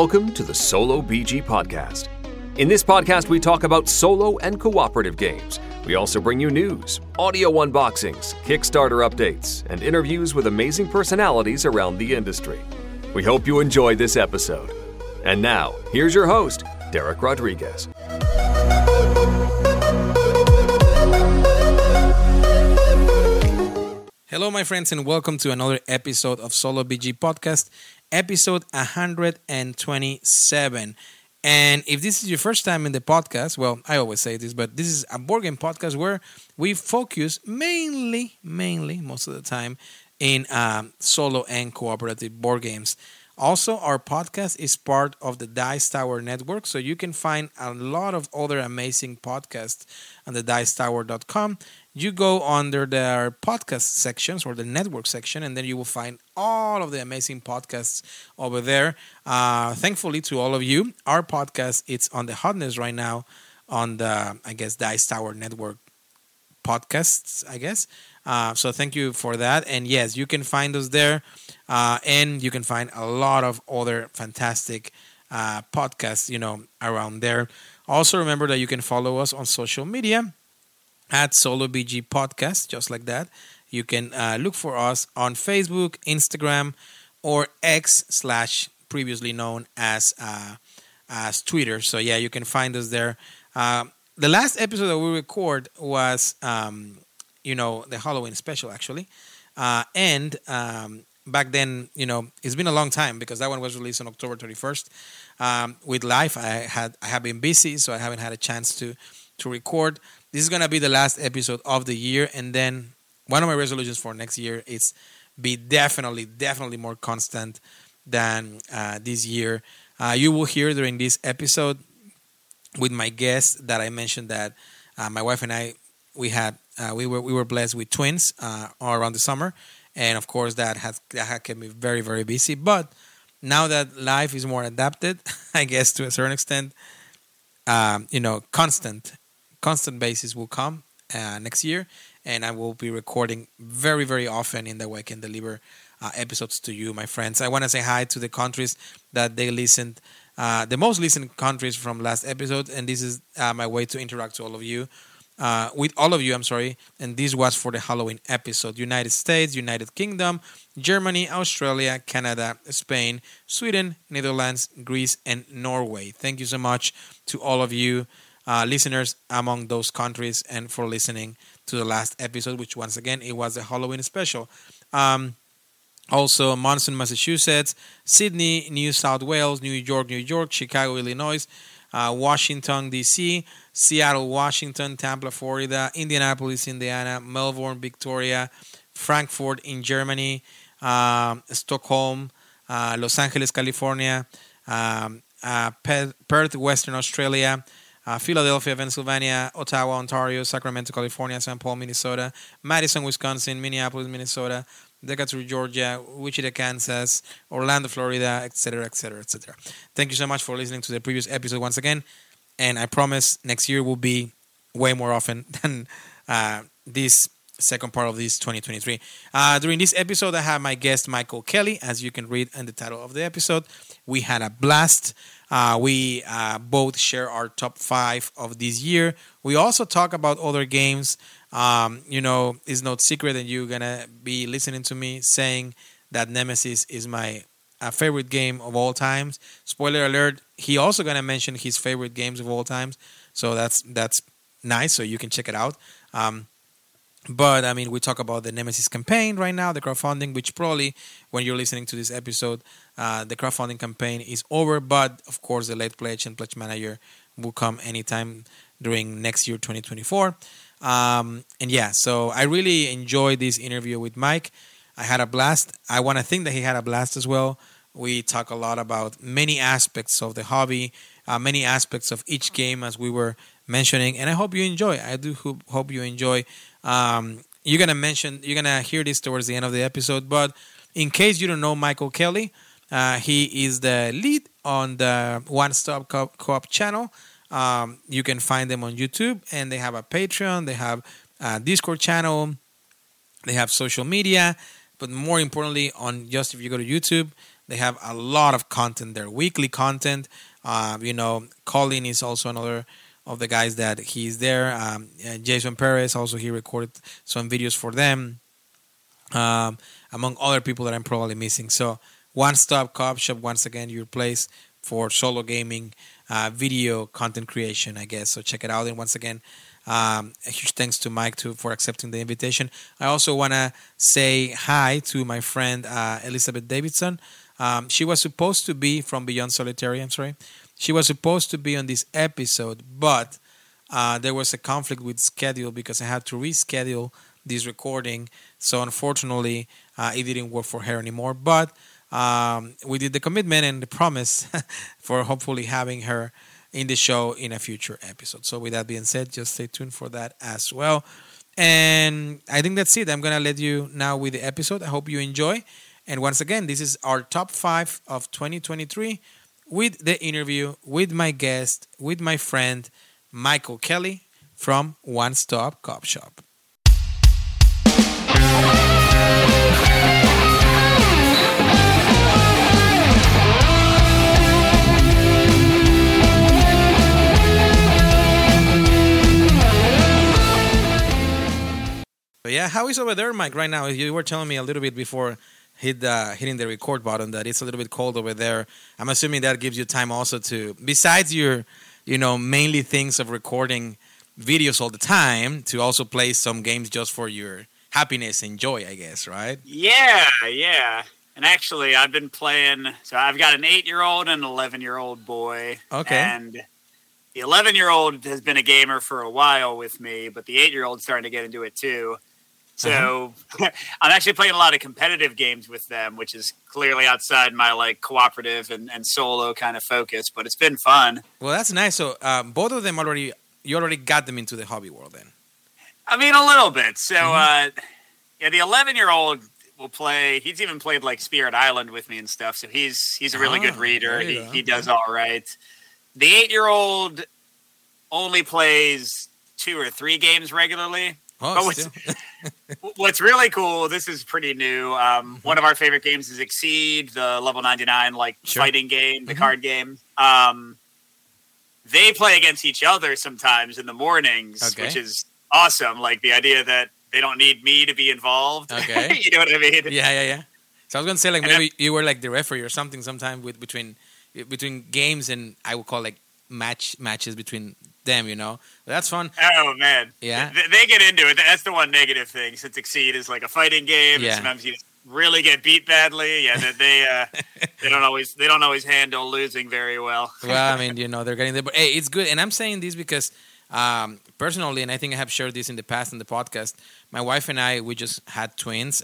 Welcome to the Solo BG Podcast. In this podcast, we talk about solo and cooperative games. We also bring you news, audio unboxings, Kickstarter updates, and interviews with amazing personalities around the industry. We hope you enjoyed this episode. And now, here's your host, Derek Rodriguez. Hello, my friends, and welcome to another episode of Solo BG Podcast, episode 127. And if this is your first time in the podcast, well, I always say this, but this is a board game podcast where we focus mainly, most of the time, in solo and cooperative board games. Also, our podcast is part of the Dice Tower Network, so you can find a lot of other amazing podcasts on the dicetower.com. You go under their podcast sections or the network section, and then you will find all of the amazing podcasts over there. Thankfully to all of you, our podcast is on the hotness right now on the, Dice Tower Network podcasts, So thank you for that. And yes, you can find us there, and you can find a lot of other fantastic podcasts, around there. Also, remember that you can follow us on social media at Solo BG Podcast, just like that. You can look for us on Facebook, Instagram, or X / previously known as Twitter. So yeah, you can find us there. The last episode that we record was, the Halloween special, actually. And back then, it's been a long time because that one was released on October 31st. With life, I have been busy, so I haven't had a chance to record. This is going to be the last episode of the year, and then one of my resolutions for next year is be definitely more constant than this year. You will hear during this episode with my guest that I mentioned that my wife and I we were blessed with twins all around the summer, and of course that had kept me very, very busy. But now that life is more adapted, I guess to a certain extent, constant basis will come next year, and I will be recording very, very often in that way I can deliver episodes to you, my friends. I want to say hi to the countries that they listened, the most listened countries from last episode, and this is my way to interact to all of you. With all of you, and this was for the Halloween episode. United States, United Kingdom, Germany, Australia, Canada, Spain, Sweden, Netherlands, Greece, and Norway. Thank you so much to all of you listeners among those countries and for listening to the last episode, which once again, it was a Halloween special. Also, Monson, Massachusetts, Sydney, New South Wales, New York, Chicago, Illinois, Washington, D.C., Seattle, Washington, Tampa, Florida, Indianapolis, Indiana, Melbourne, Victoria, Frankfurt in Germany, Stockholm, Los Angeles, California, Perth, Western Australia, Philadelphia, Pennsylvania, Ottawa, Ontario, Sacramento, California, St. Paul, Minnesota, Madison, Wisconsin, Minneapolis, Minnesota, Decatur, Georgia, Wichita, Kansas, Orlando, Florida, etc., etc., etc. Thank you so much for listening to the previous episode once again, and I promise next year will be way more often than this second part of this 2023. During this episode, I have my guest Michael Kelly, as you can read in the title of the episode. We had a blast. We both share our top 5 of this year. We also talk about other games. It's no secret that you're going to be listening to me saying that Nemesis is my favorite game of all times. Spoiler alert, he also going to mention his favorite games of all times. So that's nice, so you can check it out. But we talk about the Nemesis campaign right now, the crowdfunding, which probably when you're listening to this episode, the crowdfunding campaign is over. But of course, the late pledge and pledge manager will come anytime during next year, 2024. So I really enjoyed this interview with Mike. I had a blast. I want to think that he had a blast as well. We talk a lot about many aspects of the hobby, many aspects of each game as we were mentioning, and I hope you enjoy. I do hope you enjoy. You're gonna hear this towards the end of the episode, but in case you don't know Michael Kelly, he is the lead on the One Stop Co-op channel. You can find them on YouTube, and they have a Patreon, they have a Discord channel, they have social media, but more importantly, if you go to YouTube, They have a lot of content there, weekly content. Colin is also another of the guys that he's there. Jason Perez also, he recorded some videos for them, among other people that I'm probably missing. So One Stop Co-op Shop, once again, your place for solo gaming, video content creation, I guess. So check it out. And once again, a huge thanks to Mike for accepting the invitation. I also want to say hi to my friend Elizabeth Davidson. She was supposed to be from Beyond Solitaire. She was supposed to be on this episode, but there was a conflict with schedule because I had to reschedule this recording. So unfortunately, it didn't work for her anymore. But we did the commitment and the promise for hopefully having her in the show in a future episode. So with that being said, just stay tuned for that as well. And I think that's it. I'm going to let you now with the episode. I hope you enjoy. And once again, this is our top 5 of 2023 with the interview with my guest, with my friend, Michael Kelly from One Stop Co-op Shop. Yeah, how is over there, Mike, right now? You were telling me a little bit before hitting the record button that it's a little bit cold over there. I'm assuming that gives you time also to, besides your, mainly things of recording videos all the time, to also play some games just for your happiness and joy, I guess, right? Yeah. And actually, I've been playing, so I've got an 8-year-old and an 11-year-old boy. Okay. And the 11-year-old has been a gamer for a while with me, but the 8-year-old's starting to get into it too. So I'm actually playing a lot of competitive games with them, which is clearly outside my cooperative and solo kind of focus, but it's been fun. Well, that's nice. So both of them you already got them into the hobby world then. I mean, a little bit. So the 11-year-old will play. He's even played Spirit Island with me and stuff. So he's a really good reader. He does all right. The 8-year-old only plays 2 or 3 games regularly. Oh, what's really cool, this is pretty new. One of our favorite games is Exceed, the level 99 fighting game, the card game. They play against each other sometimes in the mornings, which is awesome. The idea that they don't need me to be involved. Okay. You know what I mean? Yeah. So I was going to say maybe you were the referee or something sometime between games, and I would call matches between them, That's fun. Oh, man. Yeah. They get into it. That's the one negative thing, since Exceed is a fighting game. Yeah. And sometimes you really get beat badly. Yeah, they don't always handle losing very well. Well, I mean, they're getting there. But, hey, it's good. And I'm saying this because personally, and I think I have shared this in the past in the podcast, my wife and I, we just had twins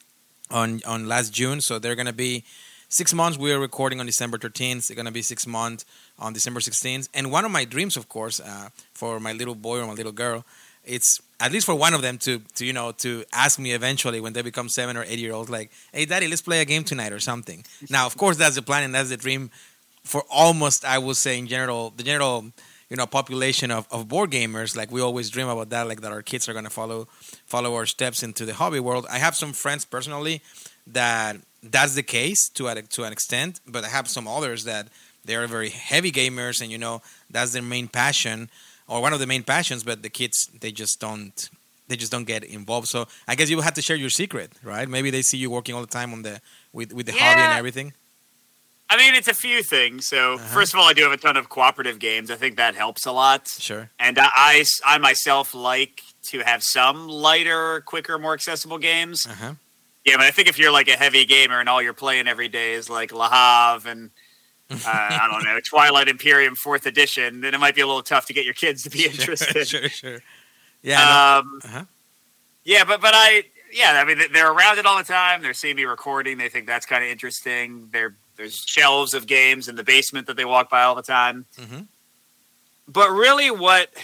on last June. So they're going to be 6 months. We are recording on December 13th. They're going to be 6 months on December 16th. And one of my dreams, of course, for my little boy or my little girl, it's at least for one of them to ask me eventually when they become 7 or 8 years old, hey, Daddy, let's play a game tonight or something. Now, of course, that's the plan and that's the dream for almost, I would say, the general population of board gamers. We always dream about that, that our kids are going to follow our steps into the hobby world. I have some friends personally that's the case to an extent, but I have some others that they are very heavy gamers, and that's their main passion or one of the main passions. But the kids, they just don't get involved. So I guess you have to share your secret, right? Maybe they see you working all the time on with the hobby and everything. I mean, it's a few things. So first of all, I do have a ton of cooperative games. I think that helps a lot. Sure. And I myself like to have some lighter, quicker, more accessible games. Yeah, but I think if you're a heavy gamer and all you're playing every day is Le Havre and I don't know, Twilight Imperium 4th edition, then it might be a little tough to get your kids to be interested. Sure. Yeah. Yeah, but I mean, they're around it all the time. They're seeing me recording. They think that's kind of interesting. There's shelves of games in the basement that they walk by all the time. But really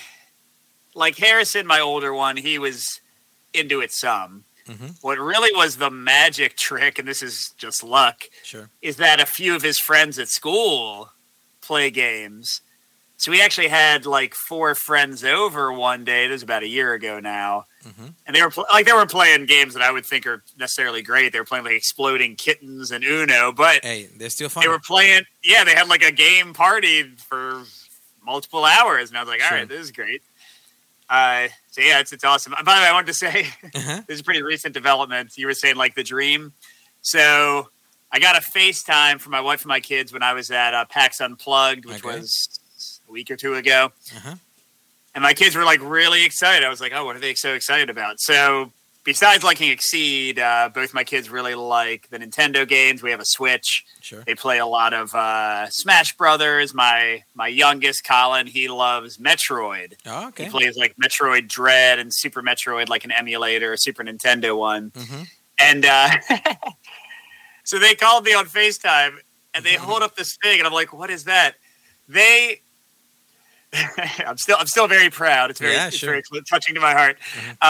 Harrison, my older one, he was into it some. What really was the magic trick, and this is just luck, sure, is that a few of his friends at school play games. So we actually had like 4 friends over one day. This was about a year ago now. And they were playing games that I would think are necessarily great. They were playing like Exploding Kittens and Uno, but hey, they're still fun. They were playing. Yeah, they had like a game party for multiple hours, and I was like, all right, this is great. So yeah, it's awesome. By the way, I wanted to say this is a pretty recent development. You were saying like the dream. So I got a FaceTime from my wife and my kids when I was at PAX Unplugged, which was a week or 2 ago. And my kids were like really excited. I was like, oh, what are they so excited about? So besides liking Exceed, both my kids really like the Nintendo games. We have a Switch. Sure. They play a lot of Smash Brothers. My youngest, Colin, he loves Metroid. Oh, okay. He plays like Metroid Dread and Super Metroid, like an emulator, a Super Nintendo one. And so they called me on FaceTime, and they hold up this thing, and I'm like, what is that? I'm still very proud. It's very touching to my heart.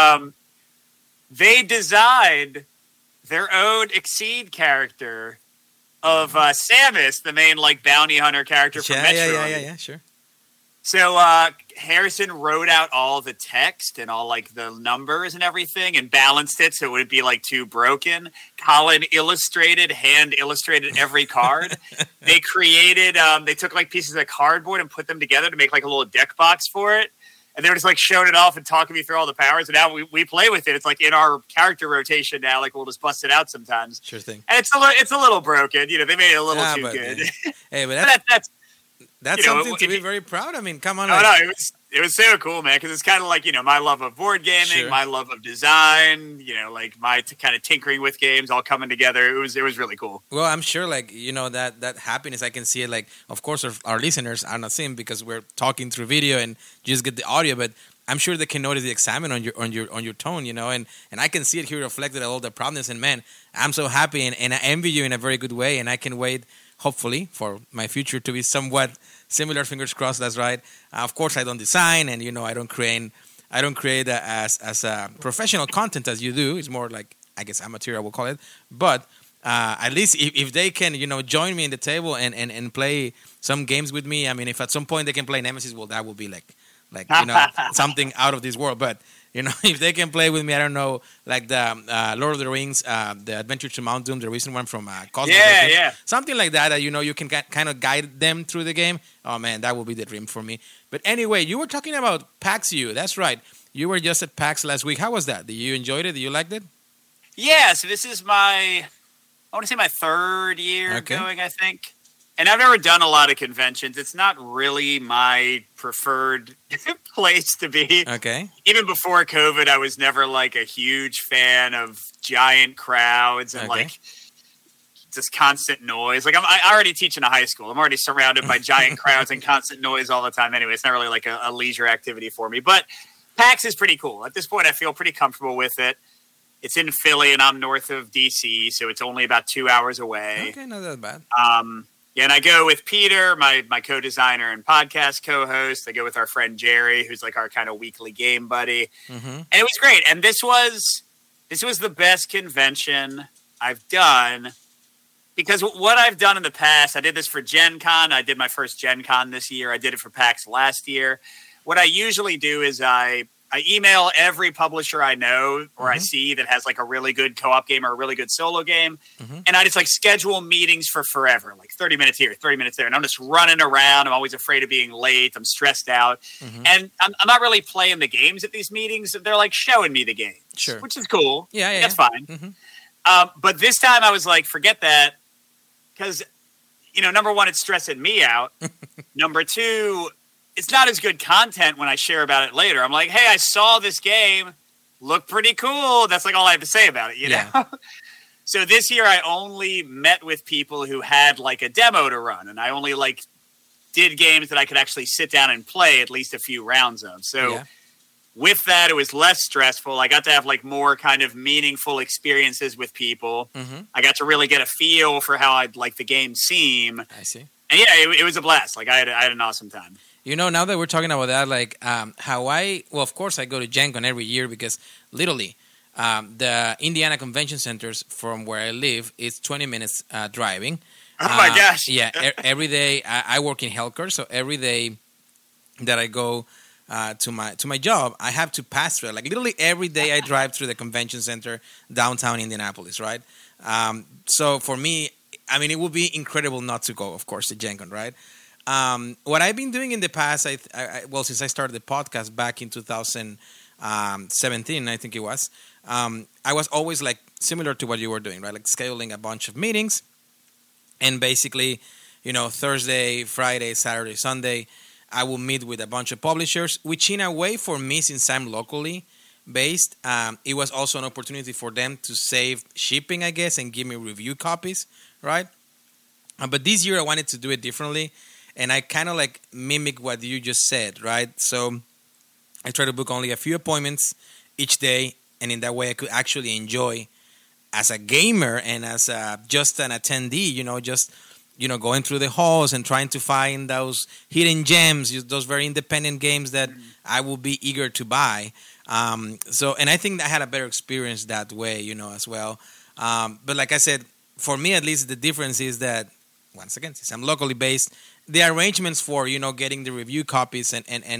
They designed their own Exceed character of Samus, the main like bounty hunter character from Metroid. Yeah, sure. So Harrison wrote out all the text and all like the numbers and everything and balanced it so it wouldn't be like too broken. Colin hand illustrated every card. They created, they took like pieces of cardboard and put them together to make like a little deck box for it. And they were just like showing it off and talking me through all the powers. And now we play with it. It's like in our character rotation now. Like we'll just bust it out sometimes. Sure thing. And it's a little broken. You know, they made it a little too good. Hey, but that's you know, something to be very proud. I mean, come on. No, it was so cool, man. Because it's kind of like, you know, my love of board gaming, my love of design, you know, like my kind of tinkering with games all coming together. It was really cool. Well, I'm sure, like, you know, that happiness, I can see it. Like, of course, our listeners are not seeing because we're talking through video and just get the audio, but I'm sure they can notice the excitement on your tone, you know, and I can see it here reflected all the proudness. And man, I'm so happy and I envy you in a very good way, and I can wait, hopefully, for my future to be somewhat similar. Fingers crossed. That's right. Of course, I don't design, and you know, I don't create as professional content as you do. It's more like, I guess, amateur, I will call it. But at least if they can, you know, join me in the table and play some games with me. I mean, if at some point they can play Nemesis, well, that will be like you know, something out of this world. But you know, if they can play with me, I don't know, like the Lord of the Rings, the Adventure to Mount Doom, the recent one from Cosmos. Yeah. Something like that, you know, you can kind of guide them through the game. Oh, man, that would be the dream for me. But anyway, you were talking about PAX U. That's right. You were just at PAX last week. How was that? Did you enjoy it? Did you like it? Yeah, so this is I want to say my 3rd year going, I think. And I've never done a lot of conventions. It's not really my preferred place to be. Okay. Even before COVID, I was never like a huge fan of giant crowds and like just constant noise. Like I already teach in a high school. I'm already surrounded by giant crowds and constant noise all the time. Anyway, it's not really like a leisure activity for me. But PAX is pretty cool. At this point, I feel pretty comfortable with it. It's in Philly, and I'm north of DC, so it's only about 2 hours away. Okay, not that bad. Yeah, and I go with Peter, my co-designer and podcast co-host. I go with our friend Jerry, who's like our kind of weekly game buddy. And it was great. And this was the best convention I've done, because what I've done in the past, I did this for Gen Con. I did my first Gen Con this year. I did it for PAX last year. What I usually do is I email every publisher I know or I see that has like a really good co-op game or a really good solo game. And I just like schedule meetings for forever, like 30 minutes here, 30 minutes there. And I'm just running around. I'm always afraid of being late. I'm stressed out. And I'm not really playing the games at these meetings. They're like showing me the games, which is cool. Yeah. That's fine. But this time I was like, forget that. Because, you know, number one, it's stressing me out. Number two, it's not as good content when I share about it later. I'm like, hey, I saw this game. Looked pretty cool. That's like all I have to say about it, you know? So this year I only met with people who had like a demo to run. And I only like did games that I could actually sit down and play at least a few rounds of. So with that, it was less stressful. I got to have like more kind of meaningful experiences with people. I got to really get a feel for how I'd like the game seem. I see. And yeah, it was a blast. Like I had an awesome time. You know, now that we're talking about that, like well, of course I go to Gen Con every year because literally the Indiana Convention Centers from where I live is 20 minutes driving. Oh my gosh. Yeah, every day I work in healthcare, so every day that I go to my job, I have to pass through it. Like literally every day I drive through the convention center downtown Indianapolis, right? So for me, I mean, it would be incredible not to go, of course, to Gen Con, right? What I've been doing in the past, since I started the podcast back in 2017, I think it was, I was always like similar to what you were doing, right? Like scheduling a bunch of meetings, and basically, Thursday, Friday, Saturday, Sunday, I will meet with a bunch of publishers, which in a way for me, since I'm locally based, it was also an opportunity for them to save shipping, I guess, and give me review copies, right? But this year I wanted to do it differently, and I kind of like mimic what you just said, right? So I try to book only a few appointments each day, and in that way I could actually enjoy as a gamer and as just an attendee, going through the halls and trying to find those hidden gems, those very independent games that I will be eager to buy. And I think I had a better experience that way, as well. But like I said, for me at least, the difference is that, once again, since I'm locally based, the arrangements for, getting the review copies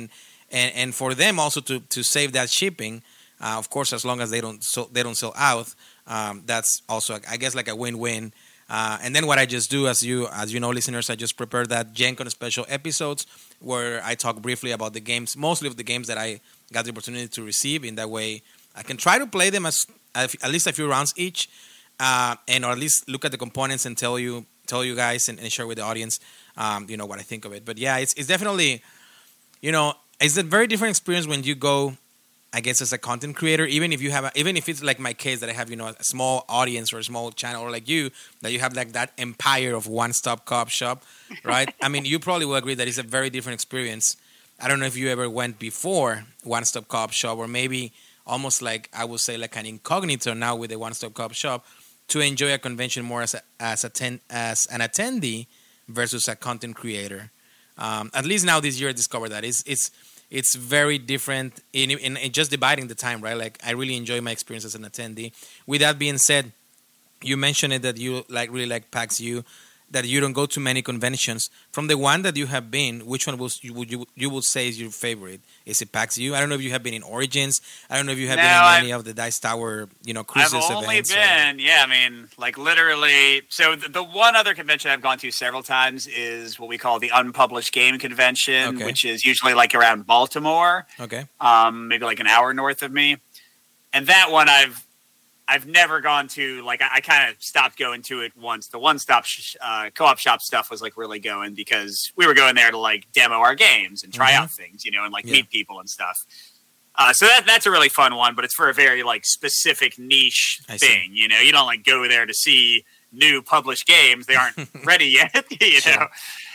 and for them also to save that shipping, of course, as long as they don't sell out, that's also, I guess, like a win-win. And then what I just do, as you know, listeners, I just prepare that Gen Con special episodes where I talk briefly about the games, mostly of the games that I got the opportunity to receive. In that way, I can try to play them at least a few rounds each, and or at least look at the components and tell you guys and share with the audience, what I think of it. But yeah, it's definitely, it's a very different experience when you go, I guess, as a content creator, even if it's like my case that I have, a small audience or a small channel, or like you, that you have like that empire of one-stop co-op shop, right? I mean, you probably will agree that it's a very different experience. I don't know if you ever went before one-stop co-op shop, or maybe almost like, I would say, like an incognito now with a one-stop co-op shop, to enjoy a convention more as an attendee versus a content creator. At least now this year I discovered that it's very different in just dividing the time, right? Like, I really enjoy my experience as an attendee. With that being said, you mentioned it that you really like PAX U, that you don't go to many conventions. From the one that you have been, which one you would say is your favorite? Is it PAX U? I don't know if you have been in Origins. I don't know if you have been in any of the Dice Tower, cruises events. I've only been, like literally. So the one other convention I've gone to several times is what we call the Unpublished Game Convention, which is usually like around Baltimore. Okay. Maybe like an hour north of me. And that one I've never gone to. Like, I kind of stopped going to it once the one-stop co-op shop stuff was like really going, because we were going there to like demo our games and try out things, and like meet people and stuff. So that's a really fun one, but it's for a very like specific niche thing. You don't like go there to see new published games. They aren't ready yet, know.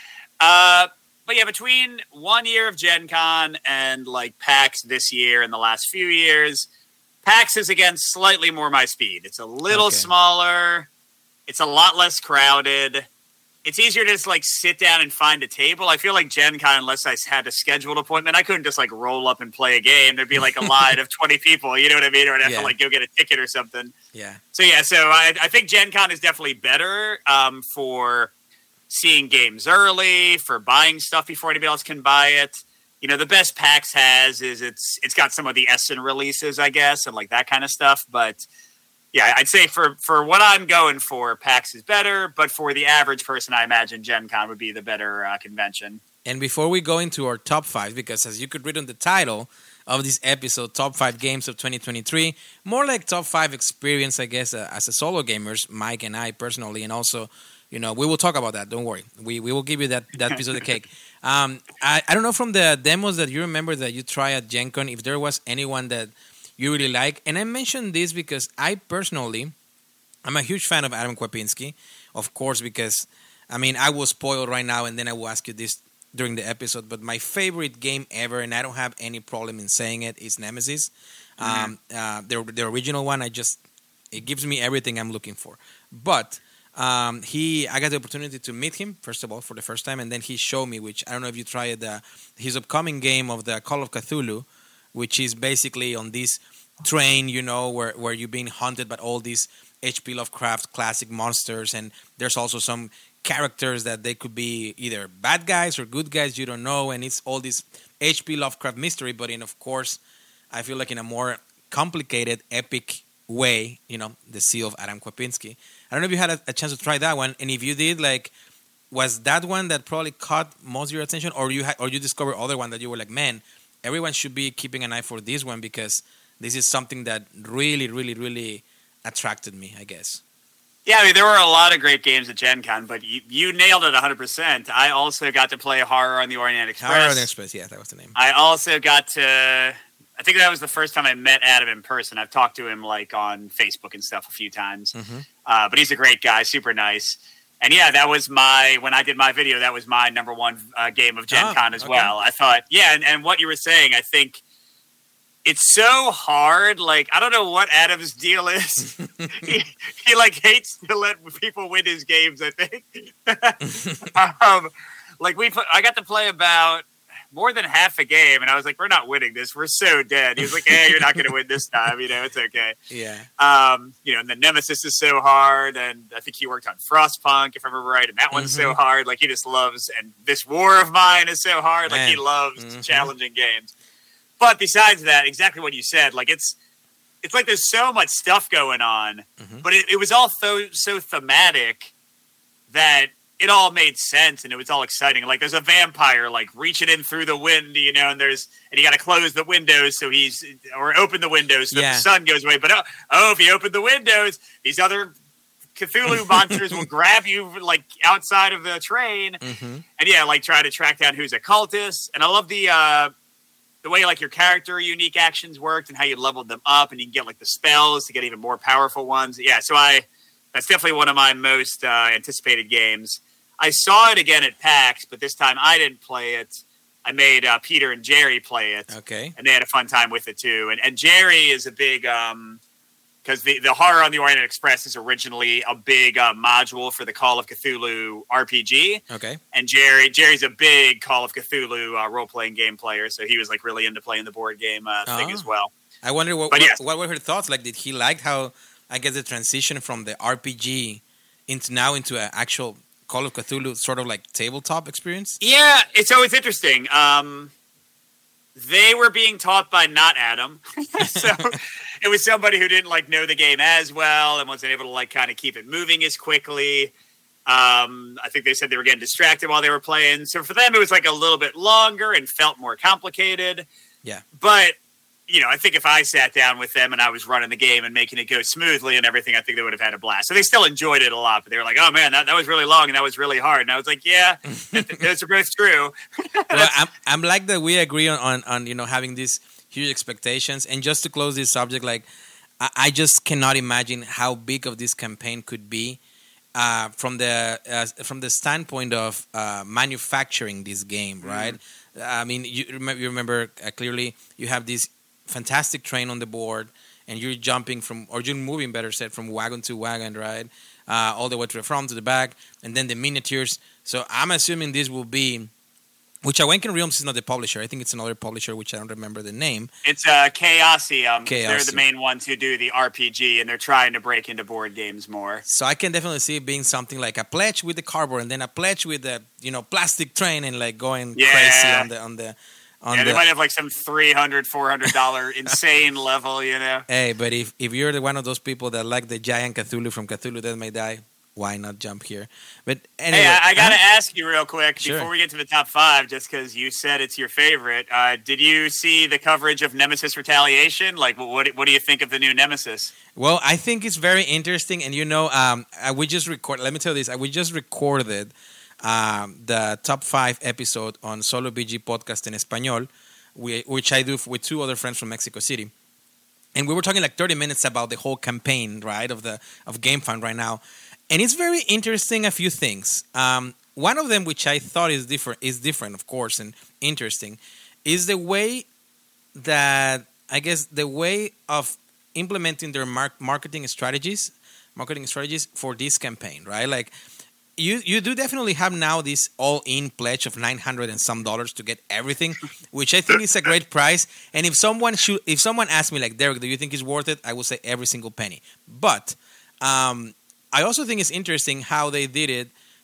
But yeah, between 1 year of Gen Con and like PAX this year and the last few years, PAX is, again, slightly more my speed. It's a little smaller. It's a lot less crowded. It's easier to just, like, sit down and find a table. I feel like Gen Con, unless I had a scheduled appointment, I couldn't just, like, roll up and play a game. There'd be, like, a line of 20 people, you know what I mean? Or I'd have to, like, go get a ticket or something. Yeah. So I think Gen Con is definitely better for seeing games early, for buying stuff before anybody else can buy it. The best PAX has is it's got some of the Essen releases, I guess, and like that kind of stuff. But yeah, I'd say for what I'm going for, PAX is better. But for the average person, I imagine Gen Con would be the better convention. And before we go into our top 5, because as you could read on the title of this episode, Top 5 Games of 2023, more like Top 5 experience, I guess, as a solo gamers, Mike and I personally, and also, we will talk about that. Don't worry. We will give you that piece of the cake. I don't know from the demos that you remember that you try at Gen Con, if there was anyone that you really like. And I mentioned this because I'm a huge fan of Adam Kwapinski, of course, because, I will spoil right now, and then I will ask you this during the episode, but my favorite game ever, and I don't have any problem in saying it, is Nemesis. The original one, it gives me everything I'm looking for. But I got the opportunity to meet him, first of all, for the first time, and then he showed me, which I don't know if you tried his upcoming game of the Call of Cthulhu, which is basically on this train, where you're being hunted by all these H.P. Lovecraft classic monsters, and there's also some characters that they could be either bad guys or good guys, you don't know, and it's all this H.P. Lovecraft mystery, but of course, I feel like in a more complicated, epic way, the Sea of Adam Kwapinski. I don't know if you had a chance to try that one, and if you did, was that one that probably caught most of your attention, or you discovered other one that you were like, man, everyone should be keeping an eye for this one because this is something that really, really, really attracted me, I guess. Yeah, I mean, there were a lot of great games at Gen Con, but you nailed it 100%. I also got to play Horror on the Orient Express. Horror on the Express, yeah, that was the name. I also got to... I think that was the first time I met Adam in person. I've talked to him on Facebook and stuff a few times. Mm-hmm. But he's a great guy, super nice. And yeah, that was when I did my video, that was my number one game of Gen Con as well. I thought, yeah, and what you were saying, I think it's so hard. I don't know what Adam's deal is. he hates to let people win his games, I think. I got to play about more than half a game, and I was like, we're not winning this. We're so dead. He was like, you're not going to win this time. It's okay. Yeah. And the Nemesis is so hard, and I think he worked on Frostpunk, if I remember right, and that one's so hard. He just loves, and this War of Mine is so hard. He loves challenging games. But besides that, exactly what you said, it's like there's so much stuff going on, but it was all so thematic that it all made sense and it was all exciting. There's a vampire reaching in through the wind, and you got to close the windows or open the windows so the sun goes away. But if you open the windows, these other Cthulhu monsters will grab you outside of the train, and try to track down who's a cultist. And I love the way your character unique actions worked and how you leveled them up, and you can get the spells to get even more powerful ones. Yeah, so that's definitely one of my most anticipated games. I saw it again at PAX, but this time I didn't play it. I made Peter and Jerry play it. Okay. And they had a fun time with it too. And Jerry is a big, because the Horror on the Orient Express is originally a big module for the Call of Cthulhu RPG. Okay. And Jerry's a big Call of Cthulhu role-playing game player, so he was really into playing the board game thing as well. I wonder what were her thoughts? Did he like how, I guess, the transition from the RPG into an actual Call of Cthulhu sort of tabletop experience? Yeah, it's always interesting. They were being taught by not Adam. So it was somebody who didn't know the game as well and wasn't able to kind of keep it moving as quickly. I think they said they were getting distracted while they were playing. So for them, it was a little bit longer and felt more complicated. Yeah. But I think if I sat down with them and I was running the game and making it go smoothly and everything, I think they would have had a blast. So they still enjoyed it a lot, but they were like, oh man, that was really long and that was really hard. And I was like, yeah, those are both true. Well, I'm like that we agree on having these huge expectations. And just to close this subject, I just cannot imagine how big of this campaign could be from the standpoint of manufacturing this game, right? I mean, you remember clearly you have this fantastic train on the board, and you're jumping you're moving, better said, from wagon to wagon, right? All the way to the front to the back, and then the miniatures. So I'm assuming this will be, which Awaken Realms is not the publisher. I think it's another publisher, which I don't remember the name. It's Chaosium. They're the main ones who do the RPG, and they're trying to break into board games more. So I can definitely see it being something like a pledge with the cardboard, and then a pledge with the plastic train, and going crazy on the. They might have some $300, $400 insane level, Hey, but if you're one of those people that like the giant Cthulhu from Cthulhu That May Die, why not jump here? But anyway, hey, I got to ask you real quick Sure. before we get to the top 5, just because you said it's your favorite. Did you see the coverage of Nemesis Retaliation? What do you think of the new Nemesis? Well, I think it's very interesting, and we just Let me tell you this: we just recorded the top 5 episode on Solo BG Podcast en Español, which I do with 2 other friends from Mexico City. And we were talking 30 minutes about the whole campaign, right, of GameFound right now. And it's very interesting, a few things. One of them, which I thought is different, of course, and interesting, is the way that, I guess, the way of implementing their marketing strategies for this campaign, right? You do definitely have now this all-in pledge of $900 and some to get everything, which I think is a great price. And if someone asks me, Derek, do you think it's worth it? I would say every single penny. But I also think it's interesting how they did it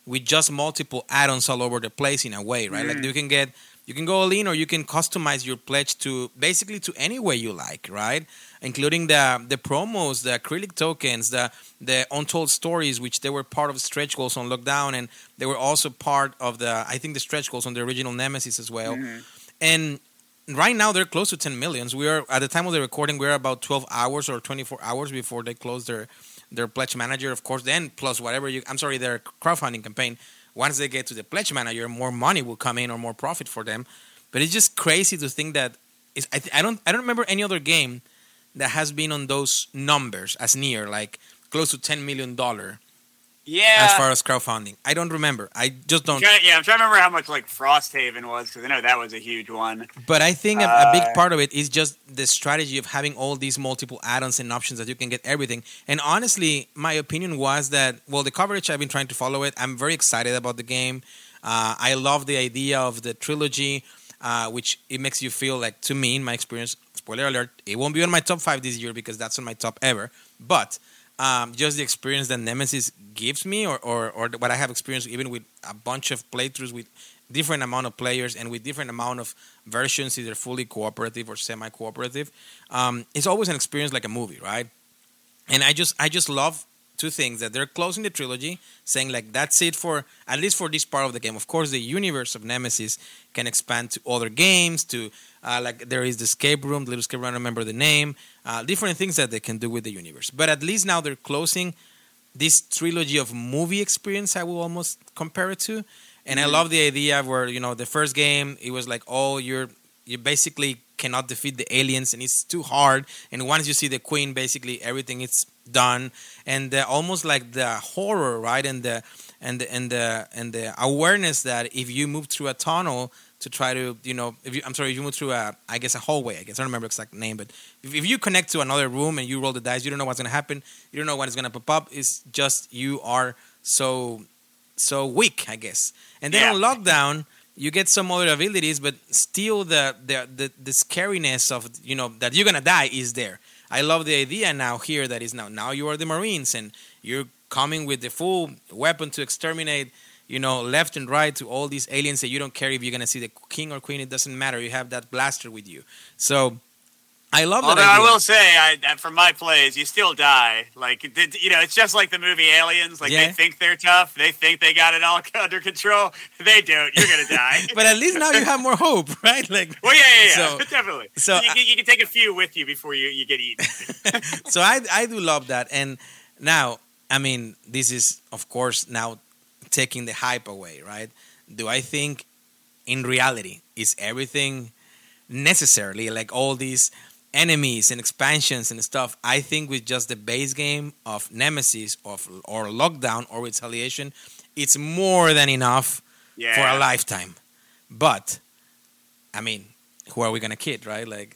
with just multiple add-ons all over the place in a way, right? Like you can go all in, or you can customize your pledge to basically to any way you like, right? Including the promos, the acrylic tokens, the untold stories, which they were part of stretch goals on Lockdown, and they were also part of the stretch goals on the original Nemesis as well. And right now they're close to 10 millions. We are at the time of the recording, we're about 12 hours or 24 hours before they close their pledge manager, of course. Then plus whatever their crowdfunding campaign. Once they get to the pledge manager, more money will come in or more profit for them. But it's just crazy to think that I don't remember any other game that has been on those numbers as near, like close to $10 million. Yeah. As far as crowdfunding, I don't remember. I just don't. I'm trying to remember how much like Frosthaven was, because I know that was a huge one. But I think a big part of it is just the strategy of having all these multiple add-ons and options that you can get everything. And honestly, my opinion was that, well, the coverage, I've been trying to follow it. I'm very excited about the game. I love the idea of the trilogy, which it makes you feel like, to me, in my experience, spoiler alert, it won't be on my top 5 this year because that's on my top ever. But just the experience that Nemesis gives me, or what I have experienced even with a bunch of playthroughs with different amount of players and with different amount of versions, either fully cooperative or semi-cooperative, it's always an experience like a movie, right? And I just love two things: that they're closing the trilogy, saying like that's it for at least for this part of the game. Of course, the universe of Nemesis can expand to other games, to like there is the escape room, the little escape room, I don't remember the name, different things that they can do with the universe. But at least now they're closing this trilogy of movie experience, I will almost compare it to. And I love the idea where, the first game, it was like, oh, you basically cannot defeat the aliens and it's too hard. And once you see the queen, basically everything is done. And almost like the horror, right? And the awareness that if you move through a tunnel to try to, if you move through a hallway, I don't remember the exact name, but if you connect to another room and you roll the dice, you don't know what's going to happen. You don't know when it's going to pop up. It's just you are so weak, I guess. And then on Lockdown, you get some other abilities, but still the scariness of, that you're going to die is there. I love the idea now here that is now you are the Marines and you're coming with the full weapon to exterminate, left and right to all these aliens that you don't care if you're going to see the king or queen. It doesn't matter. You have that blaster with you. So I love that idea. I will say, from my plays, you still die. Like, it's just like the movie Aliens. Like, they think they're tough. They think they got it all under control. They don't. You're going to die. But at least now you have more hope, right? Like, well, yeah. So, definitely. So you can take a few with you before you get eaten. So I do love that. And now, this is, of course, now taking the hype away, right? Do I think in reality is everything necessarily like all these enemies and expansions and stuff? I think with just the base game of Nemesis or Lockdown or Retaliation, it's more than enough for a lifetime. But who are we gonna kid, right? Like,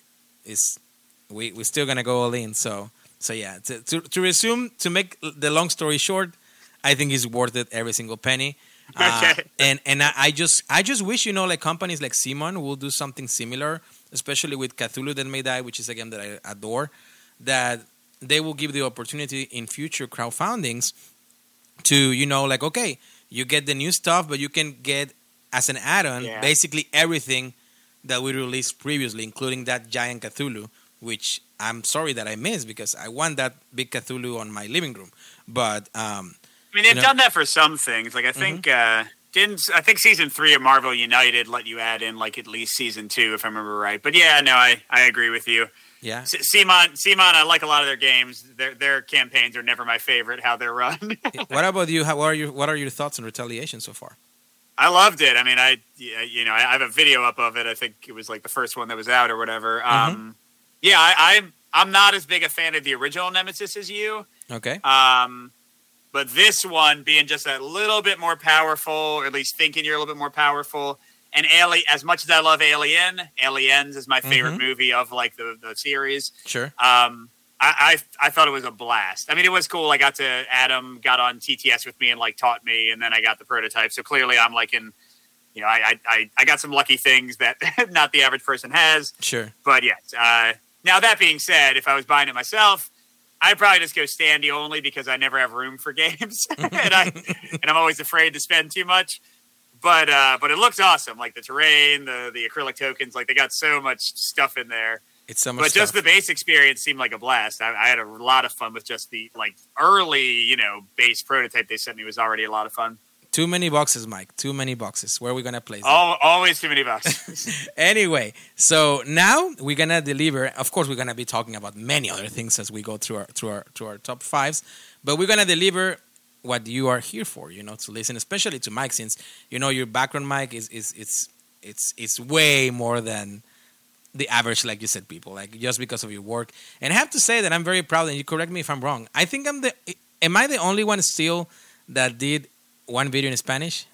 we're still gonna go all in. So yeah. To resume, to make the long story short, I think it's worth it every single penny. Okay. And I just wish, like companies like Simon will do something similar, especially with Cthulhu That May Die, which is a game that I adore, that they will give the opportunity in future crowdfundings to, okay, you get the new stuff, but you can get as an add-on basically everything that we released previously, including that giant Cthulhu, which I'm sorry that I missed because I want that big Cthulhu on my living room. But they've done that for some things. Like I think I think season 3 of Marvel United let you add in like at least season 2, if I remember right. But I agree with you. Yeah. Simon, I like a lot of their games. Their campaigns are never my favorite. How they're run. What about you? What are your thoughts on Retaliation so far? I loved it. I have a video up of it. I think it was like the first one that was out or whatever. I'm not as big a fan of the original Nemesis as you. Okay. But this one being just a little bit more powerful, or at least thinking you're a little bit more powerful. And as much as I love Aliens is my favorite movie of like the series. Sure. I thought it was a blast. It was cool. Adam got on TTS with me and like taught me, and then I got the prototype. So clearly I'm like in, I got some lucky things that not the average person has. Sure. But yes. Now that being said, if I was buying it myself, I probably just go standy only because I never have room for games, and I'm always afraid to spend too much. But it looks awesome. Like the terrain, the acrylic tokens, like they got so much stuff in there. It's so much. But just the base experience seemed like a blast. I had a lot of fun with just the early, base prototype they sent me was already a lot of fun. Too many boxes, Mike. Too many boxes. Where are we gonna place them? Always too many boxes. Anyway, so now we're gonna deliver. Of course, we're gonna be talking about many other things as we go through our top fives, but we're gonna deliver what you are here for. To listen, especially to Mike, since your background, Mike, is way more than the average, like you said, people, like just because of your work. And I have to say that I'm very proud, and you correct me if I'm wrong. I think am I the only one still that did one video in Spanish?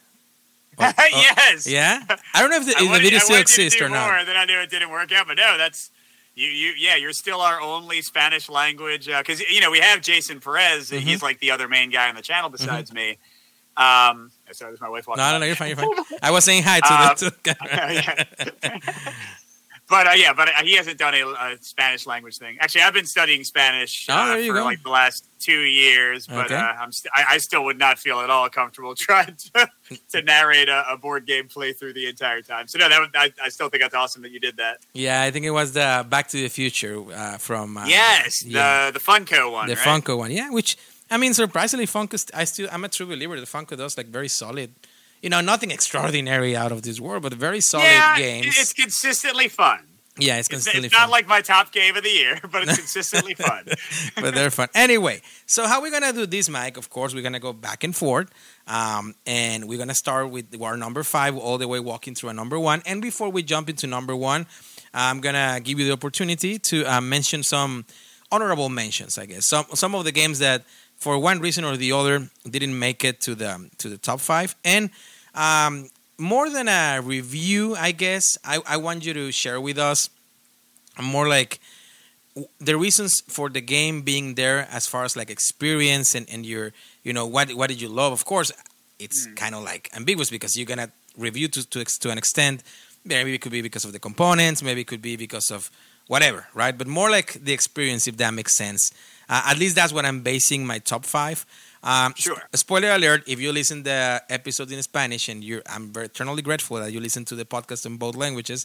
Yes. Yeah? I don't know if the video still exists or not. Then I knew it didn't work out, but no, that's you're still our only Spanish language because we have Jason Perez. Mm-hmm. He's like the other main guy on the channel besides me. Sorry, there's my wife walking. No, you're fine. I was saying hi to the camera. But he hasn't done a Spanish language thing. Actually, I've been studying Spanish for like the last 2 years, but okay. I still would not feel at all comfortable trying to narrate a board game playthrough the entire time. So no, I still think that's awesome that you did that. Yeah, I think it was the Back to the Future from yes, the Funko one. The right? Funko one, yeah. Which surprisingly, Funko. I'm a true believer. The Funko does like very solid. Nothing extraordinary out of this world, but very solid games. It's consistently fun. Yeah, it's consistently it's fun. Not like my top game of the year, but it's consistently fun. But they're fun. Anyway, so how we're going to do this, Mike, of course, we're going to go back and forth. And we're going to start with our number 5, all the way walking through a number 1. And before we jump into number 1, I'm going to give you the opportunity to mention some honorable mentions, I guess. Some of the games that, for one reason or the other, didn't make it to the top 5. And more than a review, I guess, I want you to share with us more like the reasons for the game being there as far as like experience and your, what did you love? Of course, it's kind of like ambiguous because you're going to review to an extent. Maybe it could be because of the components. Maybe it could be because of whatever, right? But more like the experience, if that makes sense. At least that's what I'm basing my top 5. Sure. Spoiler alert, if you listen to the episode in Spanish, and I'm very eternally grateful that you listen to the podcast in both languages,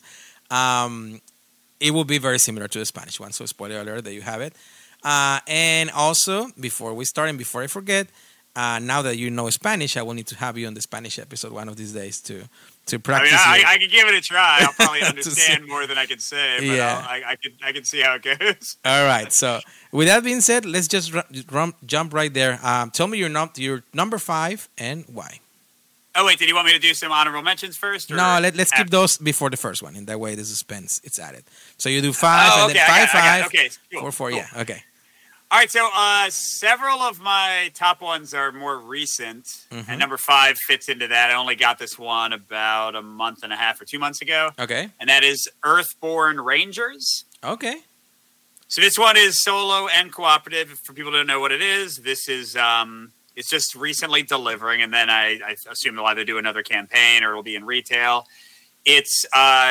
it will be very similar to the Spanish one. So spoiler alert that you have it. And also, before we start and before I forget, now that you know Spanish, I will need to have you on the Spanish episode one of these days to practice. I can give it a try. I'll probably understand more than I can say, but yeah. I can see how it goes. All right. So with that being said, let's just jump right there. Tell me your number 5 and why. Oh wait, did you want me to do some honorable mentions first? Or no, let's keep those before the first one. In that way, the suspense it's added. So you do 5 and then 5. Okay, cool, 4 4. Cool. Yeah. Okay. All right, so several of my top ones are more recent, and number 5 fits into that. I only got this one about a month and a half or 2 months ago. Okay. And that is Earthborn Rangers. Okay. So this one is solo and cooperative. For people who don't know what it is, this is it's just recently delivering, and then I assume they'll either do another campaign or it'll be in retail. It's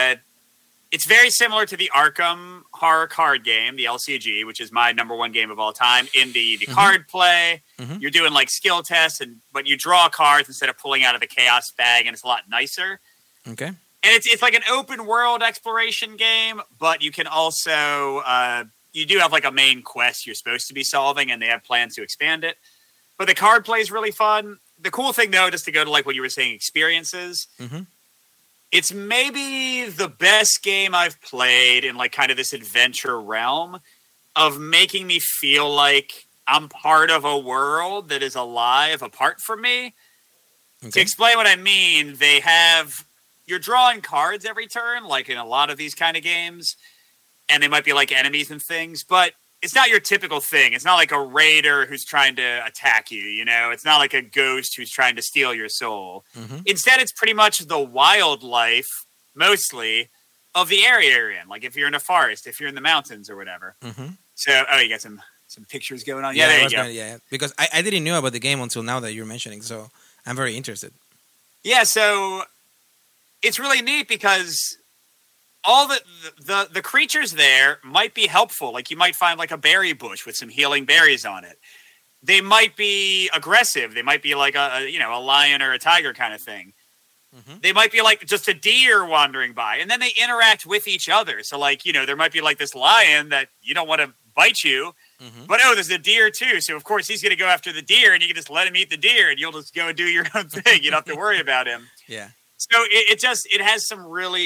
very similar to the Arkham horror card game, the LCG, which is my number 1 game of all time. In the card play, you're doing like skill tests, but you draw cards instead of pulling out of the chaos bag, and it's a lot nicer. Okay. And it's like an open world exploration game, but you can also you do have like a main quest you're supposed to be solving, and they have plans to expand it. But the card play is really fun. The cool thing, though, just to go to like what you were saying, experiences. It's maybe the best game I've played in like kind of this adventure realm of making me feel like I'm part of a world that is alive apart from me. Okay. To explain what I mean, you're drawing cards every turn, like in a lot of these kind of games, and they might be like enemies and things, but it's not your typical thing. It's not like a raider who's trying to attack you, It's not like a ghost who's trying to steal your soul. Instead, it's pretty much the wildlife, mostly, of the area you're in. Like if you're in a forest, if you're in the mountains or whatever. So, you got some pictures going on? Yeah, there you go. Yeah, because I didn't know about the game until now that you're mentioning, so I'm very interested. Yeah, so it's really neat because all the creatures there might be helpful. Like you might find like a berry bush with some healing berries on it. They might be aggressive. They might be like a lion or a tiger kind of thing. Mm-hmm. They might be like just a deer wandering by, and then they interact with each other. So like, there might be like this lion that you don't want to bite you, but there's a deer too. So of course he's going to go after the deer, and you can just let him eat the deer, and you'll just go and do your own thing. You don't have to worry about him. Yeah. So it has some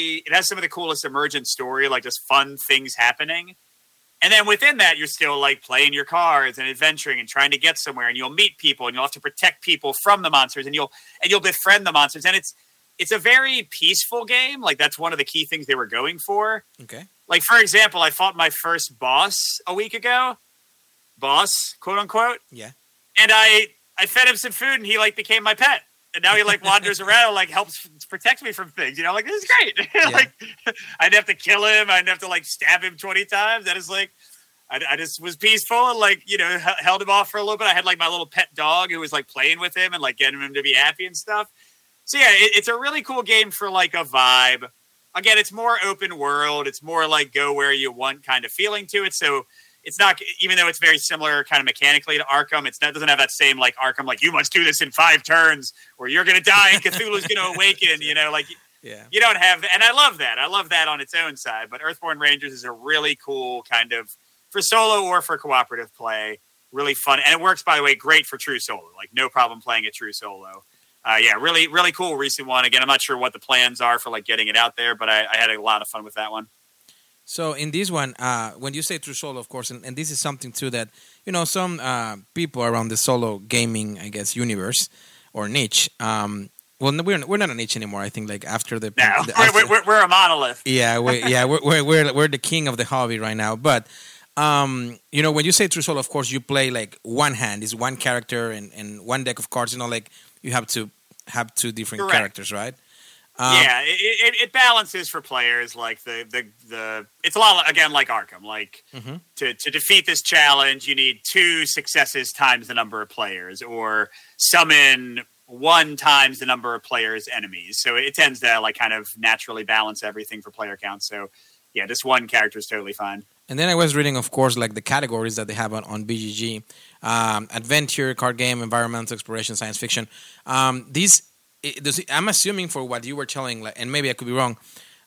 of the coolest emergent story, like just fun things happening. And then within that, you're still like playing your cards and adventuring and trying to get somewhere, and you'll meet people, and you'll have to protect people from the monsters, and you'll befriend the monsters. And it's a very peaceful game. Like that's one of the key things they were going for. Okay. Like for example, I fought my first boss a week ago. Boss, quote unquote. Yeah. And I fed him some food, and he like became my pet. And now he like wanders around and like helps protect me from things. Like this is great. Yeah. Like I didn't have to kill him. I didn't have to like stab him 20 times. That is like I just was peaceful and like held him off for a little bit. I had like my little pet dog who was like playing with him and like getting him to be happy and stuff. So yeah, it's a really cool game for like a vibe. Again, it's more open world. It's more like go where you want kind of feeling to it. So it's not, even though it's very similar kind of mechanically to Arkham, it doesn't have that same like Arkham, like you must do this in 5 turns or you're going to die and Cthulhu's going to awaken, like you don't have that. And I love that. I love that on its own side. But Earthborn Rangers is a really cool kind of, for solo or for cooperative play, really fun. And it works, by the way, great for true solo. Like no problem playing it true solo. Really, really cool recent one. Again, I'm not sure what the plans are for like getting it out there, but I had a lot of fun with that one. So in this one, when you say true solo, of course, and this is something too that, some people around the solo gaming, I guess, universe or niche, well, we're not a niche anymore. I think like after the... No, we're a monolith. Yeah, we're the king of the hobby right now. But, when you say true solo, of course, you play like one hand, is one character and one deck of cards, like you have to have 2 different Correct. characters, right? It balances for players. Like the it's a lot again like Arkham. Like to defeat this challenge, you need 2 successes times the number of players, or summon 1 times the number of players' enemies. So it tends to like kind of naturally balance everything for player count. So yeah, just 1 character is totally fine. And then I was reading, of course, like the categories that they have on BGG: adventure, card game, environmental, exploration, science fiction. I'm assuming for what you were telling, and maybe I could be wrong.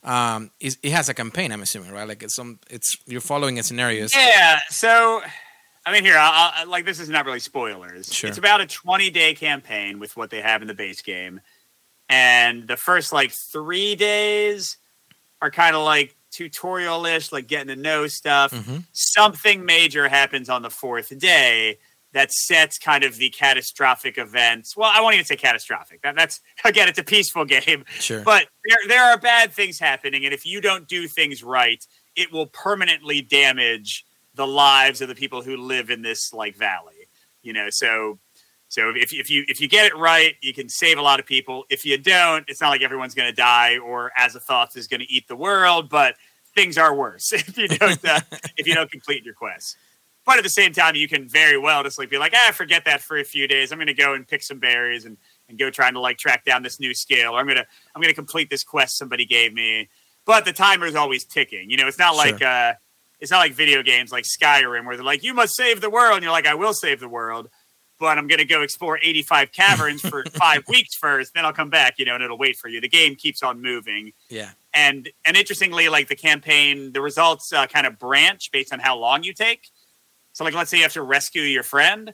It has a campaign. I'm assuming, right? Like you're following a scenarios. Yeah. So, I mean, here, I like this is not really spoilers. Sure. It's about a 20-day campaign with what they have in the base game, and the first like 3 days are kind of like tutorial-ish, like getting to know stuff. Something major happens on the 4th day that sets kind of the catastrophic events. Well, I won't even say catastrophic. That's again, it's a peaceful game. Sure. But there are bad things happening, and if you don't do things right, it will permanently damage the lives of the people who live in this like valley. So if you get it right, you can save a lot of people. If you don't, it's not like everyone's going to die or Azathoth is going to eat the world, but things are worse if you don't complete your quest. But at the same time, you can very well just like be like, forget that for a few days. I'm going to go and pick some berries and go trying to like track down this new skill. Or I'm going to complete this quest somebody gave me. But the timer is always ticking. It's not like it's not like video games like Skyrim where they're like, you must save the world. And you're like, I will save the world, but I'm going to go explore 85 caverns for 5 weeks first. Then I'll come back, and it'll wait for you. The game keeps on moving. Yeah. And interestingly, like the campaign, the results kind of branch based on how long you take. So like, let's say you have to rescue your friend.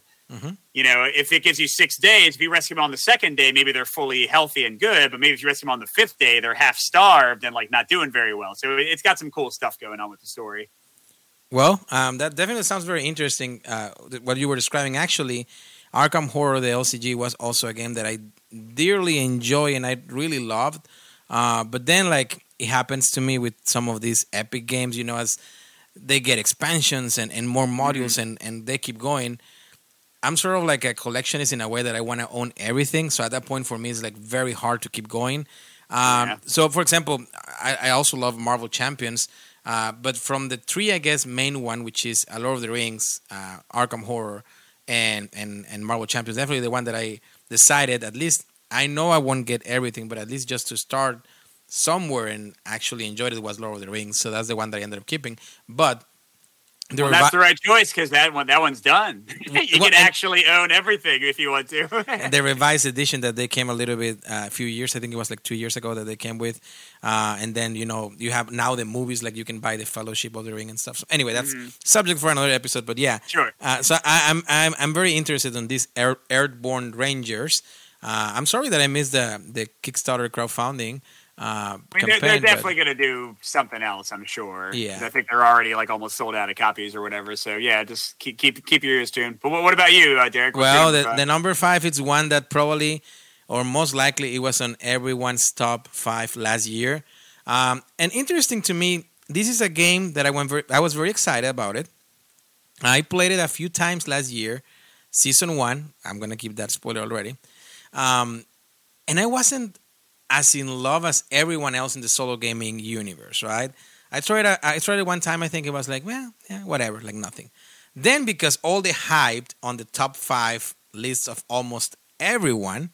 If it gives you 6 days, if you rescue them on the 2nd day, maybe they're fully healthy and good. But maybe if you rescue them on the 5th day, they're half starved and like not doing very well. So it's got some cool stuff going on with the story. Well, that definitely sounds very interesting. What you were describing, actually, Arkham Horror, the LCG, was also a game that I dearly enjoy and I really loved. But then, like, it happens to me with some of these epic games, as they get expansions and more modules and they keep going. I'm sort of like a collectionist in a way that I want to own everything. So at that point, for me, it's like very hard to keep going. So, for example, I also love Marvel Champions. But from the 3, I guess, main one, which is Lord of the Rings, Arkham Horror, and Marvel Champions, definitely the one that I decided, at least, I know I won't get everything, but at least just to start somewhere and actually enjoyed it was Lord of the Rings. So that's the one that I ended up keeping. But that's the right choice because that one's done. You can actually own everything if you want to. The revised edition that they came a little bit a few years, I think it was like 2 years ago that they came with, and then you have now the movies, like you can buy the Fellowship of the Ring and stuff. So anyway, that's subject for another episode. But yeah, sure. So I'm very interested in these Earthborn Rangers. I'm sorry that I missed the Kickstarter crowdfunding. They're definitely going to do something else, I'm sure. Yeah, I think they're already like almost sold out of copies or whatever. So yeah, just keep your ears tuned. But what about you, Derek? Well, the number 5 is one that probably, or most likely, it was on everyone's top 5 last year. And interesting to me, this is a game that I was very excited about it. I played it a few times last year, season 1. I'm gonna keep that spoiler already. And I wasn't as in love as everyone else in the solo gaming universe, right? I tried it one time. I think it was like, well, yeah, whatever, like nothing. Then because all the hype on the top 5 lists of almost everyone,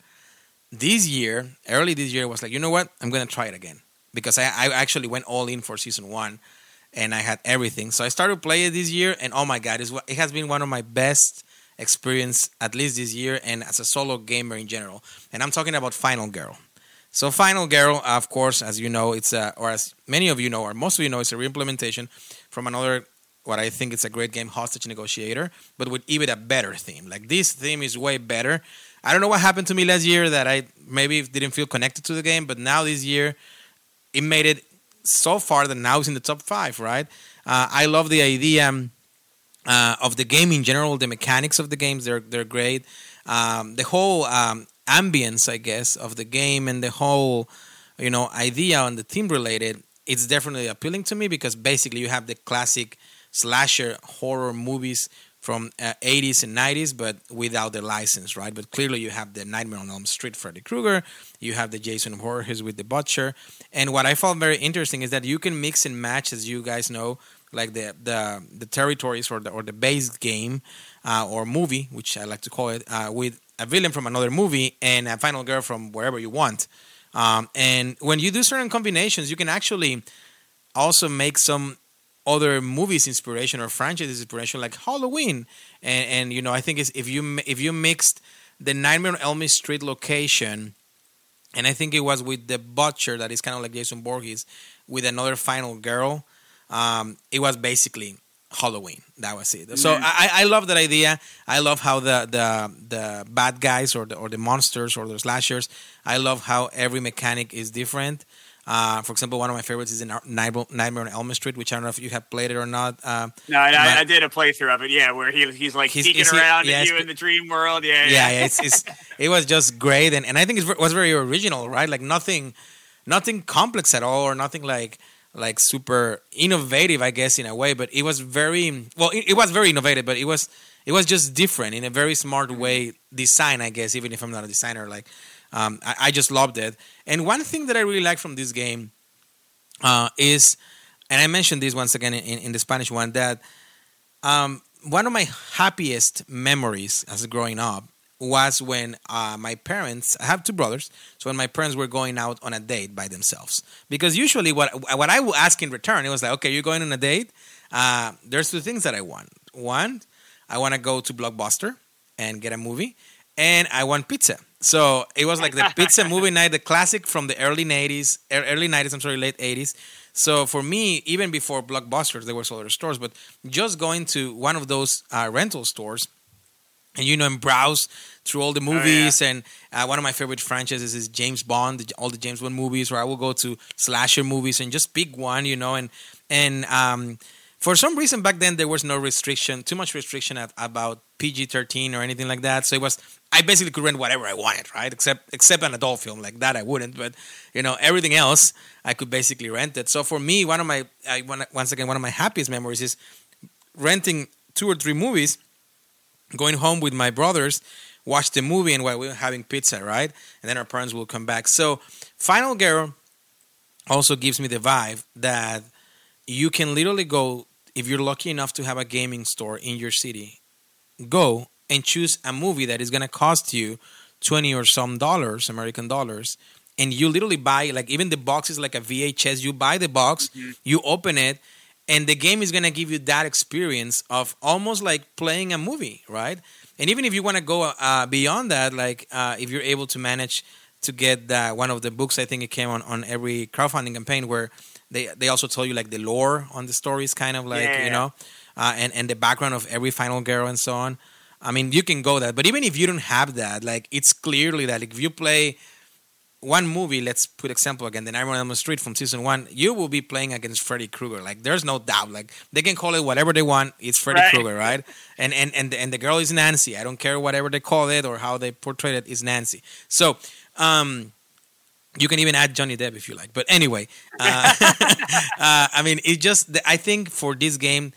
early this year, was like, you know what? I'm going to try it again. Because I actually went all in for season 1 and I had everything. So I started playing it this year and oh my God, it has been one of my best experience, at least this year, and as a solo gamer in general. And I'm talking about Final Girl. So Final Girl, of course, as you know, or as many of you know, or most of you know, it's a re-implementation from another, what I think is a great game, Hostage Negotiator, but with even a better theme. Like this theme is way better. I don't know what happened to me last year that I maybe didn't feel connected to the game, but now this year, it made it so far that now it's in the top 5, right? I love the idea of the game in general, the mechanics of the games, they're great. The whole ambience, I guess, of the game and the whole, idea on the theme related, it's definitely appealing to me because basically you have the classic slasher horror movies from 80s and 90s, but without the license, right? But clearly you have the Nightmare on Elm Street, Freddy Krueger, you have the Jason Voorhees with the Butcher, and what I found very interesting is that you can mix and match, as you guys know, like the territories or the base game or movie, which I like to call it, with a villain from another movie and a final girl from wherever you want. And when you do certain combinations, you can actually also make some other movies inspiration or franchise inspiration, like Halloween. And I think if you mixed the Nightmare on Elm Street location, and I think it was with the Butcher, that is kind of like Jason Voorhees, with another final girl, it was basically Halloween. That was it. So I love that idea. I love how the bad guys or the monsters or the slashers, I love how every mechanic is different. For example, one of my favorites is in Nightmare on Elm Street, which I don't know if you have played it or not. No, I did a playthrough of it. Yeah, where he's like peeking around at you in the dream world. Yeah. It was just great, and I think it was very original, right? Like nothing complex at all, or nothing like super innovative, I guess, in a way. But it was very it was very innovative, but it was just different in a very smart way. Design, I guess, even if I'm not a designer, like. I just loved it. And one thing that I really like from this game is, and I mentioned this once again in the Spanish one, that one of my happiest memories as growing up was when my parents, I have 2 brothers, so when my parents were going out on a date by themselves. Because usually what I would ask in return, it was like, okay, you're going on a date? There's 2 things that I want. One, I want to go to Blockbuster and get a movie, and I want pizza. So it was like the pizza movie night, the classic from the early 90s, late 80s. So for me, even before Blockbusters, there were other stores, but just going to one of those rental stores and, and browse through all the movies. And one of my favorite franchises is James Bond, all the James Bond movies, where I will go to slasher movies and just pick one, and for some reason back then there was no restriction, too much restriction about PG-13 or anything like that. So I basically could rent whatever I wanted, right? Except an adult film like that I wouldn't, but everything else I could basically rent it. So for me, one of my happiest memories is renting 2 or 3 movies, going home with my brothers, watch the movie, and while we were having pizza, right? And then our parents will come back. So Final Girl also gives me the vibe that you can literally go, if you're lucky enough to have a gaming store in your city, go and choose a movie that is going to cost you $20 or some dollars, American dollars, and you literally buy, like, even the box is like a VHS. You buy the box, you open it, and the game is going to give you that experience of almost like playing a movie, right? And even if you want to go beyond that, like if you're able to manage to get one of the books, I think it came on every crowdfunding campaign, where they also tell you like the lore on the stories, kind of like, you know, and the background of every Final Girl and so on. I mean, you can go that. But even if you don't have that, like, it's clearly that, like, if you play one movie, let's put example again, the Nightmare on Elm Street from season 1, you will be playing against Freddy Krueger. Like, there's no doubt. Like, they can call it whatever they want. It's Freddy Krueger, right? And the girl is Nancy. I don't care whatever they call it or how they portray it, is Nancy. So, you can even add Johnny Depp if you like. But anyway, I mean, it just, I think for this game,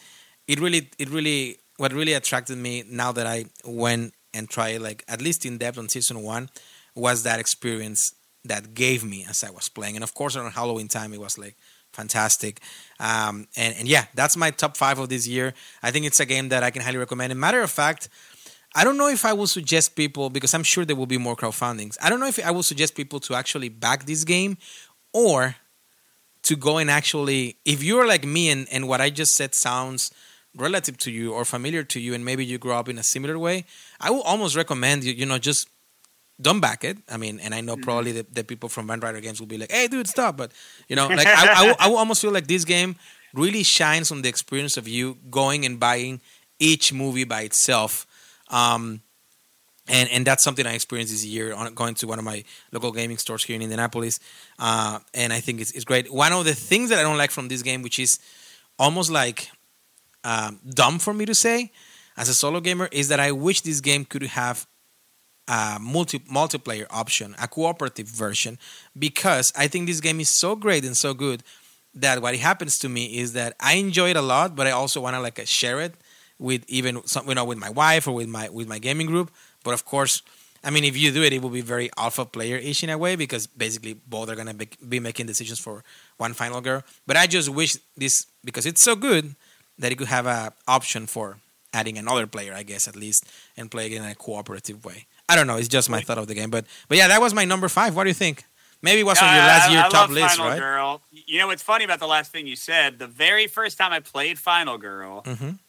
what really attracted me now that I went and tried, like, at least in depth on season 1, was that experience that gave me as I was playing. And of course, around Halloween time, it was like fantastic. And yeah, that's my top 5 of this year. I think it's a game that I can highly recommend. And matter of fact, I don't know if I will suggest people, because I'm sure there will be more crowdfundings. I don't know if I will suggest people to actually back this game, or to go and actually, if you're like me and what I just said sounds relative to you or familiar to you, and maybe you grew up in a similar way, I will almost recommend you know, just don't back it. I mean, and I know probably the people from Van Ryder Games will be like, hey, dude, stop. But, you know, like, I will almost feel like this game really shines on the experience of you going and buying each movie by itself. And that's something I experienced this year on going to one of my local gaming stores here in Indianapolis. And I think it's great. One of the things that I don't like from this game, which is almost like dumb for me to say as a solo gamer, is that I wish this game could have a multiplayer option, a cooperative version, because I think this game is so great and so good that what happens to me is that I enjoy it a lot, but I also want to like share it with even some, you know, with my wife or with my gaming group. But of course, I mean, if you do it, it will be very alpha player-ish in a way, because basically both are going to be making decisions for one Final Girl. But I just wish this, because it's so good, that it could have an option for adding another player, I guess, at least, and play it in a cooperative way. I don't know. It's just my thought of the game. But yeah, that was my number 5. What do you think? Maybe it was on your last year top list, Final right? Girl. You know what's funny about the last thing you said? The very first time I played Final Girl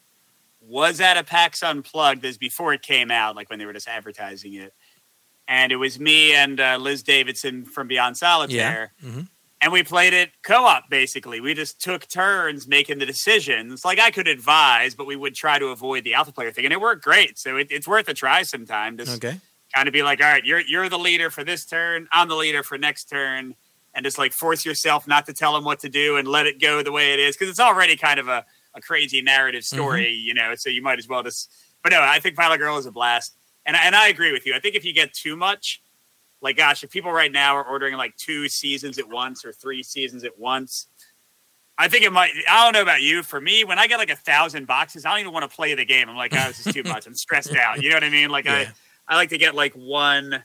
was at a PAX Unplugged. This before it came out, like when they were just advertising it. And it was me and Liz Davidson from Beyond Solitaire. Yeah. And we played it co-op, basically. We just took turns making the decisions. Like, I could advise, but we would try to avoid the alpha player thing. And it worked great. So it's worth a try sometime. Just kind of be like, all right, you're the leader for this turn. I'm the leader for next turn. And just, like, force yourself not to tell them what to do and let it go the way it is. Because it's already kind of a crazy narrative story, you know. So you might as well just... But no, I think Final Girl is a blast. And I agree with you. I think if you get too much... Like, gosh, if people right now are ordering like 2 seasons at once or 3 seasons at once, I think it might. I don't know about you. For me, when I get like 1,000 boxes, I don't even want to play the game. I'm like, oh, this is too much. I'm stressed out. You know what I mean? Like, I like to get like one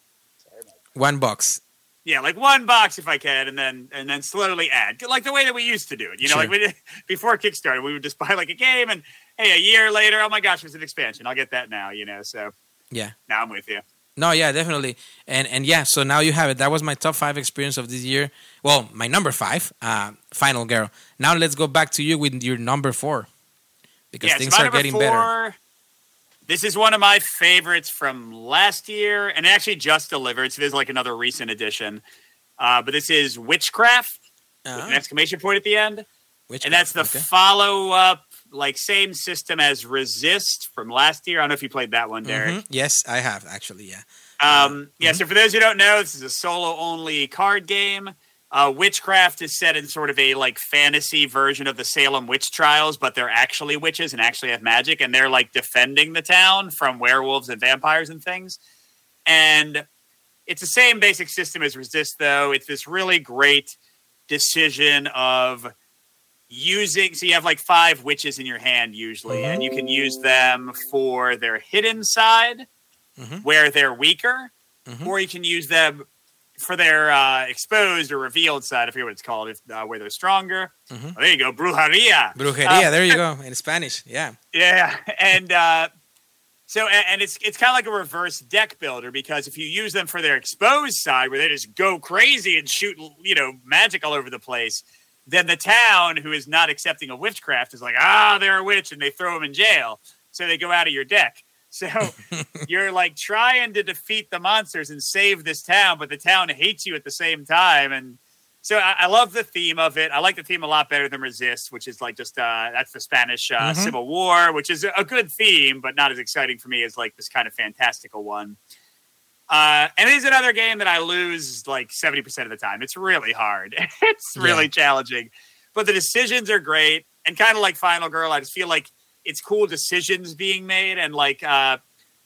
box. Yeah, like 1 box if I can, and then slowly add, like the way that we used to do it. You know, like we did before Kickstarter, we would just buy like a game, and hey, a year later, oh my gosh, there's an expansion. I'll get that now. You know, so yeah. Now I'm with you. No, yeah, definitely. And yeah, so now you have it. That was my top 5 experience of this year. Well, my number 5, Final Girl. Now let's go back to you with your number 4. Because things are getting better. This is one of my favorites from last year, and it actually just delivered, so there's like another recent edition. But this is Witchcraft, with an exclamation point at the end. Witchcraft, and that's the follow-up, like same system as Resist from last year. I don't know if you played that one, Derek. Yes, I have actually. Yeah. So for those who don't know, this is a solo-only card game. Witchcraft is set in sort of a like fantasy version of the Salem witch trials, but they're actually witches and actually have magic, and they're like defending the town from werewolves and vampires and things. And it's the same basic system as Resist, though. It's this really great decision of using, so you have like 5 witches in your hand usually, and you can use them for their hidden side, where they're weaker, or you can use them for their exposed or revealed side, I forget what it's called, where they're stronger. Oh, there you go, brujeria. Brujeria, there you go, in Spanish, yeah. Yeah, and So, and it's kind of like a reverse deck builder, because if you use them for their exposed side where they just go crazy and shoot, magic all over the place, then the town who is not accepting of witchcraft is like, they're a witch, and they throw them in jail. So they go out of your deck. So you're like trying to defeat the monsters and save this town, but the town hates you at the same time. And so I love the theme of it. I like the theme a lot better than Resist, which is like just that's the Spanish Civil War, which is a good theme, but not as exciting for me as like this kind of fantastical one. And it is another game that I lose like 70% of the time. It's really hard. It's really challenging, but the decisions are great. And kind of like Final Girl, I just feel like it's cool decisions being made and like and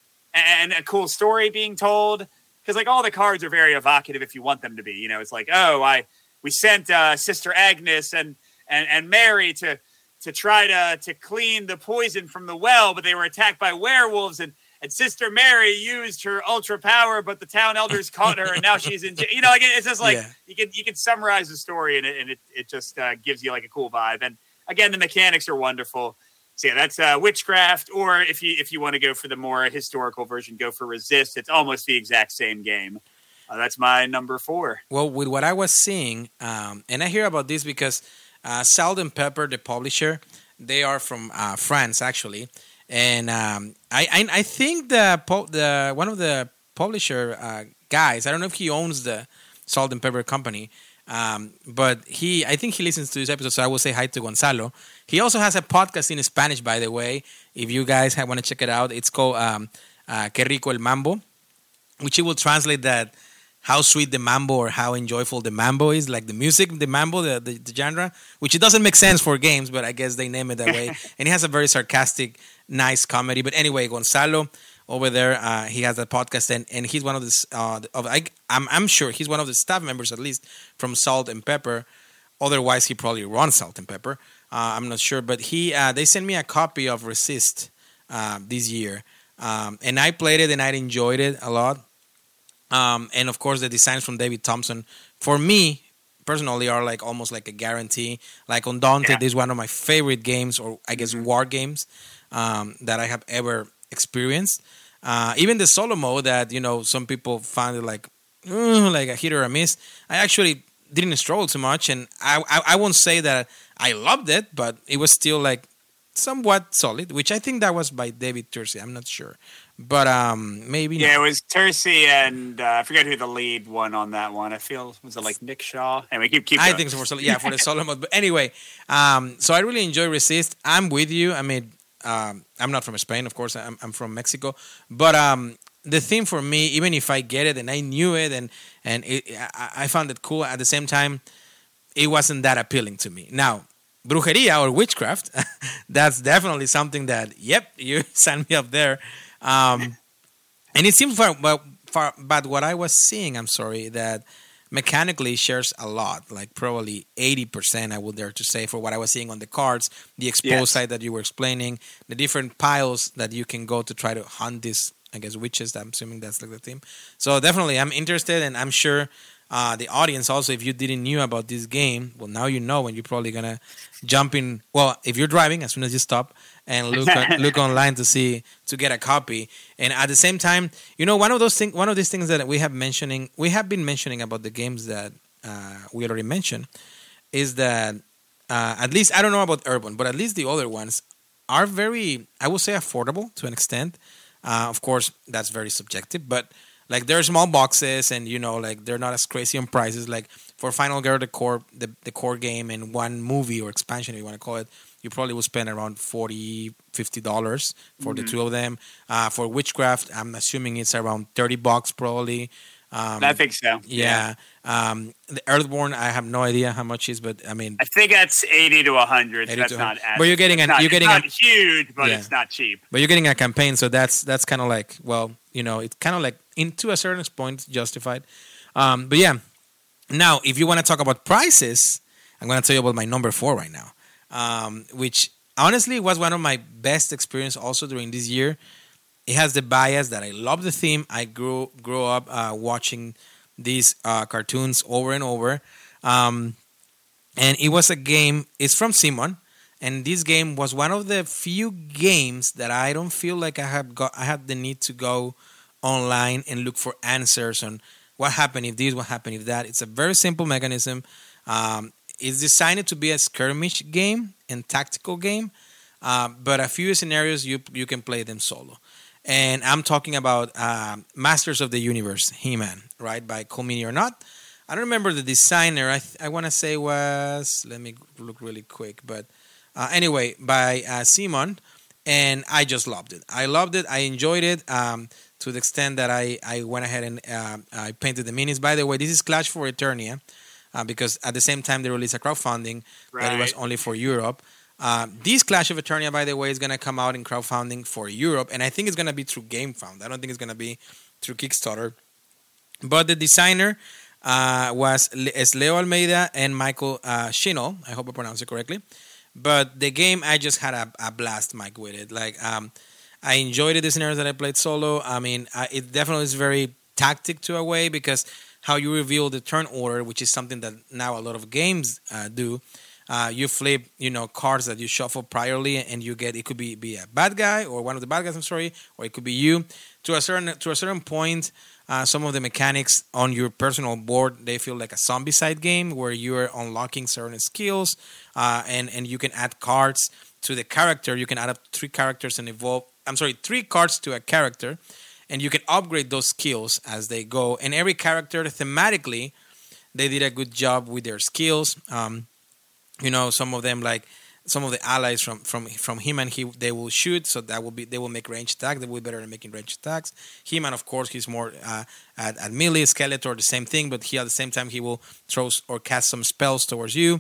a cool story being told. Because like all the cards are very evocative if you want them to be. It's like, we sent Sister Agnes and Mary to try to clean the poison from the well, but they were attacked by werewolves, and Sister Mary used her ultra power, but the town elders caught her, and now she's in jail. Like it's just like you can summarize the story, and it just gives you like a cool vibe. And again, the mechanics are wonderful. So yeah, that's Witchcraft. Or if you want to go for the more historical version, go for Resist. It's almost the exact same game. That's my number 4. Well, with what I was seeing, and I hear about this because Salt and Pepper, the publisher, they are from France actually, and I think the one of the publisher guys, I don't know if he owns the Salt and Pepper company, but I think he listens to this episode, so I will say hi to Gonzalo. He also has a podcast in Spanish, by the way. If you guys want to check it out, it's called Que Rico el Mambo, which it will translate that how sweet the mambo or how enjoyable the mambo is, like the music, the mambo, the genre, which it doesn't make sense for games, but I guess they name it that way. And he has a very sarcastic, nice comedy. But anyway, Gonzalo over there, he has a podcast, and he's one of the, I'm sure he's one of the staff members, at least, from Salt and Pepper. Otherwise, he probably runs Salt and Pepper. I'm not sure. But they sent me a copy of Resist this year. And I played it, and I enjoyed it a lot. And of course, the designs from David Thompson, for me personally, are like almost like a guarantee. Like Undaunted is one of my favorite games, or I guess war games that I have ever experienced. Even the solo mode that some people found it like a hit or a miss. I actually didn't struggle too much, and I won't say that I loved it, but it was still like somewhat solid. Which I think that was by David Tursi. I'm not sure. But maybe it was Tursi and I forget who the lead one on that one. I feel was it like Nick Shaw? And we keep. I think so for the solo mode. But anyway, so I really enjoy Resist. I'm with you. I mean, I'm not from Spain, of course. I'm from Mexico. But the theme for me, even if I get it and I knew it and I found it cool, at the same time, it wasn't that appealing to me. Now, Brujeria or Witchcraft, that's definitely something that, you signed me up there. And it seems but what I was seeing, that mechanically shares a lot, like probably 80%, I would dare to say, for what I was seeing on the cards, the exposed side that you were explaining, the different piles that you can go to try to hunt these, I guess, witches. I'm assuming that's like the theme. So definitely, I'm interested, and I'm sure the audience also, if you didn't knew about this game, well, now you know, and you're probably going to jump in. Well, if you're driving, as soon as you stop, and look online to get a copy. And at the same time, one of these things that we have been mentioning about the games that we already mentioned, is that at least, I don't know about Urban, but at least the other ones are very, I would say, affordable to an extent. Of course, that's very subjective, but like they're small boxes, and like they're not as crazy on prices. Like for Final Girl, the core game, and one movie or expansion, if you want to call it, you probably will spend around $40-$50 for the two of them. For Witchcraft, I'm assuming it's around $30 probably. I think so. Yeah. The Earthborn, I have no idea how much it is, but I mean, I think that's 80 to 100. So that's not. But you're getting not huge, but it's not cheap. But you're getting a campaign, so that's kind of like, well, it's kind of like, into a certain point, justified. But yeah, now if you want to talk about prices, I'm going to tell you about my number 4 right now, which honestly was one of my best experience also during this year. It has the bias that I love the theme. I grew up watching these cartoons over and over. And it was a game. It's from Simon. And this game was one of the few games that I don't feel like I had the need to go online and look for answers on what happened if this, what happened if that. It's a very simple mechanism. It's designed to be a skirmish game and tactical game, but a few scenarios you can play them solo. And I'm talking about Masters of the Universe, He-Man, right, by Cool Mini or Not. I don't remember the designer. I want to say was, let me look really quick, but anyway, by Simon, and I just loved it. I loved it. I enjoyed it to the extent that I went ahead and I painted the minis. By the way, this is Clash for Eternia, because at the same time they released a crowdfunding, but it was only for Europe. This Clash of Eternia, by the way, is going to come out in crowdfunding for Europe, and I think it's going to be through GameFound. I don't think it's going to be through Kickstarter. But the designer was Leo Almeida and Michael Shinol. I hope I pronounced it correctly. But the game, I just had a blast, Mike, with it. Like, I enjoyed the scenarios that I played solo. I mean, it definitely is very tactic to a way, because how you reveal the turn order, which is something that now a lot of games do. You flip, cards that you shuffle priorly, and you get, it could be a bad guy or one of the bad guys. I'm sorry, or it could be you. To a certain point, some of the mechanics on your personal board, they feel like a zombie-side game where you are unlocking certain skills, and you can add cards to the character. You can add up 3 characters and evolve. 3 cards to a character, and you can upgrade those skills as they go. And every character, thematically, they did a good job with their skills. Some of them, like some of the allies from He-Man, they will shoot, so they will make range attacks. They will be better at making range attacks. He-Man, of course, he's more at melee. Skeletor, the same thing, but at the same time he will throw or cast some spells towards you.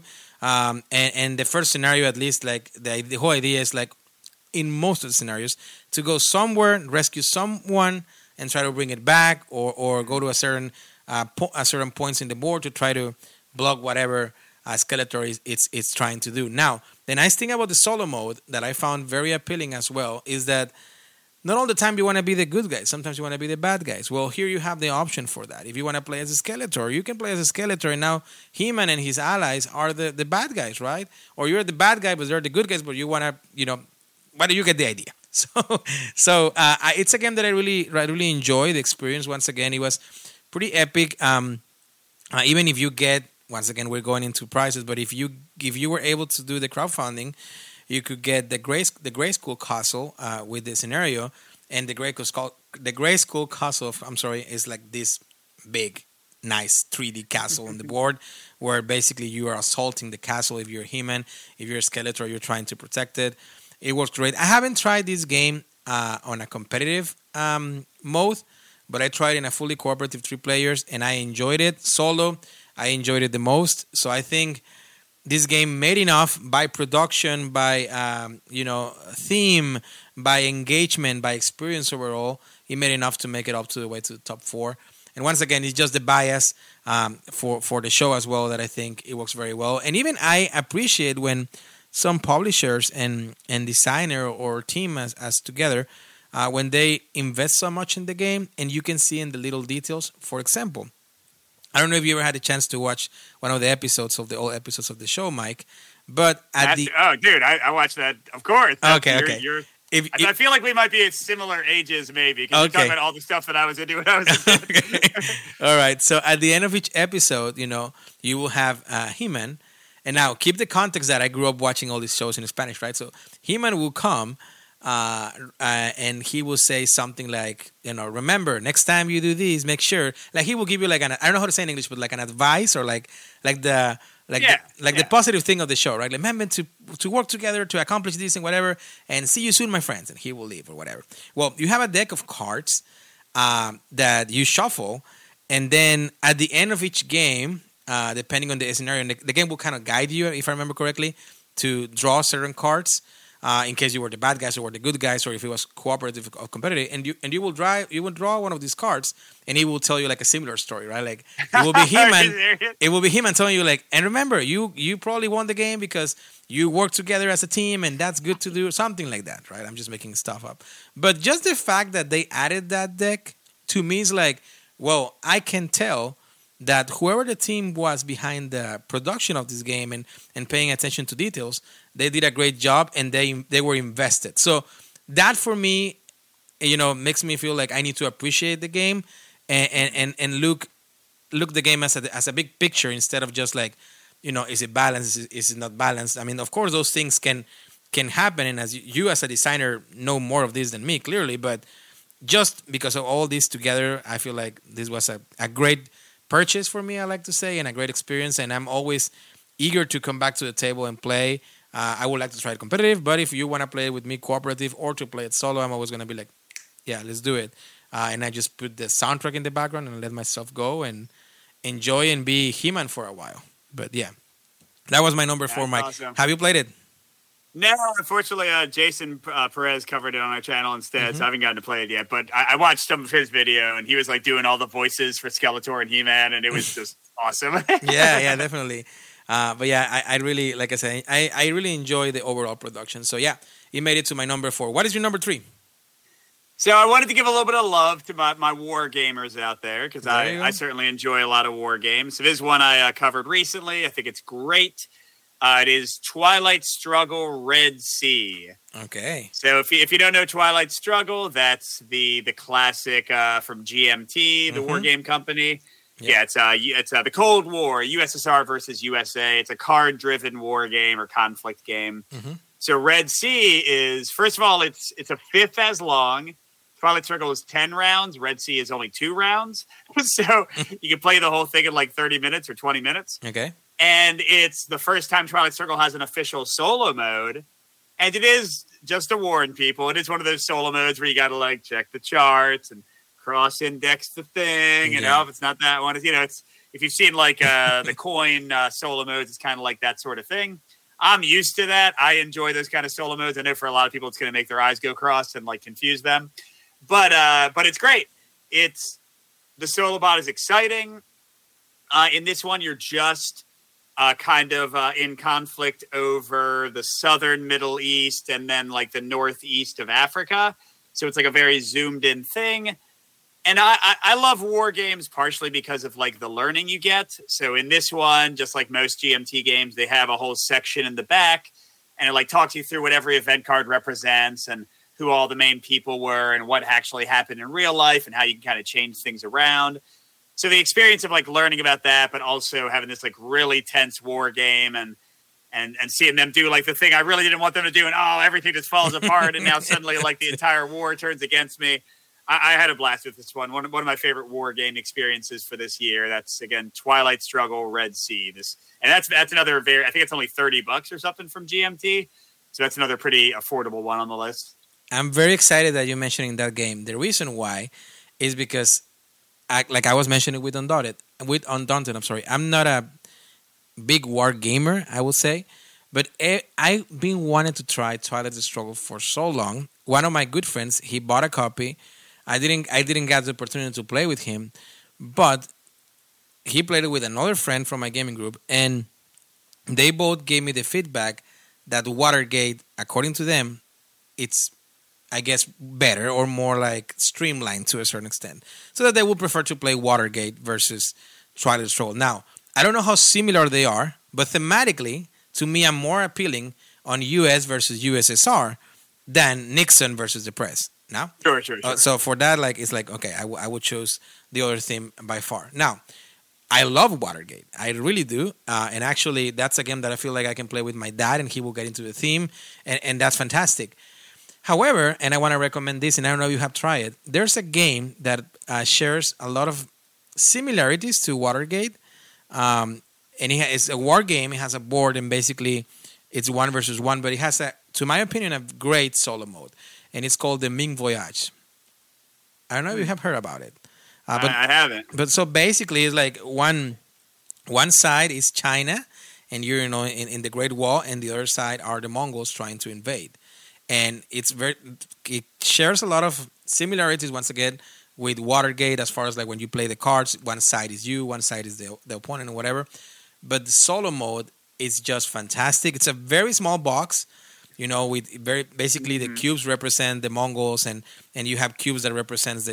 And the first scenario, at least, like the whole idea is, like in most of the scenarios, to go somewhere, rescue someone, and try to bring it back, or go to a certain points in the board to try to block whatever Skeletor it's trying to do. Now, the nice thing about the solo mode that I found very appealing as well is that not all the time you want to be the good guys. Sometimes you want to be the bad guys. Well, here you have the option for that. If you want to play as a Skeletor, you can play as a Skeletor, and now He-Man and his allies are the bad guys, right? Or you're the bad guy, but they're the good guys, but you want to, why do you get the idea? So it's a game that I really enjoy the experience. Once again, it was pretty epic. Even if you get, once again, we're going into prices, but if you were able to do the crowdfunding, you could get the Grayskull Castle with the scenario, and the Grayskull Castle, is like this big, nice 3D castle on the board, where basically you are assaulting the castle. If you're He-Man, if you're a Skeletor, you're trying to protect it. It works great. I haven't tried this game on a competitive mode, but I tried in a fully cooperative 3 players, and I enjoyed it. Solo, I enjoyed it the most. So I think this game made enough by production, by theme, by engagement, by experience overall. It made enough to make it up to the way to the top 4. And once again, it's just the bias for the show as well that I think it works very well. And even I appreciate when some publishers and designer or team as together, when they invest so much in the game, and you can see in the little details. For example, I don't know if you ever had a chance to watch one of the episodes of the old episodes of the show, Mike, but I watched that, of course. Okay. I feel like we might be at similar ages, maybe, because you're talking about all the stuff that I was into when I was a kid. Okay. All right. So at the end of each episode, you will have He-Man. And now, keep the context that I grew up watching all these shows in Spanish, right? So He-Man will come, and he will say something like, remember, next time you do this, make sure. Like, he will give you like I don't know how to say in English, but like an advice, or the positive thing of the show, right? Like, remember to work together to accomplish this and whatever, and see you soon, my friends. And he will leave or whatever. Well, you have a deck of cards that you shuffle, and then at the end of each game, depending on the scenario, the game will kind of guide you, if I remember correctly, to draw certain cards in case you were the bad guys or were the good guys, or if it was cooperative or competitive. And you will draw one of these cards, and it will tell you like a similar story, right? Like, it will be He-Man. It will be He-Man telling you like, and remember, you probably won the game because you worked together as a team, and that's good to do, something like that, right? I'm just making stuff up, but just the fact that they added that deck to me is like, well, I can tell that whoever the team was behind the production of this game and paying attention to details, They did a great job, and they were invested. So that for me, makes me feel like I need to appreciate the game and look the game as a big picture instead of just like, is it balanced? Is it not balanced? I mean, of course, those things can happen, and as you as a designer know more of this than me, clearly. But just because of all this together, I feel like this was a great purchase for me, I like to say, and a great experience. And I'm always eager to come back to the table and play. I would like to try it competitive, but if you want to play it with me cooperative or to play it solo, I'm always going to be like, yeah, let's do it. And I just put the soundtrack in the background and let myself go and enjoy and be He-Man for a while. But yeah, that was my number 4, Mike. Awesome. Have you played it? No, unfortunately, Jason Perez covered it on our channel instead, so I haven't gotten to play it yet. But I watched some of his video, and he was like doing all the voices for Skeletor and He-Man, and it was just awesome. yeah, definitely. But yeah, I really, like I said, I really enjoy the overall production. So yeah, it made it to my number 4. What is your number 3? So I wanted to give a little bit of love to my war gamers out there, because I certainly enjoy a lot of war games. So this is one I covered recently. I think it's great. It is Twilight Struggle Red Sea. Okay. So if you don't know Twilight Struggle, that's the classic from GMT, the war game company. Yep. Yeah, it's the Cold War, USSR versus USA. It's a card-driven war game or conflict game. So Red Sea is, first of all, it's a fifth as long. Twilight Struggle is 10 rounds. Red Sea is only 2 rounds. So you can play the whole thing in like 30 minutes or 20 minutes. Okay. And it's the first time Twilight Struggle has an official solo mode. And it is, just to warn people, it is one of those solo modes where you got to like check the charts and cross-index the thing, if it's not that one, it's if you've seen like the coin solo modes, it's kind of like that sort of thing. I'm used to that. I enjoy those kind of solo modes. I know for a lot of people, it's going to make their eyes go cross and like confuse them, but it's great. It's the solo bot is exciting. In this one, you're just kind of in conflict over the southern Middle East and then like the northeast of Africa. So it's like a very zoomed in thing. And I love war games partially because of like the learning you get. So in this one, just like most GMT games, they have a whole section in the back and it like talks you through what every event card represents and who all the main people were and what actually happened in real life and how you can kind of change things around. So the experience of like learning about that, but also having this like really tense war game and seeing them do like the thing I really didn't want them to do and everything just falls apart and now suddenly like the entire war turns against me. I had a blast with this one. One of my favorite war game experiences for this year. That's again Twilight Struggle Red Sea. That's another I think it's only $30 or something from GMT. So that's another pretty affordable one on the list. I'm very excited that you're mentioning that game. The reason why is because, like I was mentioning with Undaunted, I'm not a big war gamer, I would say, but I've been wanting to try Twilight Struggle for so long. One of my good friends, he bought a copy. I didn't get the opportunity to play with him, but he played it with another friend from my gaming group, and they both gave me the feedback that Watergate, according to them, it's, I guess, better or more like streamlined to a certain extent, so that they would prefer to play Watergate versus Twilight Struggle. Now, I don't know how similar they are, but thematically, to me, I'm more appealing on US versus USSR than Nixon versus the press. Now, sure. So for that, like, it's like, okay, I would choose the other theme by far. Now, I love Watergate. I really do. And actually, that's a game that I feel like I can play with my dad and he will get into the theme. And that's fantastic. However, and I want to recommend this, and I don't know if you have tried it, there's a game that shares a lot of similarities to Watergate. And it's a war game. It has a board, and basically it's 1 versus 1, but it has, to my opinion, a great solo mode. And it's called the Ming Voyage. I don't know if you have heard about it. But I haven't. But so basically, it's like one side is China, and you're in the Great Wall, and the other side are the Mongols trying to invade. And it shares a lot of similarities once again with Watergate as far as like when you play the cards, one side is you, one side is the opponent or whatever. But the solo mode is just fantastic. It's a very small box. With basically the cubes represent the Mongols, and you have cubes that represents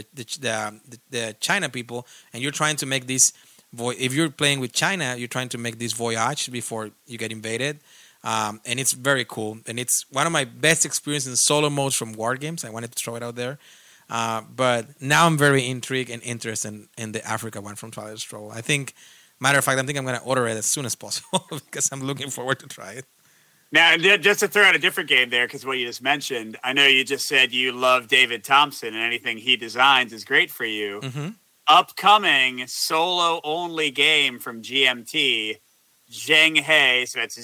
the China people, and you're trying to make this. If you're playing with China, you're trying to make this voyage before you get invaded. And it's very cool. And it's one of my best experiences in solo modes from war games. I wanted to throw it out there. But now I'm very intrigued and interested in the Africa one from Twilight Struggle. I think, matter of fact, I'm going to order it as soon as possible because I'm looking forward to try it. Now, just to throw out a different game there, because what you just mentioned, I know you just said you love David Thompson and anything he designs is great for you. Mm-hmm. Upcoming solo-only game from GMT, Zheng He, so that's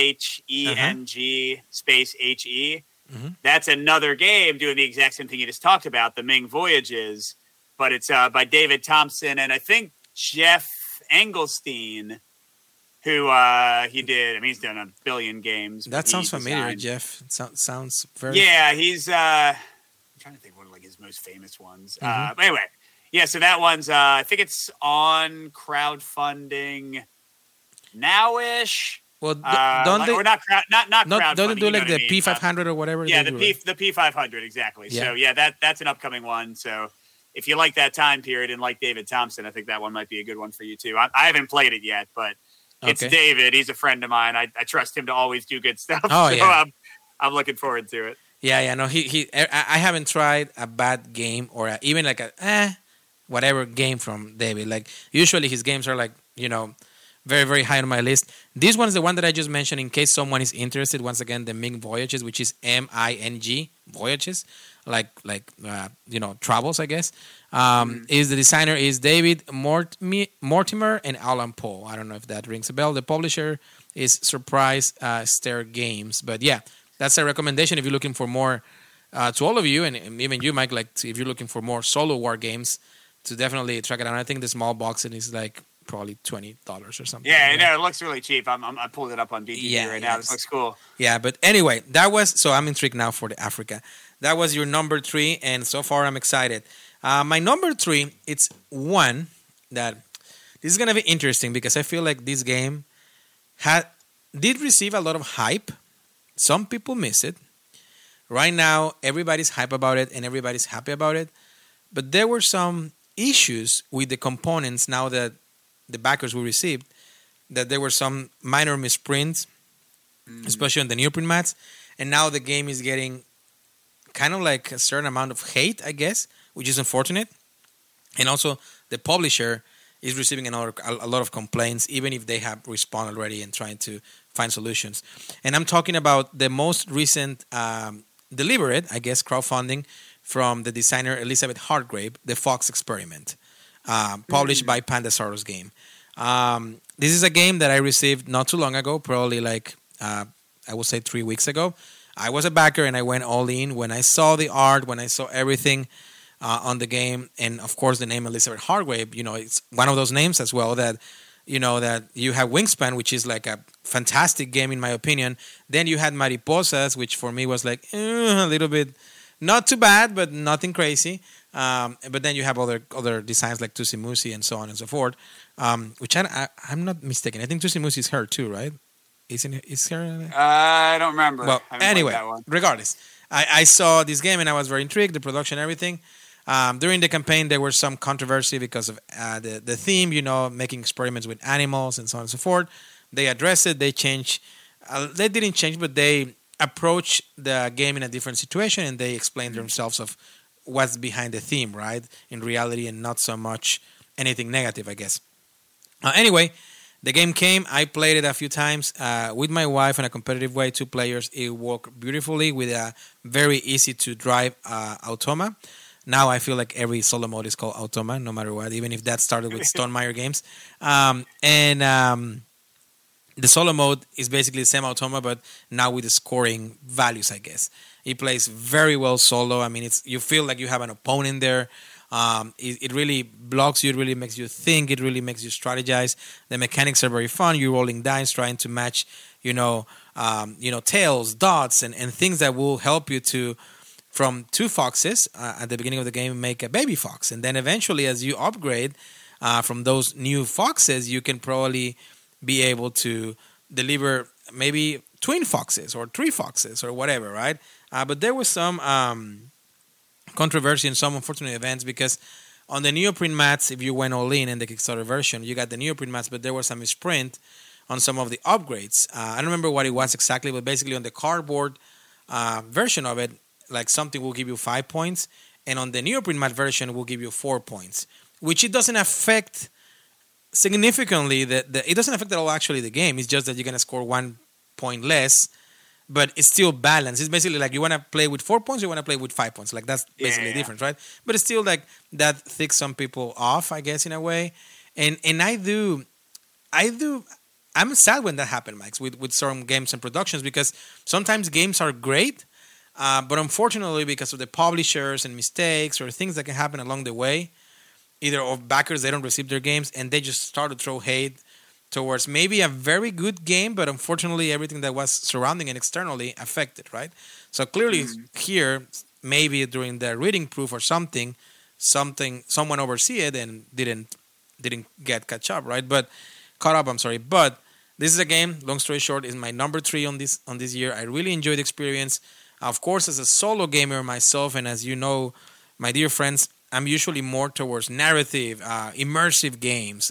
Zheng space HE. Mm-hmm. That's another game doing the exact same thing you just talked about, the Ming Voyages, but it's by David Thompson and I think Jeff Engelstein, who he did. I mean, he's done a billion games. That sounds familiar, Jeff. It sounds very. Yeah, he's. I'm trying to think what like his most famous ones. Mm-hmm. But anyway, yeah. So that one's. I think it's on crowdfunding nowish. Well, don't they? Or not crowdfunding. Don't they do like the I mean? P500 or whatever? Yeah, the P500 exactly. Yeah. So yeah, that's an upcoming one. So if you like that time period and like David Thompson, I think that one might be a good one for you too. I haven't played it yet, but. It's okay. David. He's a friend of mine. I trust him to always do good stuff. Oh, so yeah. I'm looking forward to it. Yeah. No, I haven't tried a bad game or even like a whatever game from David. Like usually his games are like, very, very high on my list. This one is the one that I just mentioned in case someone is interested. Once again, the Ming Voyages, which is MING Voyages, like travels, I guess. Is the designer is David Mortimer and Alan Poe. I don't know if that rings a bell. The publisher is Surprise Stare Games. But yeah, that's a recommendation if you're looking for more to all of you, and even you, Mike. Like if you're looking for more solo war games, to definitely track it out. I think the small box is like probably $20 or something. Yeah, no, it looks really cheap. I pulled it up on BGG right now. This looks cool. Yeah, but anyway, so I'm intrigued now for the Africa. That was your number 3, and so far I'm excited. My number 3, it's one that this is gonna be interesting because I feel like this game did receive a lot of hype. Some people miss it. Right now, everybody's hype about it and everybody's happy about it. But there were some issues with the components now that the backers we received, that there were some minor misprints, especially on the neoprene mats. And now the game is getting kind of like a certain amount of hate, I guess, which is unfortunate. And also the publisher is receiving a lot of complaints, even if they have responded already and trying to find solutions. And I'm talking about the most recent deliberate, I guess, crowdfunding from the designer Elizabeth Hargrave, The Fox Experiment, published by Pandasaurus Game. This is a game that I received not too long ago, probably like, I would say 3 weeks ago. I was a backer and I went all in when I saw the art, when I saw everything on the game. And of course, the name Elizabeth Hargrave, it's one of those names as well that, that you have Wingspan, which is like a fantastic game in my opinion. Then you had Mariposas, which for me was like a little bit, not too bad, but nothing crazy. But then you have other designs like Tusimusi and so on and so forth, which I'm not mistaken. I think Tusimusi is her too, right? Is her? I don't remember. Well, anyway, regardless, I saw this game and I was very intrigued. The production, everything. During the campaign, there was some controversy because of the theme. Making experiments with animals and so on and so forth. They addressed it. They changed. They didn't change, but they approached the game in a different situation and they explained themselves of what's behind the theme, right? In reality, and not so much anything negative, I guess. Anyway. The game came. I played it a few times with my wife in a competitive way, 2 players. It worked beautifully with a very easy to drive Automa. Now I feel like every solo mode is called Automa, no matter what, even if that started with Stonemaier games. The solo mode is basically the same Automa, but now with the scoring values, I guess. It plays very well solo. I mean, you feel like you have an opponent there. It really blocks you. It really makes you think. It really makes you strategize. The mechanics are very fun. You're rolling dice, trying to match, tails, dots, and things that will help you to, from 2 foxes at the beginning of the game, make a baby fox. And then eventually, as you upgrade from those new foxes, you can probably be able to deliver maybe twin foxes or 3 foxes or whatever, right? But there was some controversy and some unfortunate events because on the neoprene mats, if you went all in the Kickstarter version, you got the neoprene mats, but there was a misprint on some of the upgrades. I don't remember what it was exactly, but basically on the cardboard version of it, like something will give you 5 points, and on the neoprene mat version will give you 4 points, which it doesn't affect significantly. It doesn't affect at all actually the game. It's just that you're gonna score 1 point less, but it's still balanced. It's basically like you want to play with 4 points, you want to play with 5 points. Like that's basically the difference, right? But it's still like that ticks some people off, I guess, in a way. And I'm sad when that happened, Mike, with some games and productions, because sometimes games are great, but unfortunately because of the publishers and mistakes or things that can happen along the way, either of backers, they don't receive their games and they just start to throw hate towards maybe a very good game, but unfortunately everything that was surrounding it externally affected, right? So clearly here, maybe during the reading proof or something, someone oversee it and didn't catch up, right? But caught up, I'm sorry. But this is a game, long story short, is my number 3 on this year. I really enjoyed the experience. Of course, as a solo gamer myself, and as you know, my dear friends, I'm usually more towards narrative, immersive games,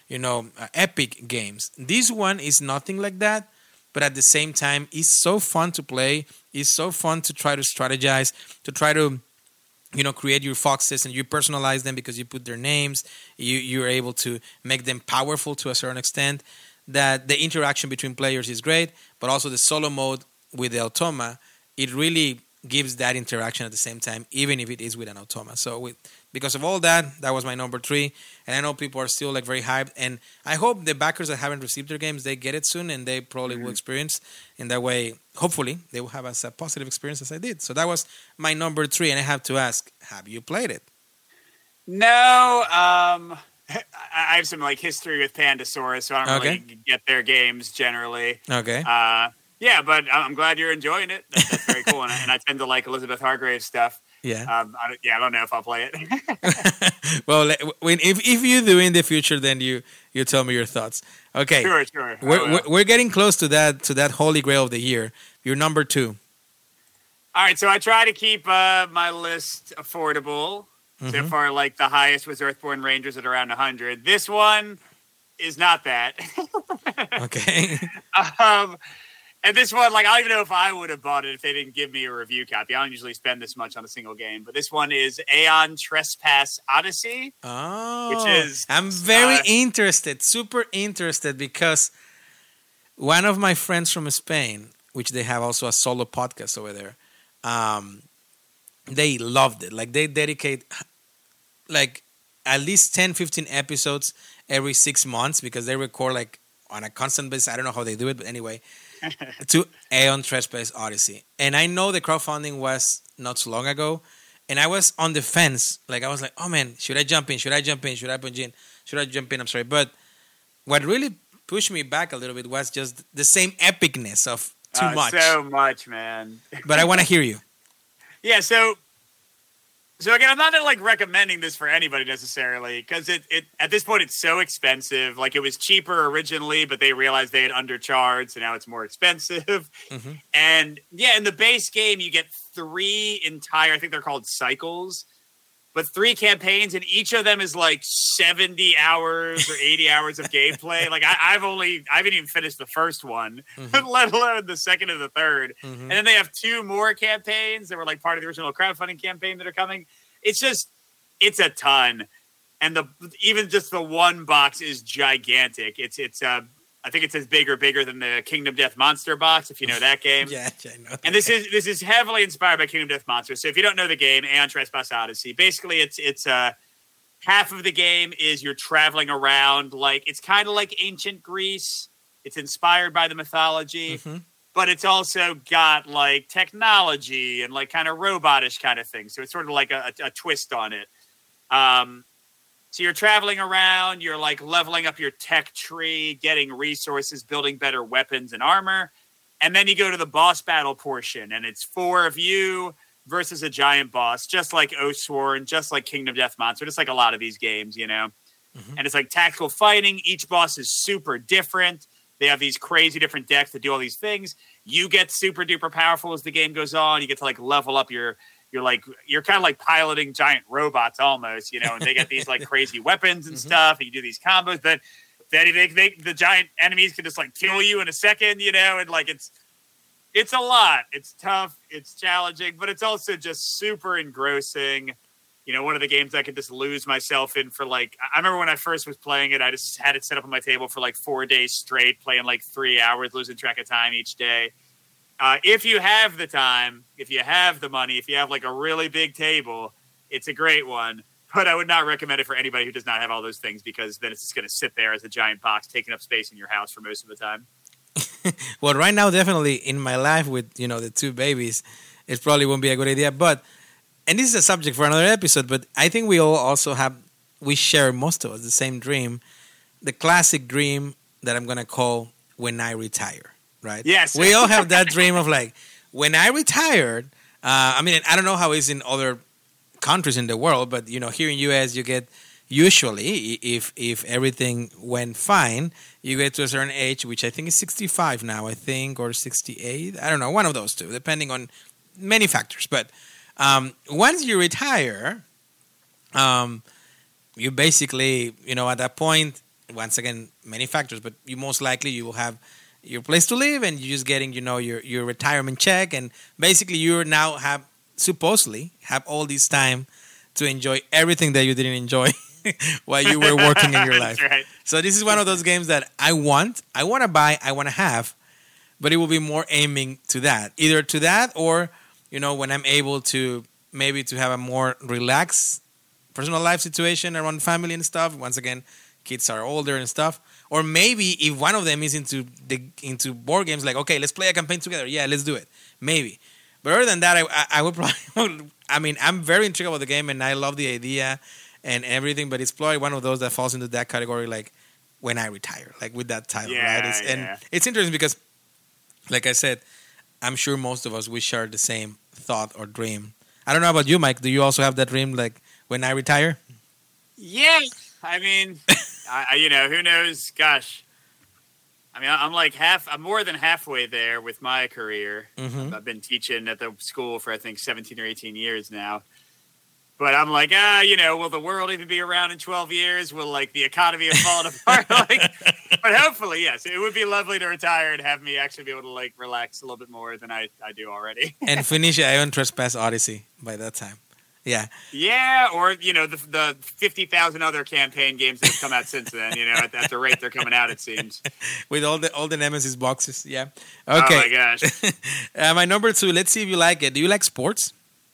epic games. This one is nothing like that, but at the same time, it's so fun to play. It's so fun to try to strategize, to try to, create your foxes, and you personalize them because you put their names. You're able to make them powerful to a certain extent. That the interaction between players is great, but also the solo mode with the automa, it really gives that interaction at the same time, even if it is with an automa. So because of all that was my number 3. And I know people are still like very hyped. And I hope the backers that haven't received their games, they get it soon, and they probably will experience. In that way, hopefully, they will have as a positive experience as I did. So that was my number 3. And I have to ask, have you played it? No. I have some like history with Pandasaurus, so I don't really get their games generally. Okay. Yeah, but I'm glad you're enjoying it. That's very cool, and I tend to like Elizabeth Hargrave's stuff. Yeah. I don't know if I'll play it. Well, if you do in the future, then you tell me your thoughts. Okay. Sure. We're getting close to that holy grail of the year. You're number 2. All right, so I try to keep my list affordable. So far, like the highest was Earthborn Rangers at around 100. This one is not that. Okay. And this one, like, I don't even know if I would have bought it if they didn't give me a review copy. I don't usually spend this much on a single game. But this one is Aeon Trespass Odyssey. Oh. Which is... I'm very interested, super interested, because one of my friends from Spain, which they have also a solo podcast over there, they loved it. Like, they dedicate, like, at least 10, 15 episodes every 6 months, because they record, like, on a constant basis. I don't know how they do it, but anyway... to Aeon Trespass Odyssey. And I know the crowdfunding was not so long ago, and I was on the fence. Like, I was like, oh man, should I jump in? I'm sorry. But what really pushed me back a little bit was just the same epicness of too much. So much, man. But I want to hear you. Yeah, so again, I'm not like recommending this for anybody necessarily, because it at this point it's so expensive. Like, it was cheaper originally, but they realized they had undercharged, so now it's more expensive. And yeah, in the base game you get 3 entire, I think they're called cycles, but 3 campaigns, and each of them is like 70 hours or 80 hours of gameplay. Like, I haven't even finished the first one, let alone the second and the third. And then they have 2 more campaigns that were like part of the original crowdfunding campaign that are coming. It's a ton. And even just the one box is gigantic. It's I think it says bigger than the Kingdom Death Monster box, if you know that game. Yeah, I know. And this is heavily inspired by Kingdom Death Monster. So if you don't know the game, Aeon Trespass Odyssey, basically it's half of the game is you're traveling around, like, it's kind of like ancient Greece. It's inspired by the mythology, but it's also got like technology and like kind of robotish kind of thing. So it's sort of like a twist on it. So you're traveling around, you're like leveling up your tech tree, getting resources, building better weapons and armor. And then you go to the boss battle portion, and it's 4 of you versus a giant boss, just like Oathsworn, just like Kingdom Death Monster, just like a lot of these games, you know? And it's like tactical fighting. Each boss is super different. They have these crazy different decks that do all these things. You get super duper powerful as the game goes on. You get to like level up you're kind of like piloting giant robots almost, you know, and they get these like crazy weapons and stuff, and you do these combos. But Then the giant enemies can just like kill you in a second, and like it's a lot. It's tough. It's challenging, but it's also just super engrossing. One of the games I could just lose myself in for like, I remember when I first was playing it, I just had it set up on my table for like 4 days straight, playing like 3 hours, losing track of time each day. If you have the time, if you have the money, if you have like a really big table, it's a great one. But I would not recommend it for anybody who does not have all those things, because then it's just going to sit there as a giant box taking up space in your house for most of the time. Well, right now, definitely in my life with, the 2 babies, it probably won't be a good idea. But, and this is a subject for another episode, but I think we all also we share, most of us, the same dream, the classic dream that I'm going to call when I retire, right? Yes. We all have that dream of like, when I retired, I don't know how it's in other countries in the world, but, here in U.S., you get, usually, if everything went fine, you get to a certain age, which I think is 65 now, or 68. I don't know, one of those two, depending on many factors. But once you retire, you basically, at that point, once again, many factors, but you most likely you will have your place to live, and you're just getting, your retirement check, and basically you now supposedly have all this time to enjoy everything that you didn't enjoy while you were working in your life. Right. So this is one of those games that I want to buy, I want to have, but it will be more aiming to that. Either to that, or, when I'm able to maybe to have a more relaxed personal life situation around family and stuff. Once again, kids are older and stuff. Or maybe if one of them is into board games, like, okay, let's play a campaign together. Yeah, let's do it. Maybe. But other than that, I would probably, I'm very intrigued about the game, and I love the idea and everything, but it's probably one of those that falls into that category, like when I retire, like with that title, right? And it's interesting because, like I said, I'm sure most of us, we share the same thought or dream. I don't know about you, Mike. Do you also have that dream, like when I retire? Yeah. Who knows? Gosh. I'm more than halfway there with my career. Mm-hmm. I've been teaching at the school for, I think, 17 or 18 years now. But I'm like, will the world even be around in 12 years? Will, like, the economy have fallen apart? But hopefully, yes. It would be lovely to retire and have me actually be able to, like, relax a little bit more than I do already. And finish Ion Trespass Odyssey by that time. Yeah. Yeah, or, the 50,000 other campaign games that have come out since then, at the rate they're coming out, it seems. With all the Nemesis boxes, yeah. Okay. Oh, my gosh. My number 2, let's see if you like it. Do you like sports?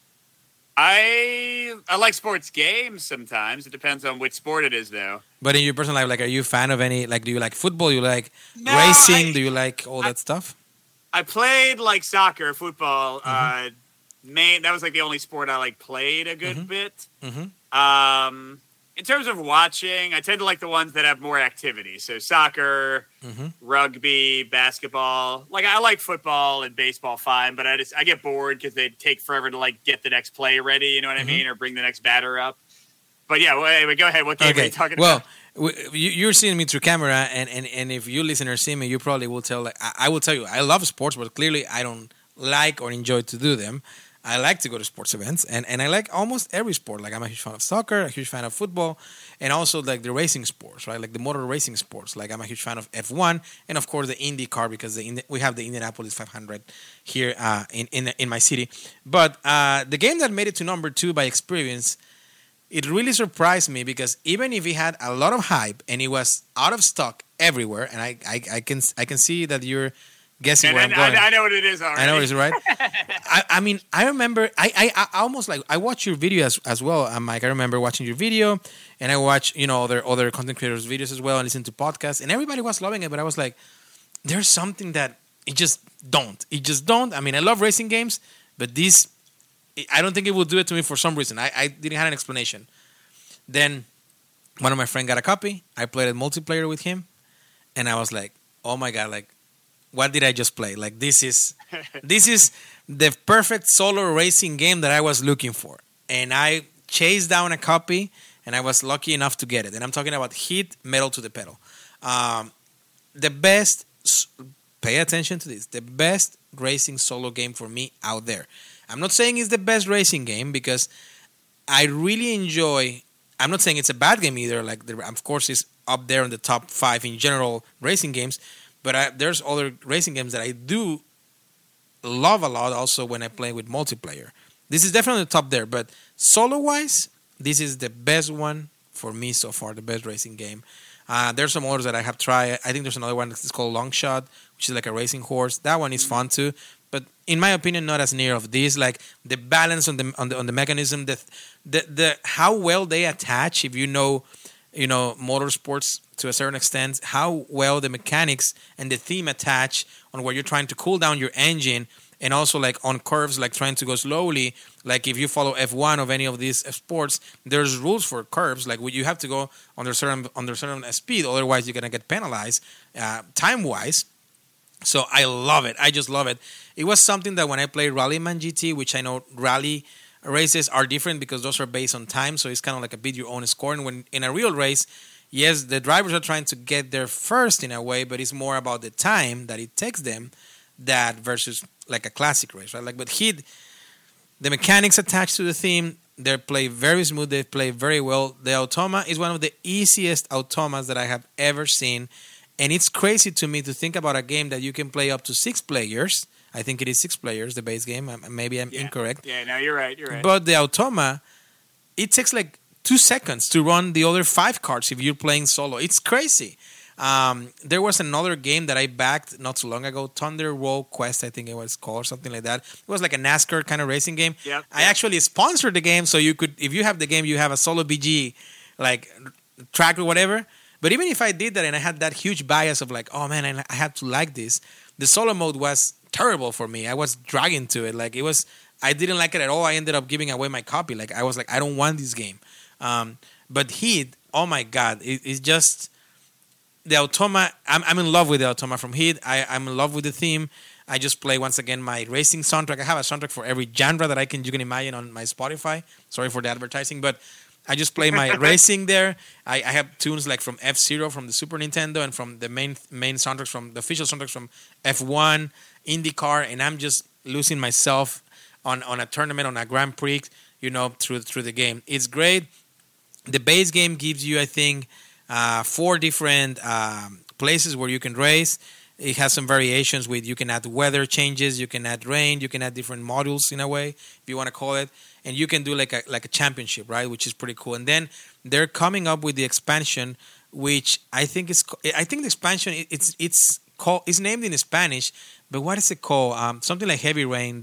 I like sports games sometimes. It depends on which sport it is, though. But in your personal life, like, are you a fan of any, like, do you like football? Do you like racing? Do you like all that stuff? I played, like, soccer, football. Mm-hmm. That was, like, the only sport I, like, played a good bit. Mm-hmm. In terms of watching, I tend to like the ones that have more activity. So soccer, rugby, basketball. Like, I like football and baseball fine, but I get bored because they take forever to, like, get the next play ready, you know what I mean? Or bring the next batter up. But yeah, anyway, go ahead. What game are you talking about? Well, you're seeing me through camera, and if you listeners see me, you probably will tell, like, I will tell you, I love sports, but clearly I don't like or enjoy to do them. I like to go to sports events, and I like almost every sport. Like, I'm a huge fan of soccer, a huge fan of football, and also, like, the racing sports, right? Like the motor racing sports. Like, I'm a huge fan of F1, and of course the IndyCar, because we have the Indianapolis 500 here in my city. But the game that made it to number 2 by experience, it really surprised me, because even if it had a lot of hype and it was out of stock everywhere, and I can see that you're guessing where I'm going. I know what it is already. I know what it is, right? I remember, I almost, like, I watch your video as well, Mike. I remember watching your video, and I watch, other content creators' videos as well, and listen to podcasts, and everybody was loving it, but I was like, there's something that it just don't. I mean, I love racing games, but this, I don't think it will do it to me for some reason. I didn't have an explanation. Then one of my friends got a copy. I played it multiplayer with him, and I was like, oh my God, like, what did I just play? Like, this is the perfect solo racing game that I was looking for. And I chased down a copy, and I was lucky enough to get it. And I'm talking about Heat Metal to the Pedal. The best, pay attention to this, the best racing solo game for me out there. I'm not saying it's the best racing game, because I really enjoy, I'm not saying it's a bad game either. Like, of course, it's up there in the top 5 in general racing games. But there's other racing games that I do love a lot also when I play with multiplayer. This is definitely the top there, but solo-wise, this is the best one for me so far, the best racing game. There's some others that I have tried. I think there's another one that's called Longshot, which is like a racing horse. That one is fun too, but in my opinion, not as near of this. Like the balance on the mechanism, the how well they attach. If you know motorsports to a certain extent, how well the mechanics and the theme attach on where you're trying to cool down your engine. And also, like on curves, like trying to go slowly. Like if you follow F1 of any of these sports, there's rules for curves. Like you have to go under certain speed, otherwise you're gonna get penalized time wise. So I love it. I just love it. It was something that when I played Rallyman GT, which I know rally races are different because those are based on time, so it's kind of like a beat your own score. And when in a real race, yes, the drivers are trying to get there first in a way, but it's more about the time that it takes them. That versus like a classic race, right? Like, but Heat, the mechanics attached to the theme, they play very smooth. They play very well. The automa is one of the easiest automas that I have ever seen, and it's crazy to me to think about a game that you can play up to 6 players. I think it is 6 players, the base game. Maybe I'm incorrect. Yeah, no, you're right. You're right. But the automa, it takes like 2 seconds to run the other 5 cards if you're playing solo. It's crazy. There was another game that I backed not so long ago, Thunder Roll Quest, I think it was called, or something like that. It was like a NASCAR kind of racing game. Yep. I actually sponsored the game, so you could, if you have the game, you have a solo BG like track or whatever. But even if I did that and I had that huge bias of like, oh man, I had to like this, the solo mode was terrible for me. I was dragging to it. Like I didn't like it at all. I ended up giving away my copy. Like I was like, I don't want this game. But Heat, oh my God, it's just... The automa, I'm in love with the automa from Heat. I'm in love with the theme. I just play once again my racing soundtrack. I have a soundtrack for every genre that you can imagine on my Spotify. Sorry for the advertising, but I just play my racing there. I have tunes like from F-Zero from the Super Nintendo and from the main soundtracks from the official soundtracks from F1, IndyCar, and I'm just losing myself on a tournament, on a Grand Prix, through the game. It's great. The base game gives you, I think, 4 different places where you can race. It has some variations with you can add weather changes, you can add rain, you can add different modules in a way, if you want to call it, and you can do like a championship, right? Which is pretty cool. And then they're coming up with the expansion, which I think the expansion it's named in Spanish, but what is it called? Something like Heavy Rain.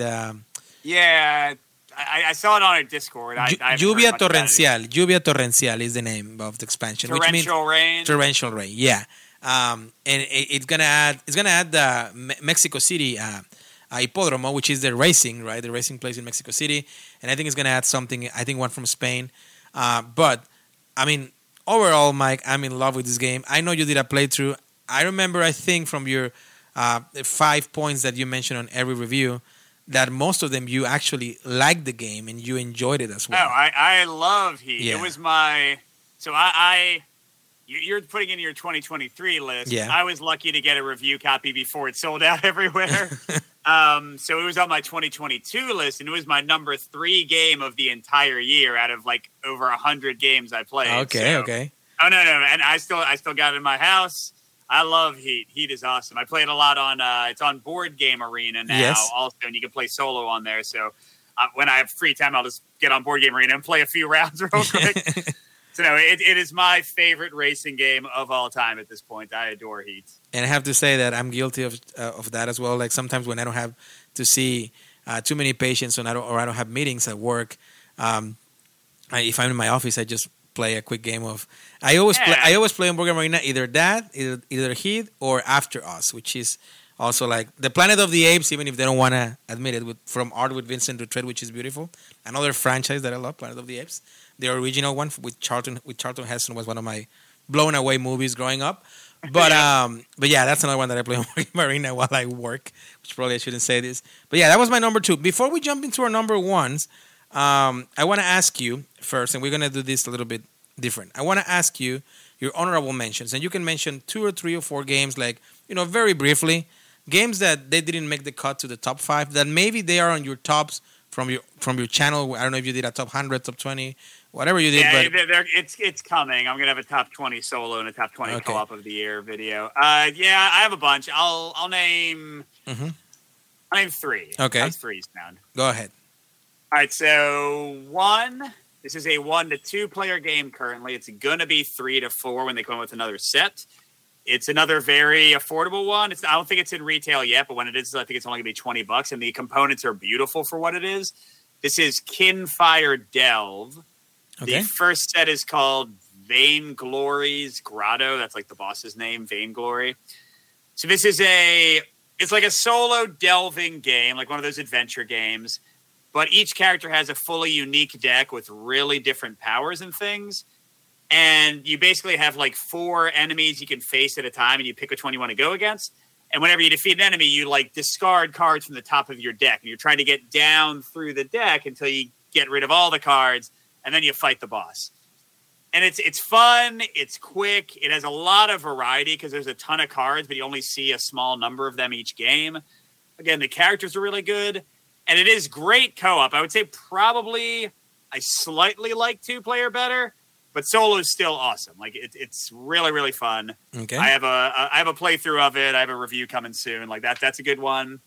Yeah. I saw it on our Discord. Lluvia Torrencial is the name of the expansion. Torrential rain. Torrential rain, yeah. And it's gonna add the Mexico City Hipódromo, which is the racing, right? The racing place in Mexico City, and I think it's gonna add something. I think one from Spain. But I mean, overall, Mike, I'm in love with this game. I know you did a playthrough. I remember, I think from your 5 points that you mentioned on every review, that most of them you actually liked the game and you enjoyed it as well. Oh, I love Heat. Yeah. It was you're putting in your 2023 list. Yeah. I was lucky to get a review copy before it sold out everywhere. So it was on my 2022 list, and it was my number 3 game of the entire year out of like over 100 games I played. Okay. Oh no, and I still got it in my house. I love Heat. Heat is awesome. I play it a lot on. It's on Board Game Arena now, also, and you can play solo on there. So when I have free time, I'll just get on Board Game Arena and play a few rounds real quick. So no, it is my favorite racing game of all time at this point. I adore Heat. And I have to say that I'm guilty of that as well. Like sometimes when I don't have to see too many patients, or I don't have meetings at work, if I'm in my office, I just play a quick game of. I always play on Board Game Arena either Heat or After Us, which is also like the Planet of the Apes, even if they don't want to admit it. From Art with Vincent Dutrait, which is beautiful. Another franchise that I love, Planet of the Apes. The original one with Charlton Heston was one of my blown away movies growing up. But yeah, that's another one that I play on Board Game Arena while I work, which probably I shouldn't say this. But yeah, that was my number 2. Before we jump into our number 1s, I want to ask you first, and we're going to do this a little bit different. I want to ask you your honorable mentions, and you can mention 2 or 3 or 4 games, like, very briefly, games that they didn't make the cut to the top 5, that maybe they are on your tops from your channel. I don't know if you did a top 100, top 20, whatever you did. Yeah, but it's coming. I'm gonna have a top 20 solo and a top 20 co-op of the year video. Yeah, I have a bunch. I'll name. Mm-hmm. I'll name 3. Okay, how's 3 sound? Go ahead. All right, so 1. This is a 1 to 2 player game currently. It's gonna be 3 to 4 when they come up with another set. It's another very affordable one. I don't think it's in retail yet, but when it is, I think it's only going to be $20, and the components are beautiful for what it is. This is Kinfire Delve. Okay. The first set is called Vainglory's Grotto. That's like the boss's name, Vainglory. So this is it's like a solo delving game, like one of those adventure games, but each character has a fully unique deck with really different powers and things. And you basically have like 4 enemies you can face at a time, and you pick which one you want to go against. And whenever you defeat an enemy, you like discard cards from the top of your deck. And you're trying to get down through the deck until you get rid of all the cards, and then you fight the boss. And it's fun, it's quick, it has a lot of variety because there's a ton of cards, but you only see a small number of them each game. Again, the characters are really good, and it is great co-op. I would say probably I slightly like 2-player better. But solo is still awesome. Like it's really, really fun. Okay. I have a playthrough of it. I have a review coming soon. Like that's a good one.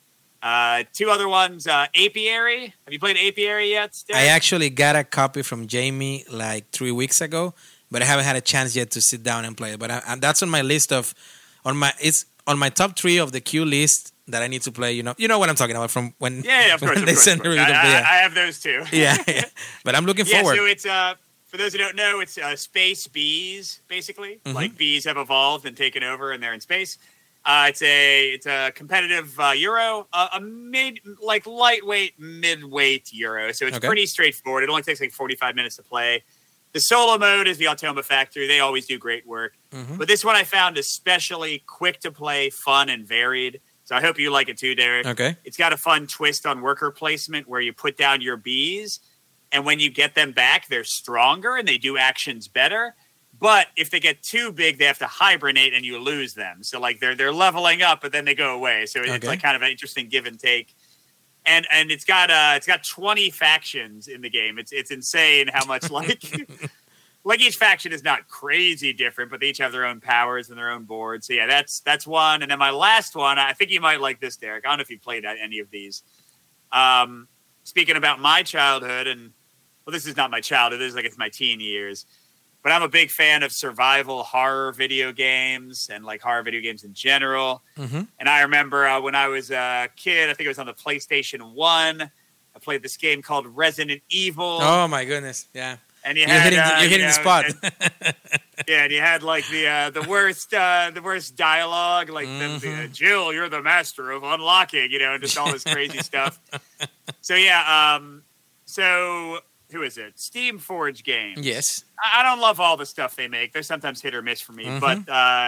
2 other ones. Apiary. Have you played Apiary yet, Steph? I actually got a copy from Jamie like 3 weeks ago, but I haven't had a chance yet to sit down and play it. But that's on my list it's on my top 3 of the queue list that I need to play. You know what I'm talking about from when of course, when they send the review. I have those too. yeah. But I'm looking forward. So it's for those who don't know, it's space bees, basically. Mm-hmm. Like bees have evolved and taken over, and they're in space. It's a competitive Euro, a lightweight, midweight Euro. So it's pretty straightforward. It only takes like 45 minutes to play. The solo mode is the Automa Factory. They always do great work. Mm-hmm. But this one I found especially quick to play, fun, and varied. So I hope you like it too, Derek. Okay. It's got a fun twist on worker placement where you put down your bees, and when you get them back, they're stronger and they do actions better. But if they get too big, they have to hibernate and you lose them. So like they're leveling up, but then they go away. So it's like kind of an interesting give and take. And it's got 20 factions in the game. It's insane how much like each faction is not crazy different, but they each have their own powers and their own boards. So yeah, that's one. And then my last one, I think you might like this, Derek. I don't know if you played any of these. Speaking about my childhood, and well, this is not my childhood. This is like it's my teen years. But I'm a big fan of survival horror video games and like horror video games in general. Mm-hmm. And I remember when I was a kid, I think it was on the PlayStation 1. I played this game called Resident Evil. Oh my goodness, yeah. And you're hitting the spot. And you had like the worst dialogue, like the Jill, you're the master of unlocking, and just all this crazy stuff. So yeah, so who is it? Steam Forge Games. Yes. I don't love all the stuff they make. They're sometimes hit or miss for me. Mm-hmm. But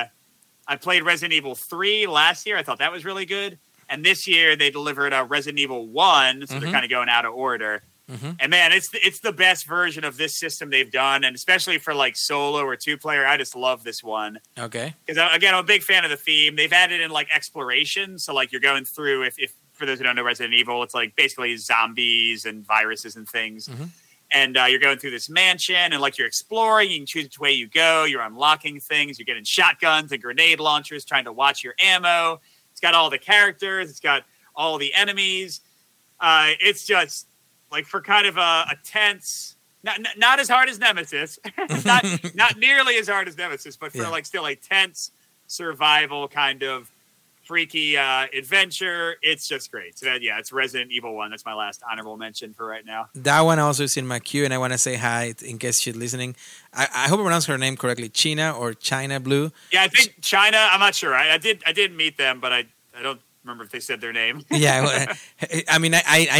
I played Resident Evil 3 last year. I thought that was really good. And this year they delivered Resident Evil 1, so they're kind of going out of order. Mm-hmm. And man, it's the best version of this system they've done, and especially for like solo or 2-player, I just love this one. Okay. Because again, I'm a big fan of the theme. They've added in like exploration, so like you're going through. If for those who don't know Resident Evil, it's like basically zombies and viruses and things. Mm-hmm. And you're going through this mansion, and like you're exploring, you can choose which way you go. You're unlocking things. You're getting shotguns and grenade launchers, trying to watch your ammo. It's got all the characters. It's got all the enemies. It's just like for kind of a tense, not as hard as Nemesis, not nearly as hard as Nemesis, but for like still a tense survival kind of freaky adventure. It's just great. So it's Resident Evil 1. That's my last honorable mention for right now. That one also is in my queue, and I want to say hi in case she's listening. I hope I pronounced her name correctly, China or China Blue. Yeah, I think China. I'm not sure. I did meet them, but I don't remember if they said their name. Yeah, I mean,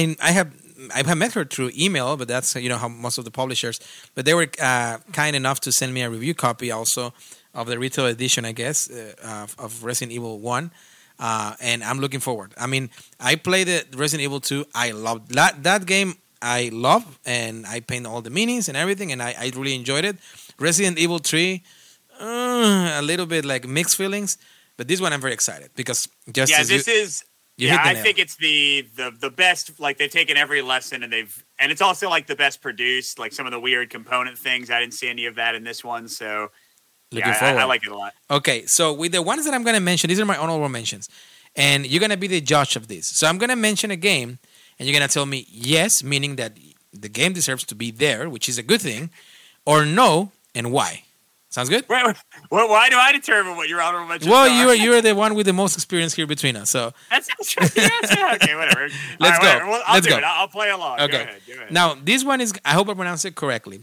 I've met her through email, but that's how most of the publishers. But they were kind enough to send me a review copy also of the retail edition, I guess, of Resident Evil 1. And I'm looking forward. I mean, I played the Resident Evil 2. I loved that game. I love, and I paint all the minis and everything, and I really enjoyed it. Resident Evil 3, a little bit like mixed feelings, but this one I'm very excited because this is I think it's the best. Like they've taken every lesson and it's also like the best produced. Like some of the weird component things, I didn't see any of that in this one. So looking forward. I like it a lot. Okay, so with the ones that I'm going to mention, these are my honorable mentions, and you're going to be the judge of this. So I'm going to mention a game, and you're going to tell me yes, meaning that the game deserves to be there, which is a good thing, or no, and why. Sounds good? Wait, why do I determine what your honorable mentions are? Well, you're the one with the most experience here between us. So that's true. Okay, whatever. Let's go. Whatever. Well, Let's go. I'll play along. Okay. Go ahead. Now, this one is, I hope I pronounce it correctly,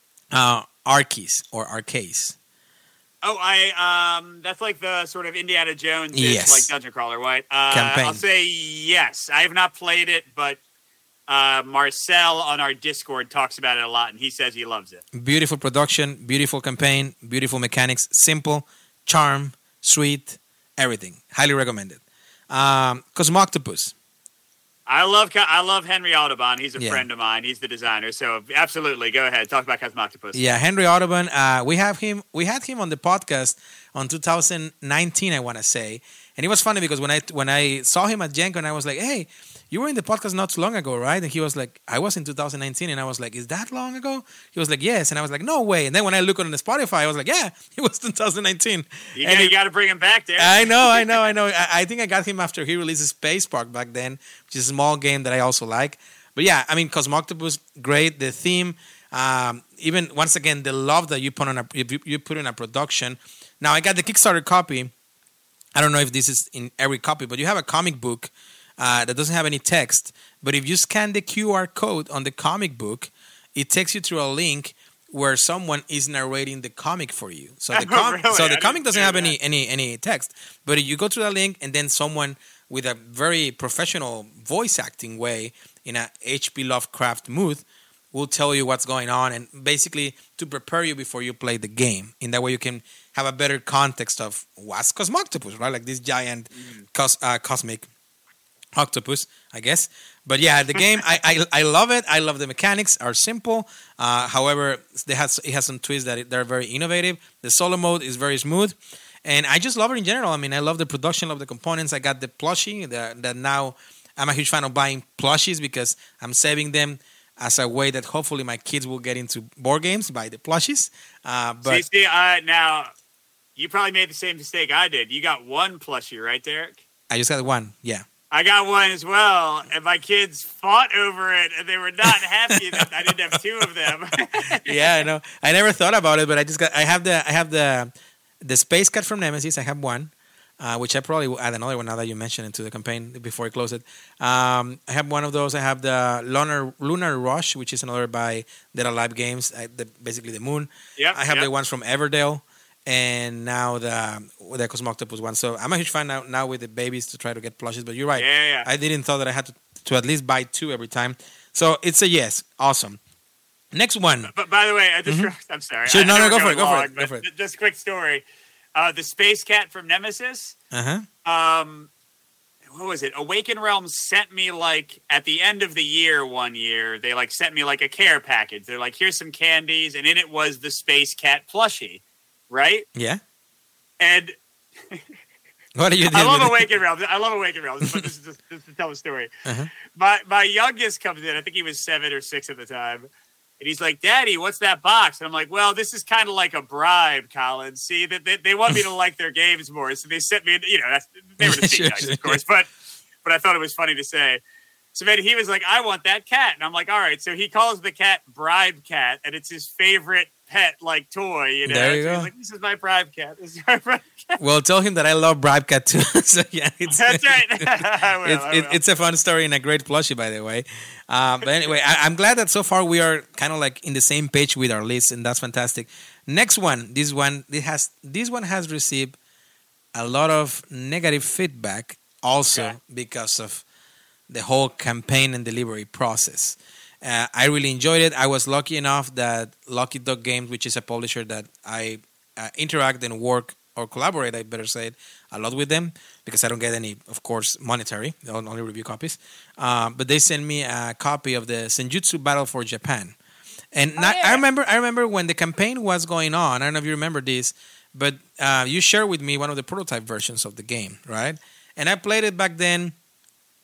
Arceus or Arceus. Oh, that's like the sort of Indiana Jones, like dungeon crawler, right? Campaign. I'll say yes. I have not played it, but Marcel on our Discord talks about it a lot, and he says he loves it. Beautiful production, beautiful campaign, beautiful mechanics, simple, charm, sweet, everything. Highly recommended. Cosmoctopus. I love Henry Audubon. He's a friend of mine. He's the designer. So absolutely, go ahead. Talk about Cosmoctopus. Yeah, Henry Audubon. We had him on the podcast on 2019, I want to say. And it was funny because when I saw him at Gen Con, I was like, hey, you were in the podcast not too long ago, right? And he was like, I was in 2019. And I was like, is that long ago? He was like, yes. And I was like, no way. And then when I look on the Spotify, I was like, yeah, it was 2019. You got to bring him back there. I know. I think I got him after he released Space Park back then, which is a small game that I also like. But yeah, I mean, Cosmoctopus, great. The theme, even once again, the love that you put in a production. Now, I got the Kickstarter copy. I don't know if this is in every copy, but you have a comic book that doesn't have any text. But if you scan the QR code on the comic book, it takes you through a link where someone is narrating the comic for you. So the comic doesn't have any text. But if you go to that link, and then someone with a very professional voice acting way in a H.P. Lovecraft mood will tell you what's going on, and basically to prepare you before you play the game. In that way, you can have a better context of what's Cosmoctopus, right? Like this giant cosmic octopus, I guess. But yeah, the game, I love it. I love the mechanics are simple. However, it has some twists that they're very innovative. The solo mode is very smooth. And I just love it in general. I mean, I love the production of the components. I got the plushie that now I'm a huge fan of buying plushies because I'm saving them as a way that hopefully my kids will get into board games by the plushies. But now, you probably made the same mistake I did. You got one plushie, right, Derek? I just got one, yeah. I got one as well, and my kids fought over it, and they were not happy that I didn't have two of them. Yeah, I know. I never thought about it, but I have the Space Cat from Nemesis. I have one, which I probably will add another one now that you mentioned it to the campaign before I close it. I have one of those. I have the Lunar Rush, which is another by Dead Alive Games, basically the moon. Yep, I have the ones from Everdale. And now the Cosmoctopus one. So I'm a huge fan now with the babies to try to get plushes. But you're right. Yeah. I didn't thought that I had to at least buy two every time. So it's a yes. Awesome. Next one. But by the way, I'm sorry. Sure, no, go for it. Just a quick story. The Space Cat from Nemesis. Uh-huh. What was it? Awaken Realms sent me at the end of the year one year, they sent me a care package. They're like, here's some candies, and in it was the Space Cat plushie. Right? Yeah. And what are you doing? I love Awaken Realms, but this is just to tell a story. Uh-huh. My youngest comes in. I think he was 7 or 6 at the time. And he's like, Daddy, what's that box? And I'm like, well, this is kind of like a bribe, Colin. See, that they want me to like their games more. So they sent me, they were the nice, of course. But I thought it was funny to say. So then he was like, I want that cat. And I'm like, all right. So he calls the cat Bribe Cat, and it's his favorite pet toy, There you so go. He's like, this is my Bribe Cat. Well, tell him that I love Bribe Cat too. So yeah, that's right. I will. It's a fun story and a great plushie, by the way. But anyway, I'm glad that so far we are kind of in the same page with our list, and that's fantastic. Next one, this one has received a lot of negative feedback, also because of the whole campaign and delivery process. I really enjoyed it. I was lucky enough that Lucky Dog Games, which is a publisher that I interact and work or collaborate, I better say it, a lot with them because I don't get any, of course, monetary. I only review copies. But they sent me a copy of the Senjutsu Battle for Japan. And I remember when the campaign was going on. I don't know if you remember this, but you shared with me one of the prototype versions of the game, right? And I played it back then.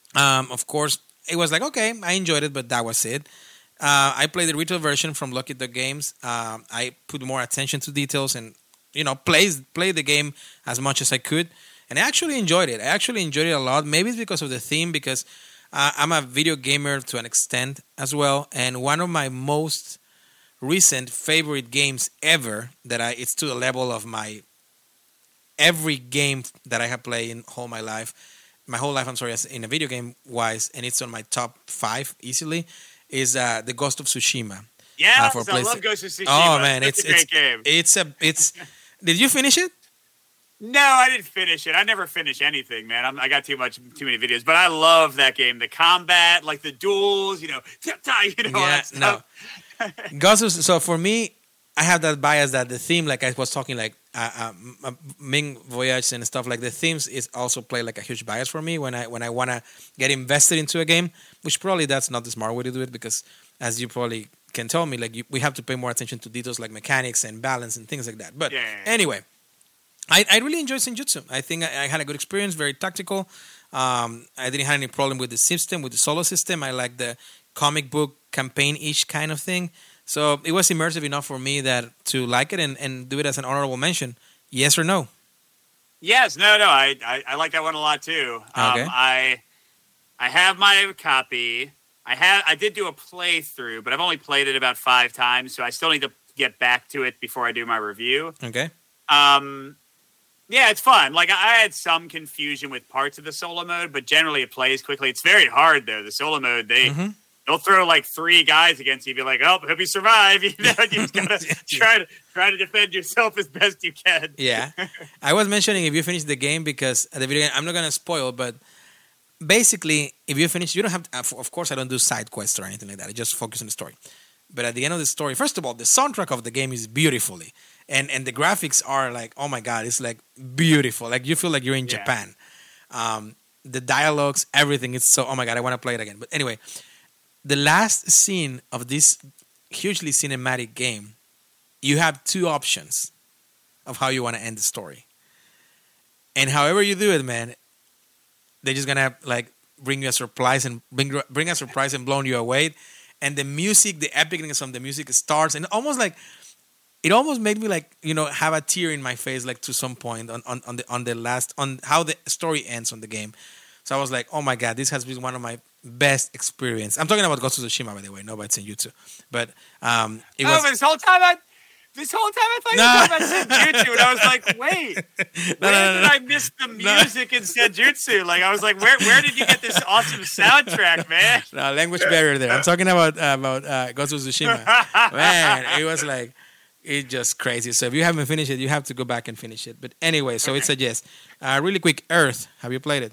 Of course, it was like, okay, I enjoyed it, but that was it. I played the retail version from Lucky Duck Games. I put more attention to details and, play the game as much as I could. And I actually enjoyed it. I actually enjoyed it a lot. Maybe it's because of the theme, because I'm a video gamer to an extent as well. And one of my most recent favorite games ever it's to the level of my every game that I have played in my whole life, I'm sorry, in a video game wise, and it's on my top 5 easily, is the Ghost of Tsushima. Yeah, I love Ghost of Tsushima. Oh man, it's a great game. It's. Did you finish it? No, I didn't finish it. I never finish anything, man. I got too many videos, but I love that game. The combat, like the duels, all that stuff. No. Ghost of, so for me, I have that bias that the theme, like I was talking, like Ming Voyage and stuff, like the themes is also play like a huge bias for me when I want to get invested into a game, which probably that's not the smart way to do it, because as you probably can tell me, like we have to pay more attention to details like mechanics and balance and things like that. But anyway, I really enjoyed Senjutsu. I think I had a good experience, very tactical. I didn't have any problem with the system, with the solo system. I like the comic book campaign-ish kind of thing. So it was immersive enough for me to like it and do it as an honorable mention. Yes or no? Yes, no. I like that one a lot too. Okay. I have my copy. I did do a playthrough, but I've only played it about 5 times, so I still need to get back to it before I do my review. Okay. Yeah, it's fun. Like, I had some confusion with parts of the solo mode, but generally it plays quickly. It's very hard, though. The solo mode, they'll throw like 3 guys against you. Be like, oh, hope you survive. You just gotta try to defend yourself as best you can. Yeah, I was mentioning if you finish the game, because at the video game, I'm not gonna spoil, but basically, if you finish, you don't have to, of course, I don't do side quests or anything like that. I just focus on the story. But at the end of the story, first of all, the soundtrack of the game is beautifully. And the graphics are like, oh my God, it's like beautiful. Like you feel like you're in Japan. The dialogues, everything, it's so, oh my God, I want to play it again. But anyway, the last scene of this hugely cinematic game, you have 2 options of how you want to end the story. And however you do it, man, they're just going to like bring you a surprise and bring a surprise and blow you away. And the music, the epicness of the music starts, and almost like, it almost made me like, have a tear in my face, like to some point on how the story ends on the game. So I was like, oh my God, this has been one of my best experience. I'm talking about Ghost of Tsushima, by the way, not about Senjutsu. But but this whole time I thought you were talking about Senjutsu, and I was like, wait, where did I miss the music in Senjutsu? Like, I was like, where did you get this awesome soundtrack, man? No, language barrier there. I'm talking about Ghost of Tsushima. Man, it was like, it's just crazy. So if you haven't finished it, you have to go back and finish it. But anyway, so it's a yes. Really quick, Earth. Have you played it?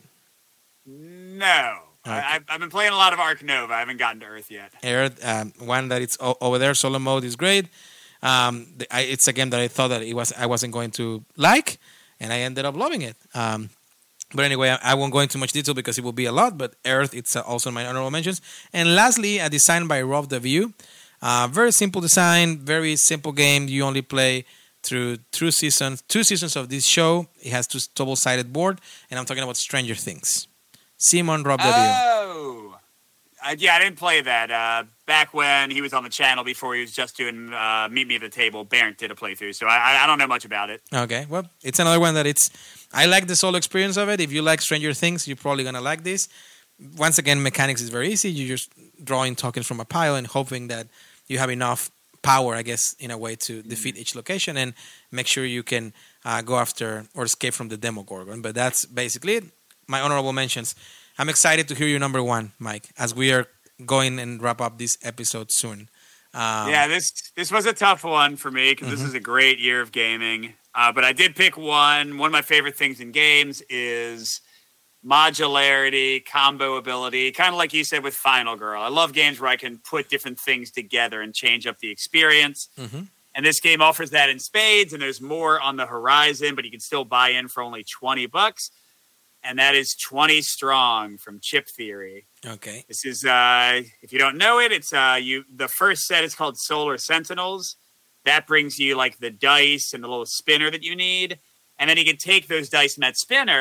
No. Okay. I've been playing a lot of Ark Nova. I haven't gotten to Earth yet. Earth, one that it's over there. Solo mode is great. It's a game that I thought that I wasn't going to like, and I ended up loving it. But anyway, I won't go into much detail because it will be a lot. But Earth, it's also my honorable mentions. And lastly, a design by Rob the View. Very simple design, very simple game. You only play through 2 seasons of this show. It has 2 double-sided board, and I'm talking about Stranger Things. Simon Rob the View. Oh, I didn't play that. Back when he was on the channel, before he was just doing Meet Me at the Table, Barrett did a playthrough, so I don't know much about it. Okay, well, it's another one that I like the solo experience of it. If you like Stranger Things, you're probably going to like this. Once again, mechanics is very easy. You're just drawing tokens from a pile and hoping that you have enough power, I guess, in a way to defeat each location and make sure you can go after or escape from the Demogorgon. But that's basically it. My honorable mentions. I'm excited to hear your number 1, Mike, as we are going and wrap up this episode soon. This was a tough one for me because this is a great year of gaming. But I did pick one. One of my favorite things in games is modularity, combo ability, kind of like you said with Final Girl. I love games where I can put different things together and change up the experience. And this game offers that in spades, and there's more on the horizon, but you can still buy in for only $20. And that is 20 Strong from Chip Theory. Okay. This is, if you don't know it, it's the first set is called Solar Sentinels. That brings you like the dice and the little spinner that you need. And then you can take those dice and that spinner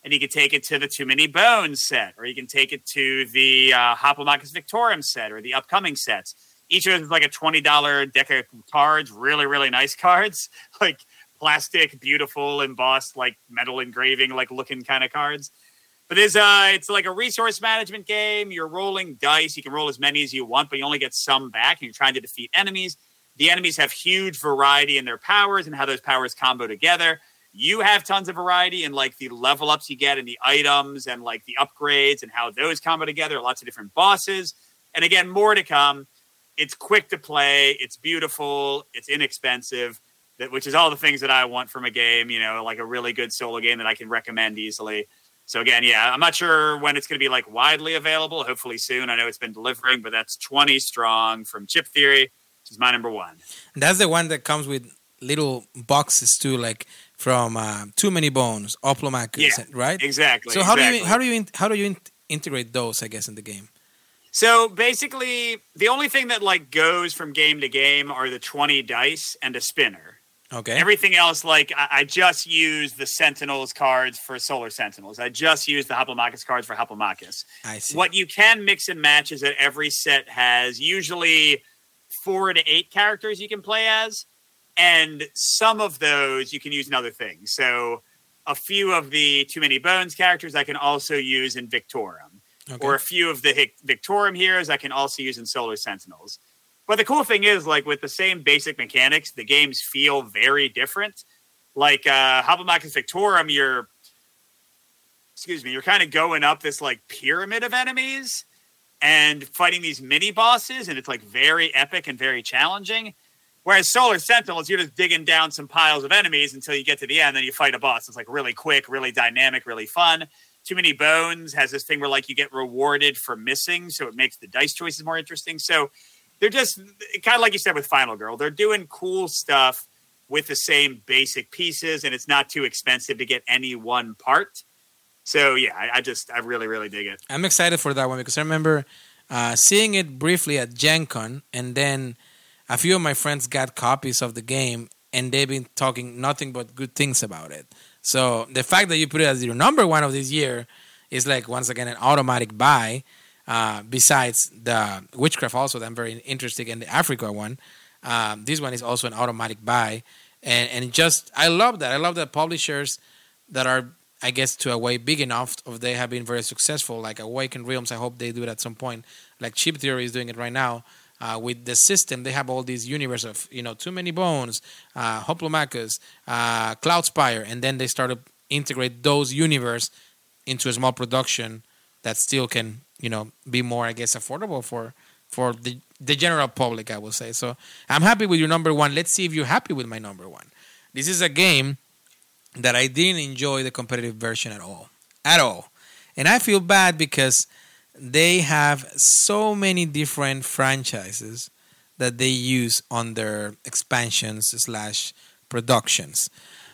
and you can take it to the Too Many Bones set, or you can take it to the Hoplomachus Victorum set, or the upcoming sets. Each of those is like a $20 deck of cards, really, really nice cards, like plastic, beautiful, embossed, like metal engraving, like looking kind of cards. But it's like a resource management game. You're rolling dice. You can roll as many as you want, but you only get some back, and you're trying to defeat enemies. The enemies have huge variety in their powers and how those powers combo together. You have tons of variety in like the level ups you get and the items and like the upgrades and how those combo together. Lots of different bosses. And again, more to come. It's quick to play. It's beautiful. It's inexpensive, which is all the things that I want from a game, you know, like a really good solo game that I can recommend easily. So again, yeah, I'm not sure when it's going to be like widely available. Hopefully soon. I know it's been delivering, but that's 20 strong from Chip Theory, which is my number one. That's the one that comes with little boxes too, like from Too Many Bones, Hoplomachus, right? Exactly. So how do you integrate those, I guess, in the game? So basically, the only thing that like goes from game to game are the 20 dice and a spinner. Okay. Everything else, like I just use the Sentinels cards for Solar Sentinels. I just use the Hoplomachus cards for Hoplomachus. I see. What you can mix and match is that every set has usually 4 to 8 characters you can play as, and some of those you can use in other things. So a few of the Too Many Bones characters I can also use in Victorum. Okay. Or a few of the Victorum heroes I can also use in Solar Sentinels. But the cool thing is, like, with the same basic mechanics, the games feel very different. Like, Hoplomachus Victorum, you're kind of going up this, like, pyramid of enemies and fighting these mini-bosses, and it's, like, very epic and very challenging. Whereas Solar Sentinels, you're just digging down some piles of enemies until you get to the end, then you fight a boss. It's, like, really quick, really dynamic, really fun. Too Many Bones has this thing where, like, you get rewarded for missing, so it makes the dice choices more interesting. So they're just kind of like you said with Final Girl. They're doing cool stuff with the same basic pieces, and it's not too expensive to get any one part. So, yeah, I really, really dig it. I'm excited for that one because I remember seeing it briefly at Gen Con, and then a few of my friends got copies of the game, and they've been talking nothing but good things about it. So the fact that you put it as your number one of this year is like, once again, an automatic buy. Besides the Witchcraft also that I'm very interested in, the Africa one. This one is also an automatic buy. And just, I love that. I love that publishers that are, I guess, to a way big enough, they have been very successful. Like Awakened Realms, I hope they do it at some point. Like Chip Theory is doing it right now. With the system, they have all these universe of, you know, Too Many Bones, Hoplomachus, Cloudspire, and then they started integrate those universe into a small production that still can, you know, be more, I guess, affordable for the general public, I will say. So I'm happy with your number one. Let's see if you're happy with my number one. This is a game that I didn't enjoy the competitive version at all. And I feel bad because they have so many different franchises that they use on their expansions / productions.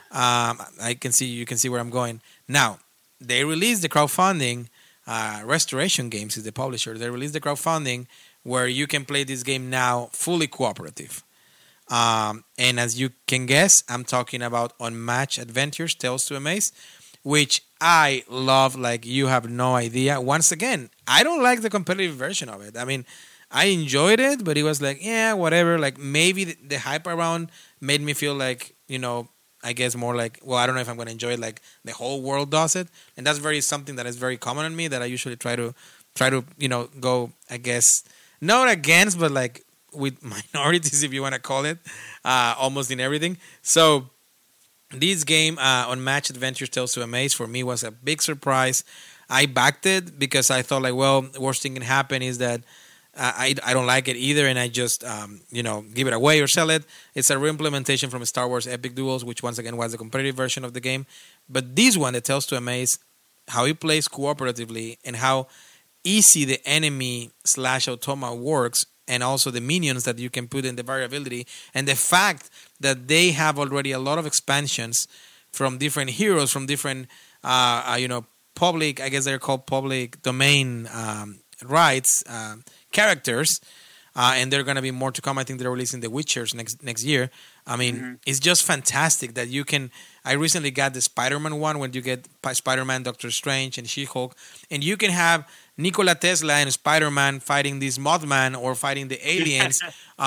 You can see where I'm going. Now, they released the crowdfunding. Restoration Games is the publisher. They released the crowdfunding where you can play this game now fully cooperative. And as you can guess, I'm talking about Unmatched Adventures, Tales to Amaze, which I love like you have no idea. Once again, I don't like the competitive version of it. I mean, I enjoyed it, but it was like, yeah, whatever. Like maybe the hype around made me feel like, you know, I guess more like, well, I don't know if I'm going to enjoy it like the whole world does it. And that's something that is very common on me that I usually try to, you know, go, I guess, not against, but like with minorities, if you want to call it, almost in everything. So this game, Unmatched Adventures Tales to Amaze, for me was a big surprise. I backed it because I thought like, well, the worst thing can happen is that I don't like it either, and I just you know, give it away or sell it. It's a re-implementation from Star Wars Epic Duels, which once again was the competitive version of the game. But this one, the Tales to Amaze, how it plays cooperatively and how easy the enemy / automa works, and also the minions that you can put in the variability, and the fact that they have already a lot of expansions from different heroes, from different you know, public, I guess they're called public domain rights characters. and there are going to be more to come. I think they're releasing The Witchers next year. I mean, it's just fantastic that you can. I recently got the Spider-Man one when you get Spider-Man, Doctor Strange, and She-Hulk, and you can have Nikola Tesla and Spider-Man fighting this Mothman or fighting the aliens.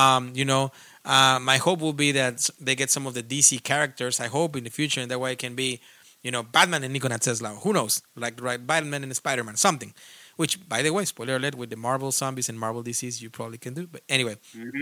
My hope will be that they get some of the DC characters. I hope in the future, and that way it can be, Batman and Nikola Tesla. Who knows? Like Batman and Spider-Man, something. Which, by the way, spoiler alert, with the Marvel zombies and Marvel DCs, you probably can do. But anyway,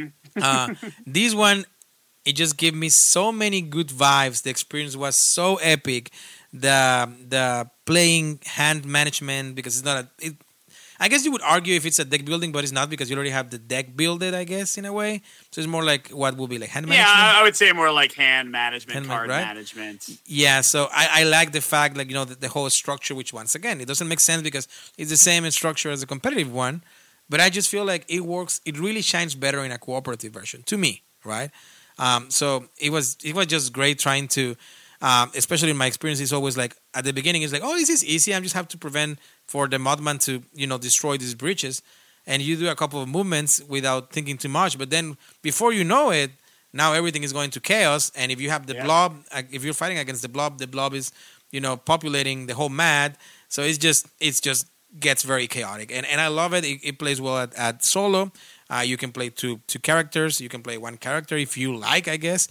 this one, it just gave me so many good vibes. The experience was so epic. The playing hand management, because it's not I guess you would argue if it's a deck building, but it's not because you already have the deck builded, I guess, in a way. So it's more like what would be like hand management? Yeah, I would say more like hand management, card management. Yeah, so I like the fact, like, the whole structure, which once again, it doesn't make sense because it's the same structure as a competitive one. But I just feel like it works. It really shines better in a cooperative version, to me, right? So it was just great trying to, especially in my experience, it's always like, at the beginning, it's like, oh, this is easy. I just have to prevent for the Mothman to, destroy these breaches. And you do a couple of movements without thinking too much. But then before you know it, now everything is going to chaos. And if you have the blob, if you're fighting against the blob is, populating the whole mat. So it's just gets very chaotic. And I love it. It plays well at solo. You can play two characters. You can play one character if you like, I guess.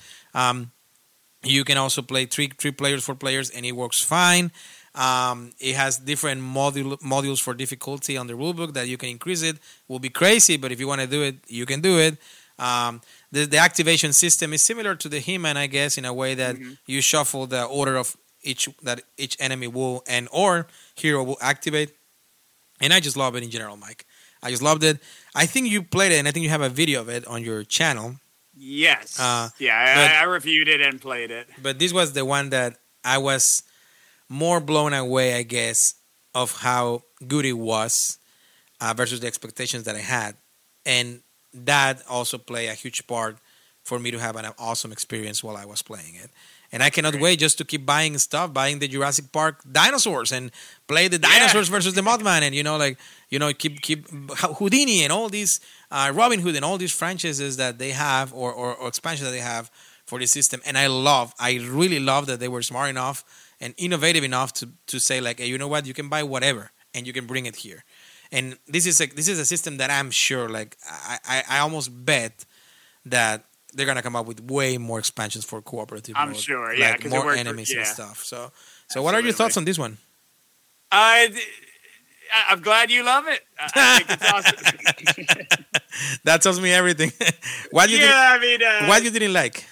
You can also play three players, 4 players, and it works fine. It has different modules for difficulty on the rulebook that you can increase it. Will be crazy, but if you want to do it, you can do it. The activation system is similar to the He-Man, I guess, in a way that you shuffle the order of each enemy will or hero will activate. And I just love it in general, Mike. I just loved it. I think you played it, and I think you have a video of it on your channel. Yes. I reviewed it and played it. But this was the one that I was more blown away, I guess, of how good it was versus the expectations that I had. And that also played a huge part for me to have an awesome experience while I was playing it. And I cannot wait just to keep buying buying the Jurassic Park dinosaurs and play the dinosaurs versus the Mothman and, keep Houdini and all these, Robin Hood and all these franchises that they have or expansions that they have for the system. And I really love that they were smart enough and innovative enough to say like, hey, you know what, you can buy whatever and you can bring it here. And this is a system that I'm sure, like, I almost bet that they're gonna come up with way more expansions for cooperative. I'm sure, yeah, like more enemies and stuff. So what are your thoughts on this one? I'm glad you love it. I think it's awesome. That tells me everything. What you didn't like?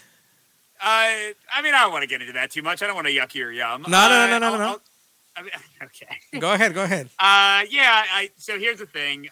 I don't want to get into that too much. I don't want to yuck your yum. No. Okay. Go ahead. So here's the thing.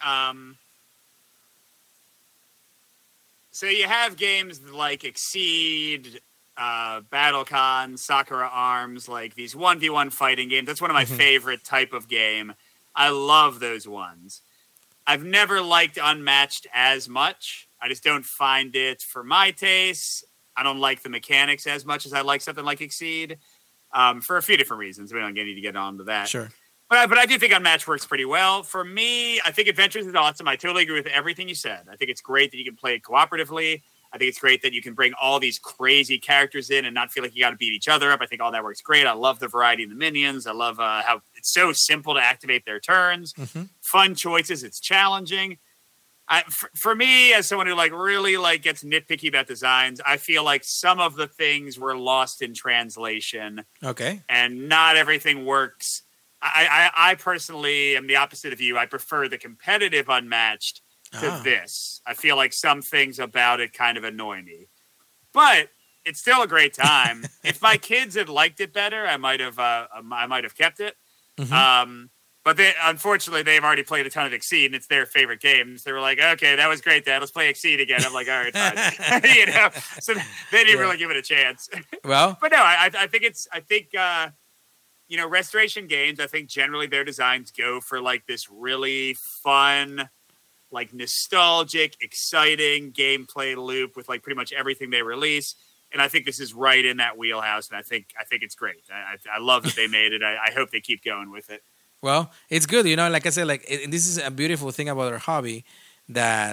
So you have games like Exceed, BattleCon, Sakura Arms, like these 1v1 fighting games. That's one of my favorite type of game. I love those ones. I've never liked Unmatched as much. I just don't find it for my taste. I don't like the mechanics as much as I like something like Exceed, for a few different reasons. We don't need to get on to that. Sure. But I do think Unmatched works pretty well. For me, I think Adventures is awesome. I totally agree with everything you said. I think it's great that you can play it cooperatively. I think it's great that you can bring all these crazy characters in and not feel like you got to beat each other up. I think all that works great. I love the variety of the minions. I love how it's so simple to activate their turns. Fun choices. It's challenging. For me, as someone who really gets nitpicky about designs, I feel like some of the things were lost in translation. Okay. And not everything works. I personally am the opposite of you. I prefer the competitive Unmatched to this. I feel like some things about it kind of annoy me. But it's still a great time. If my kids had liked it better, I might have kept it. But unfortunately, they've already played a ton of Exceed, and it's their favorite game. So they were like, okay, that was great, Dad. Let's play Exceed again. I'm like, all right, fine. So they didn't really give it a chance. Well, but no, I think Restoration games, I think generally their designs go for this really fun, nostalgic, exciting gameplay loop with pretty much everything they release. And I think this is right in that wheelhouse. And I think it's great. I love that they made it. I hope they keep going with it. Well, it's good. Like I said, this is a beautiful thing about our hobby, that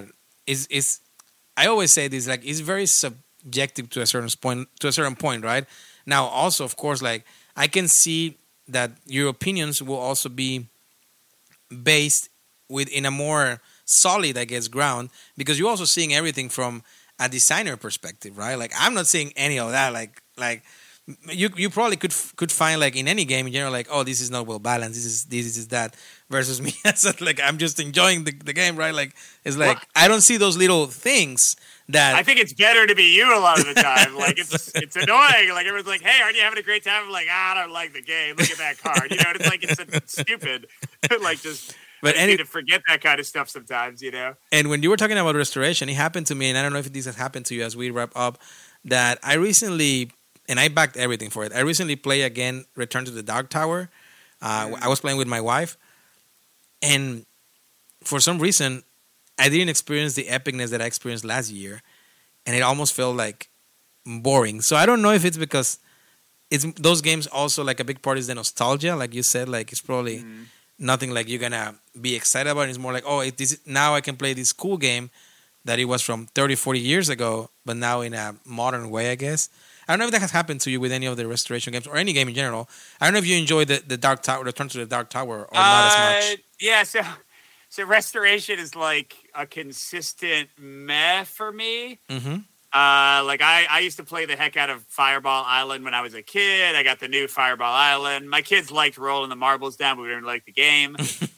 is I always say this, like, it's very subjective to a certain point, right? Now, also, of course, like, I can see that your opinions will also be based in a more solid, I guess, ground, because you're also seeing everything from a designer perspective, right? Like, I'm not seeing any of that. Like you probably could find, like, in any game in general, like, oh, this is not well balanced, this is that, versus me. So, like, I'm just enjoying the game, right? Like, it's like, well, I don't see those little things that I think it's better to be you a lot of the time. Like, it's annoying. Like, everyone's like, hey, aren't you having a great time? I'm like, I don't like the game. Look at that card. You know, it's like, it's stupid. Like, just but I need to forget that kind of stuff sometimes, you know? And when you were talking about restoration, it happened to me, and I don't know if this has happened to you as we wrap up, that I recently, and I backed everything for it, I recently played again Return to the Dark Tower. I was playing with my wife, and for some reason, I didn't experience the epicness that I experienced last year, and it almost felt like boring. So I don't know if it's because it's those games also, like, a big part is the nostalgia, like you said, like, it's probably nothing like you're gonna be excited about. It's more like, oh, now I can play this cool game that it was from 30, 40 years ago, but now in a modern way, I guess. I don't know if that has happened to you with any of the restoration games or any game in general. I don't know if you enjoy the Dark Tower, Return to the Dark Tower, or not as much. Yeah, so restoration is like a consistent meh for me. Mm-hmm. Like, I used to play the heck out of Fireball Island when I was a kid. I got the new Fireball Island. My kids liked rolling the marbles down, but we didn't like the game.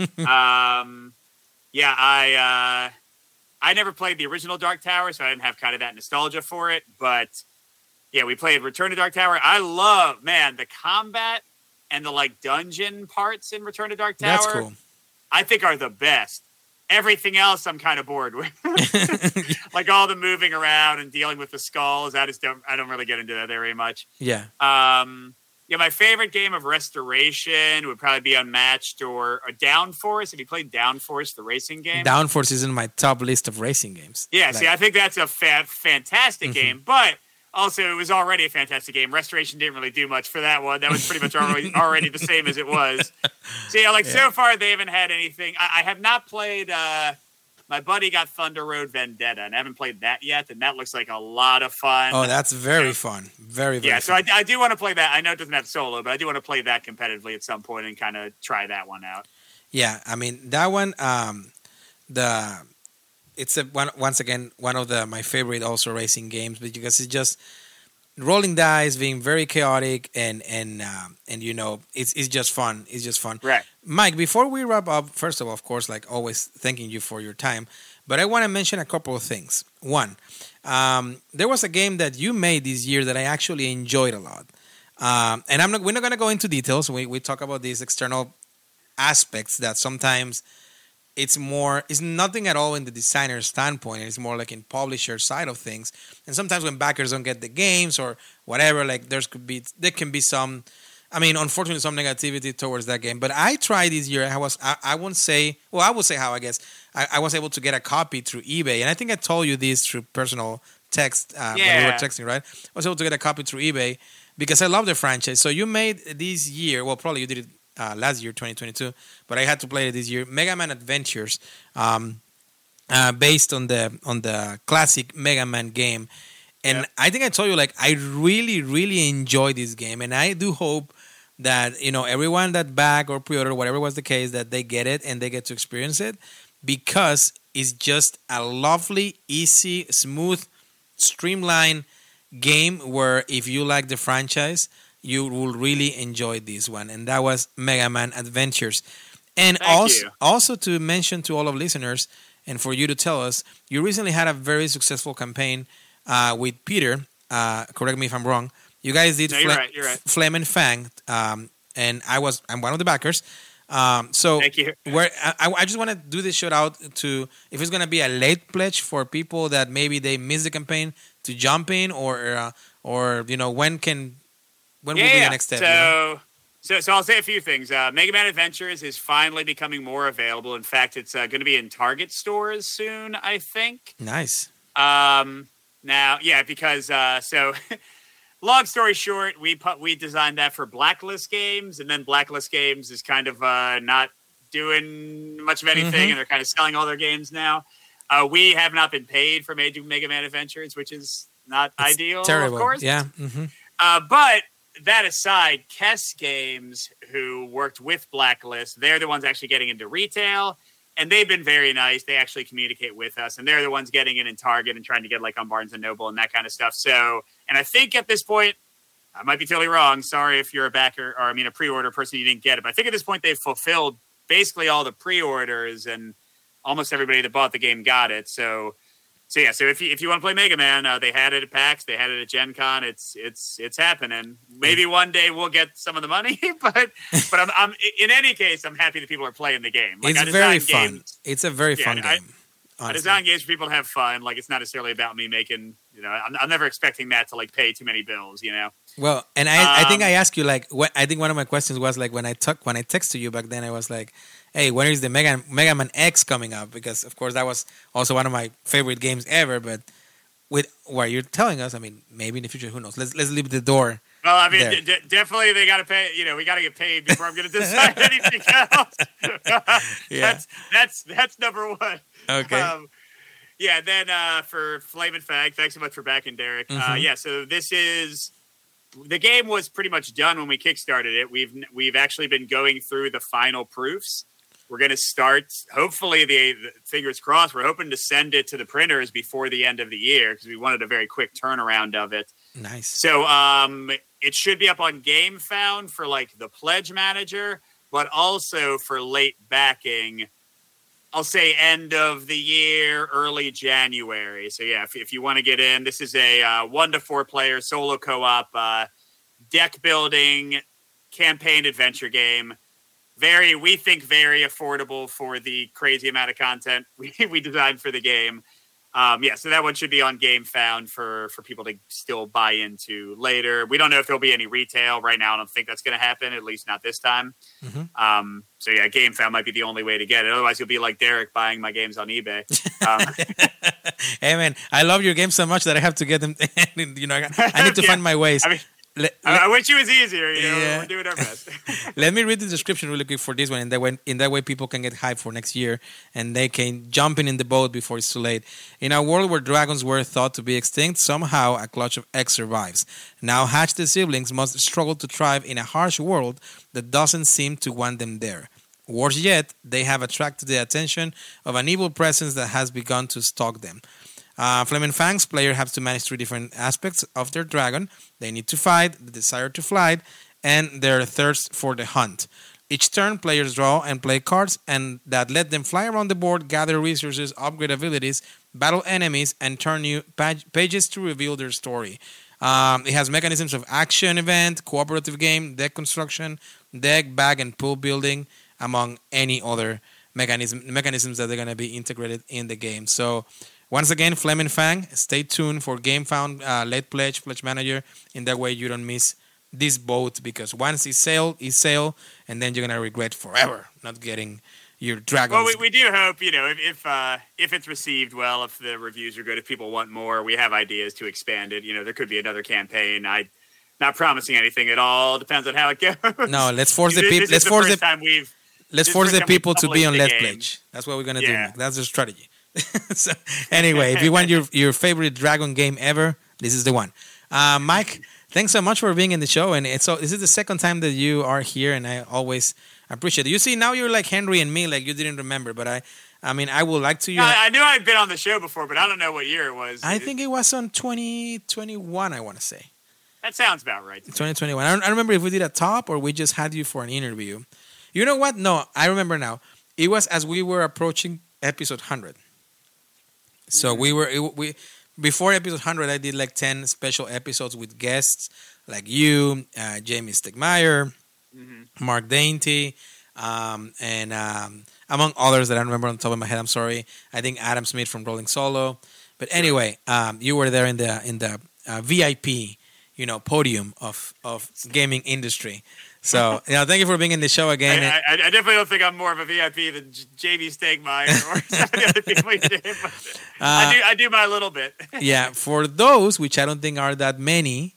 I never played the original Dark Tower, so I didn't have kind of that nostalgia for it. But yeah, we played Return to Dark Tower. I love, man, the combat and the, like, dungeon parts in Return to Dark Tower. That's cool. I think are the best. Everything else I'm kind of bored with. Like, all the moving around and dealing with the skulls. I don't really get into that very much. Yeah. My favorite game of restoration would probably be Unmatched or Downforce. Have you played Downforce, the racing game? Downforce is in my top list of racing games. Yeah, see, I think that's a fantastic game, but also it was already a fantastic game. Restoration didn't really do much for that one. That was pretty much already the same as it was. So, yeah, so far they haven't had anything. I have not played... my buddy got Thunder Road Vendetta, and I haven't played that yet, and that looks like a lot of fun. Oh, that's very fun. Very, very fun. So I do want to play that. I know it doesn't have solo, but I do want to play that competitively at some point and kind of try that one out. Yeah, I mean, that one, it's once again one of my favorite also racing games, because it's just rolling dice, being very chaotic, and you know, it's just fun. It's just fun. Right. Mike, before we wrap up, first of all, of course, like always, thanking you for your time, but I want to mention a couple of things. One, there was a game that you made this year that I actually enjoyed a lot, and we're not going to go into details. We talk about these external aspects that sometimes it's nothing at all in the designer standpoint. It's more like in publisher side of things. And sometimes when backers don't get the games or whatever, like there can be some, I mean, unfortunately, some negativity towards that game. But I tried this year. I would say how, I guess. I was able to get a copy through eBay. And I think I told you this through personal text when we were texting, right? I was able to get a copy through eBay because I love the franchise. So you made this year, well, probably you did it last year, 2022, but I had to play it this year. Mega Man Adventures, based on the classic Mega Man game, and I think I told you, like, I really, really enjoy this game, and I do hope that, you know, everyone that back or pre-order, whatever was the case, that they get it and they get to experience it, because it's just a lovely, easy, smooth, streamlined game where if you like the franchise, you will really enjoy this one. And that was Mega Man Adventures. And also to mention to all of listeners, and for you to tell us, you recently had a very successful campaign with Peter. Correct me if I'm wrong. You guys did you're right. Flame and Fang, and I'm one of the backers. So thank you. I just want to do this shout out to, if it's going to be a late pledge for people that maybe they missed the campaign, to jump in, or you know, when will be the next step? So I'll say a few things. Mega Man Adventures is finally becoming more available. In fact, it's going to be in Target stores soon, I think. Nice. Now, yeah, because so long story short, we designed that for Blacklist Games, and then Blacklist Games is kind of not doing much of anything, and they're kind of selling all their games now. We have not been paid for Mega Man Adventures, which is not ideal, terrible. Of course. Yeah. But that aside, Kess Games, who worked with Blacklist, they're the ones actually getting into retail, and they've been very nice. They actually communicate with us, and they're the ones getting in Target and trying to get like on Barnes & Noble and that kind of stuff. So, and I think at this point, I might be totally wrong. Sorry if you're a backer, or a pre-order person, you didn't get it. But I think at this point they've fulfilled basically all the pre-orders, and almost everybody that bought the game got it. So yeah. So if you want to play Mega Man, they had it at PAX, they had it at Gen Con. It's happening. Maybe one day we'll get some of the money, but I'm in any case, I'm happy that people are playing the game. Like, it's very fun. It's a very fun game. I design games for people to have fun. Like, it's not necessarily about me making. I'm never expecting that to like pay too many bills. Well, and I think I asked you like I think one of my questions was like when I texted you back then, I was like, hey, when is the Mega Man X coming up? Because of course that was also one of my favorite games ever. But with what you're telling us, maybe in the future, who knows? Let's leave the door. Well, definitely they got to pay. We got to get paid before I'm going to decide anything else. Yeah, that's number one. Okay. Then for Flame and Fang, thanks so much for backing Derek. So this is the game was pretty much done when we kickstarted it. We've actually been going through the final proofs. We're going to start. Hopefully, the fingers crossed. We're hoping to send it to the printers before the end of the year because we wanted a very quick turnaround of it. Nice. So it should be up on GameFound for like the Pledge Manager, but also for late backing. I'll say end of the year, early January. So yeah, if you want to get in, this is a 1 to 4 player solo co-op deck building campaign adventure game. We think very affordable for the crazy amount of content we designed for the game. So that one should be on GameFound for people to still buy into later. We don't know if there'll be any retail right now. I don't think that's going to happen, at least not this time. GameFound might be the only way to get it. Otherwise, you'll be like Derek buying my games on eBay. Hey man, I love your games so much that I have to get them. I need to find my ways. I wish it was easier. We're doing our best. Let me read the description really quick for this one. In that way, people can get hyped for next year and they can jump in the boat before it's too late. In a world where dragons were thought to be extinct, somehow a clutch of eggs survives. Now hatched siblings must struggle to thrive in a harsh world that doesn't seem to want them there. Worse yet, they have attracted the attention of an evil presence that has begun to stalk them. Flame and Fang's player have to manage 3 different aspects of their dragon. They need to fight, the desire to fly, and their thirst for the hunt. Each turn, players draw and play cards and that let them fly around the board, gather resources, upgrade abilities, battle enemies, and turn new pages to reveal their story. It has mechanisms of action event, cooperative game, deck construction, deck, bag, and pool building, among any other mechanisms that are going to be integrated in the game. So once again, Flame and Fang, stay tuned for GameFound late pledge manager. In that way, you don't miss this boat because once it's sail, and then you're gonna regret forever not getting your dragons. Well, we do hope if it's received well, if the reviews are good, if people want more, we have ideas to expand it. There could be another campaign. I'm not promising anything at all. Depends on how it goes. No, let's force the people. Let's force the people to be on late pledge. That's what we're gonna do. That's the strategy. So anyway, if you want your favorite dragon game ever, this is the one. Mike, thanks so much for being in the show. And this is the second time that you are here, and I always appreciate it. You see, now you're like Henry and me, like you didn't remember, but I would like to. I knew I'd been on the show before, but I don't know what year it was. I think it was on 2021. I want to say. That sounds about right. 2021. I don't remember if we did a top or we just had you for an interview. You know what? No, I remember now. It was as we were approaching episode 100. So we before episode 100, I did like 10 special episodes with guests like you, Jamie Stegmaier, Mark Dainty, and among others that I don't remember on the top of my head. I'm sorry. I think Adam Smith from Rolling Solo. But anyway, you were there in the VIP, podium of gaming industry. So, thank you for being in the show again. I definitely don't think I'm more of a VIP than Jamie Stegmaier or some of the other people you did. But I do my little bit. Yeah, for those, which I don't think are that many,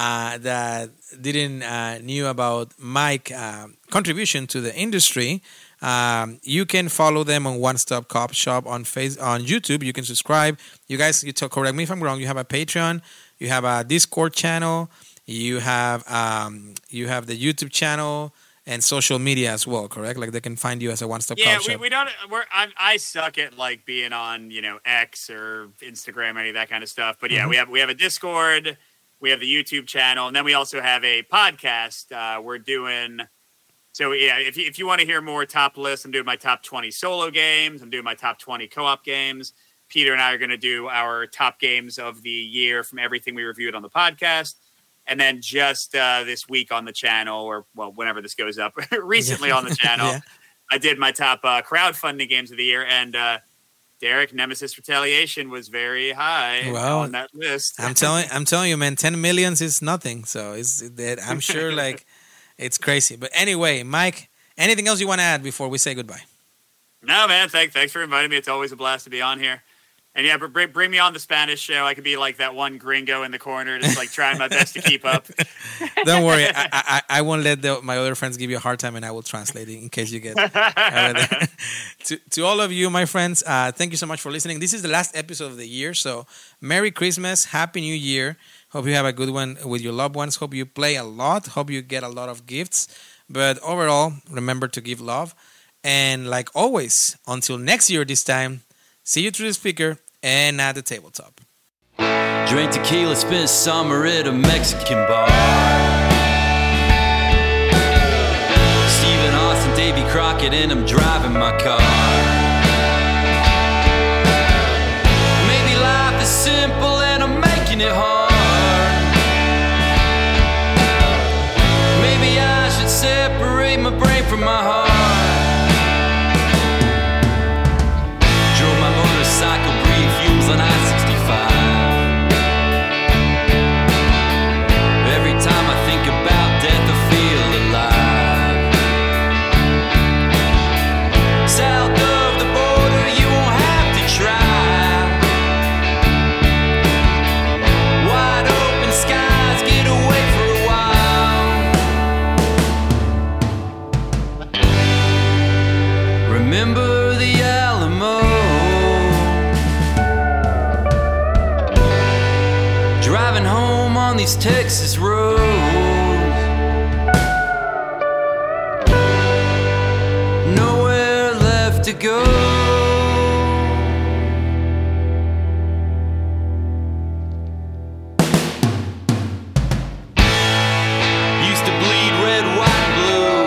that didn't knew about Mike's contribution to the industry, You can follow them on One Stop Cop Shop on YouTube. You can subscribe. You guys, correct me if I'm wrong. You have a Patreon. You have a Discord channel. You have the YouTube channel and social media as well. Correct? Like they can find you as a One Stop Cop Shop. Yeah, we don't. I suck at like being on X or Instagram, any of that kind of stuff. But yeah, we have a Discord. We have the YouTube channel, and then we also have a podcast. We're doing. So yeah, if you want to hear more top lists, I'm doing my top 20 solo games. I'm doing my top 20 co-op games. Peter and I are going to do our top games of the year from everything we reviewed on the podcast. And then just this week on the channel, or well, whenever this goes up, recently on the channel, I did my top crowdfunding games of the year. And Derek, Nemesis Retaliation was very high on that list. I'm telling you, man, 10 millions is nothing. So I'm sure like it's crazy. But anyway, Mike, anything else you want to add before we say goodbye? No, man. Thanks for inviting me. It's always a blast to be on here. And yeah, bring me on the Spanish show. I could be like that one gringo in the corner, just like trying my best to keep up. Don't worry. I won't let my other friends give you a hard time, and I will translate it in case you get to all of you, my friends, thank you so much for listening. This is the last episode of the year, so Merry Christmas, Happy New Year. Hope you have a good one with your loved ones. Hope you play a lot. Hope you get a lot of gifts. But overall, remember to give love. And like always, until next year this time, see you through the speaker and at the tabletop. Drink tequila, spend summer at a Mexican bar. Stephen Austin, Davy Crockett, and I'm driving my car. Maybe life is simple and I'm making it hard. Maybe I should separate my brain from my heart. Drove my motorcycle, breathe fumes on I-65. Every time I think about death, I feel alive. South of the border, you won't have to try. Wide open skies, get away for a while. Remember the Alamo. Driving home on these Texas roads. Nowhere left to go. Used to bleed red, white, blue.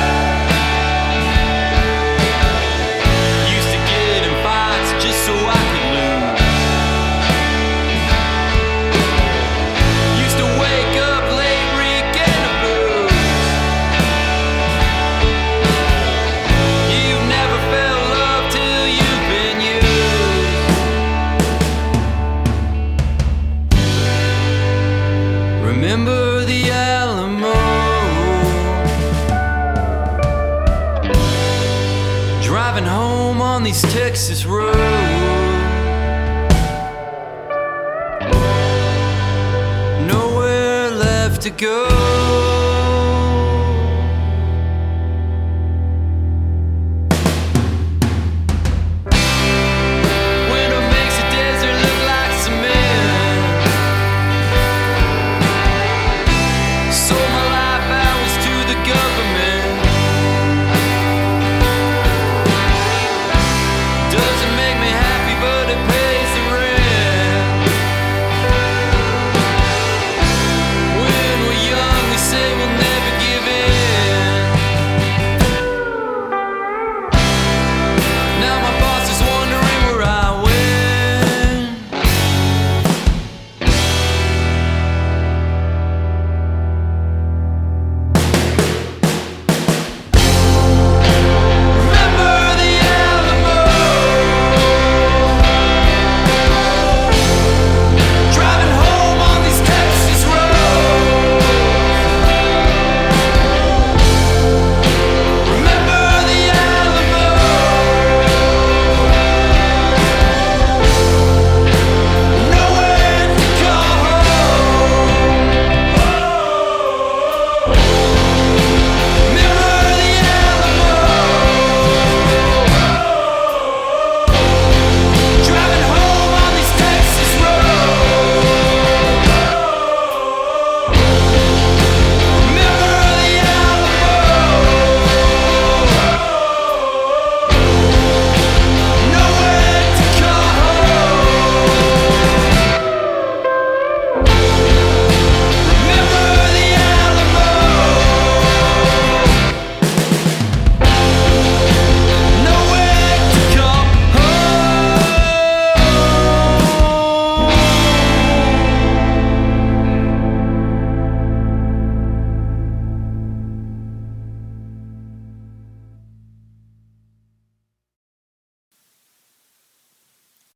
Used to get in fights just so I could lose. Used to wake up late, reeking of booze. You've never felt love till you've been used. Remember the Alamo. Driving home on these Texas roads. Nowhere left to go.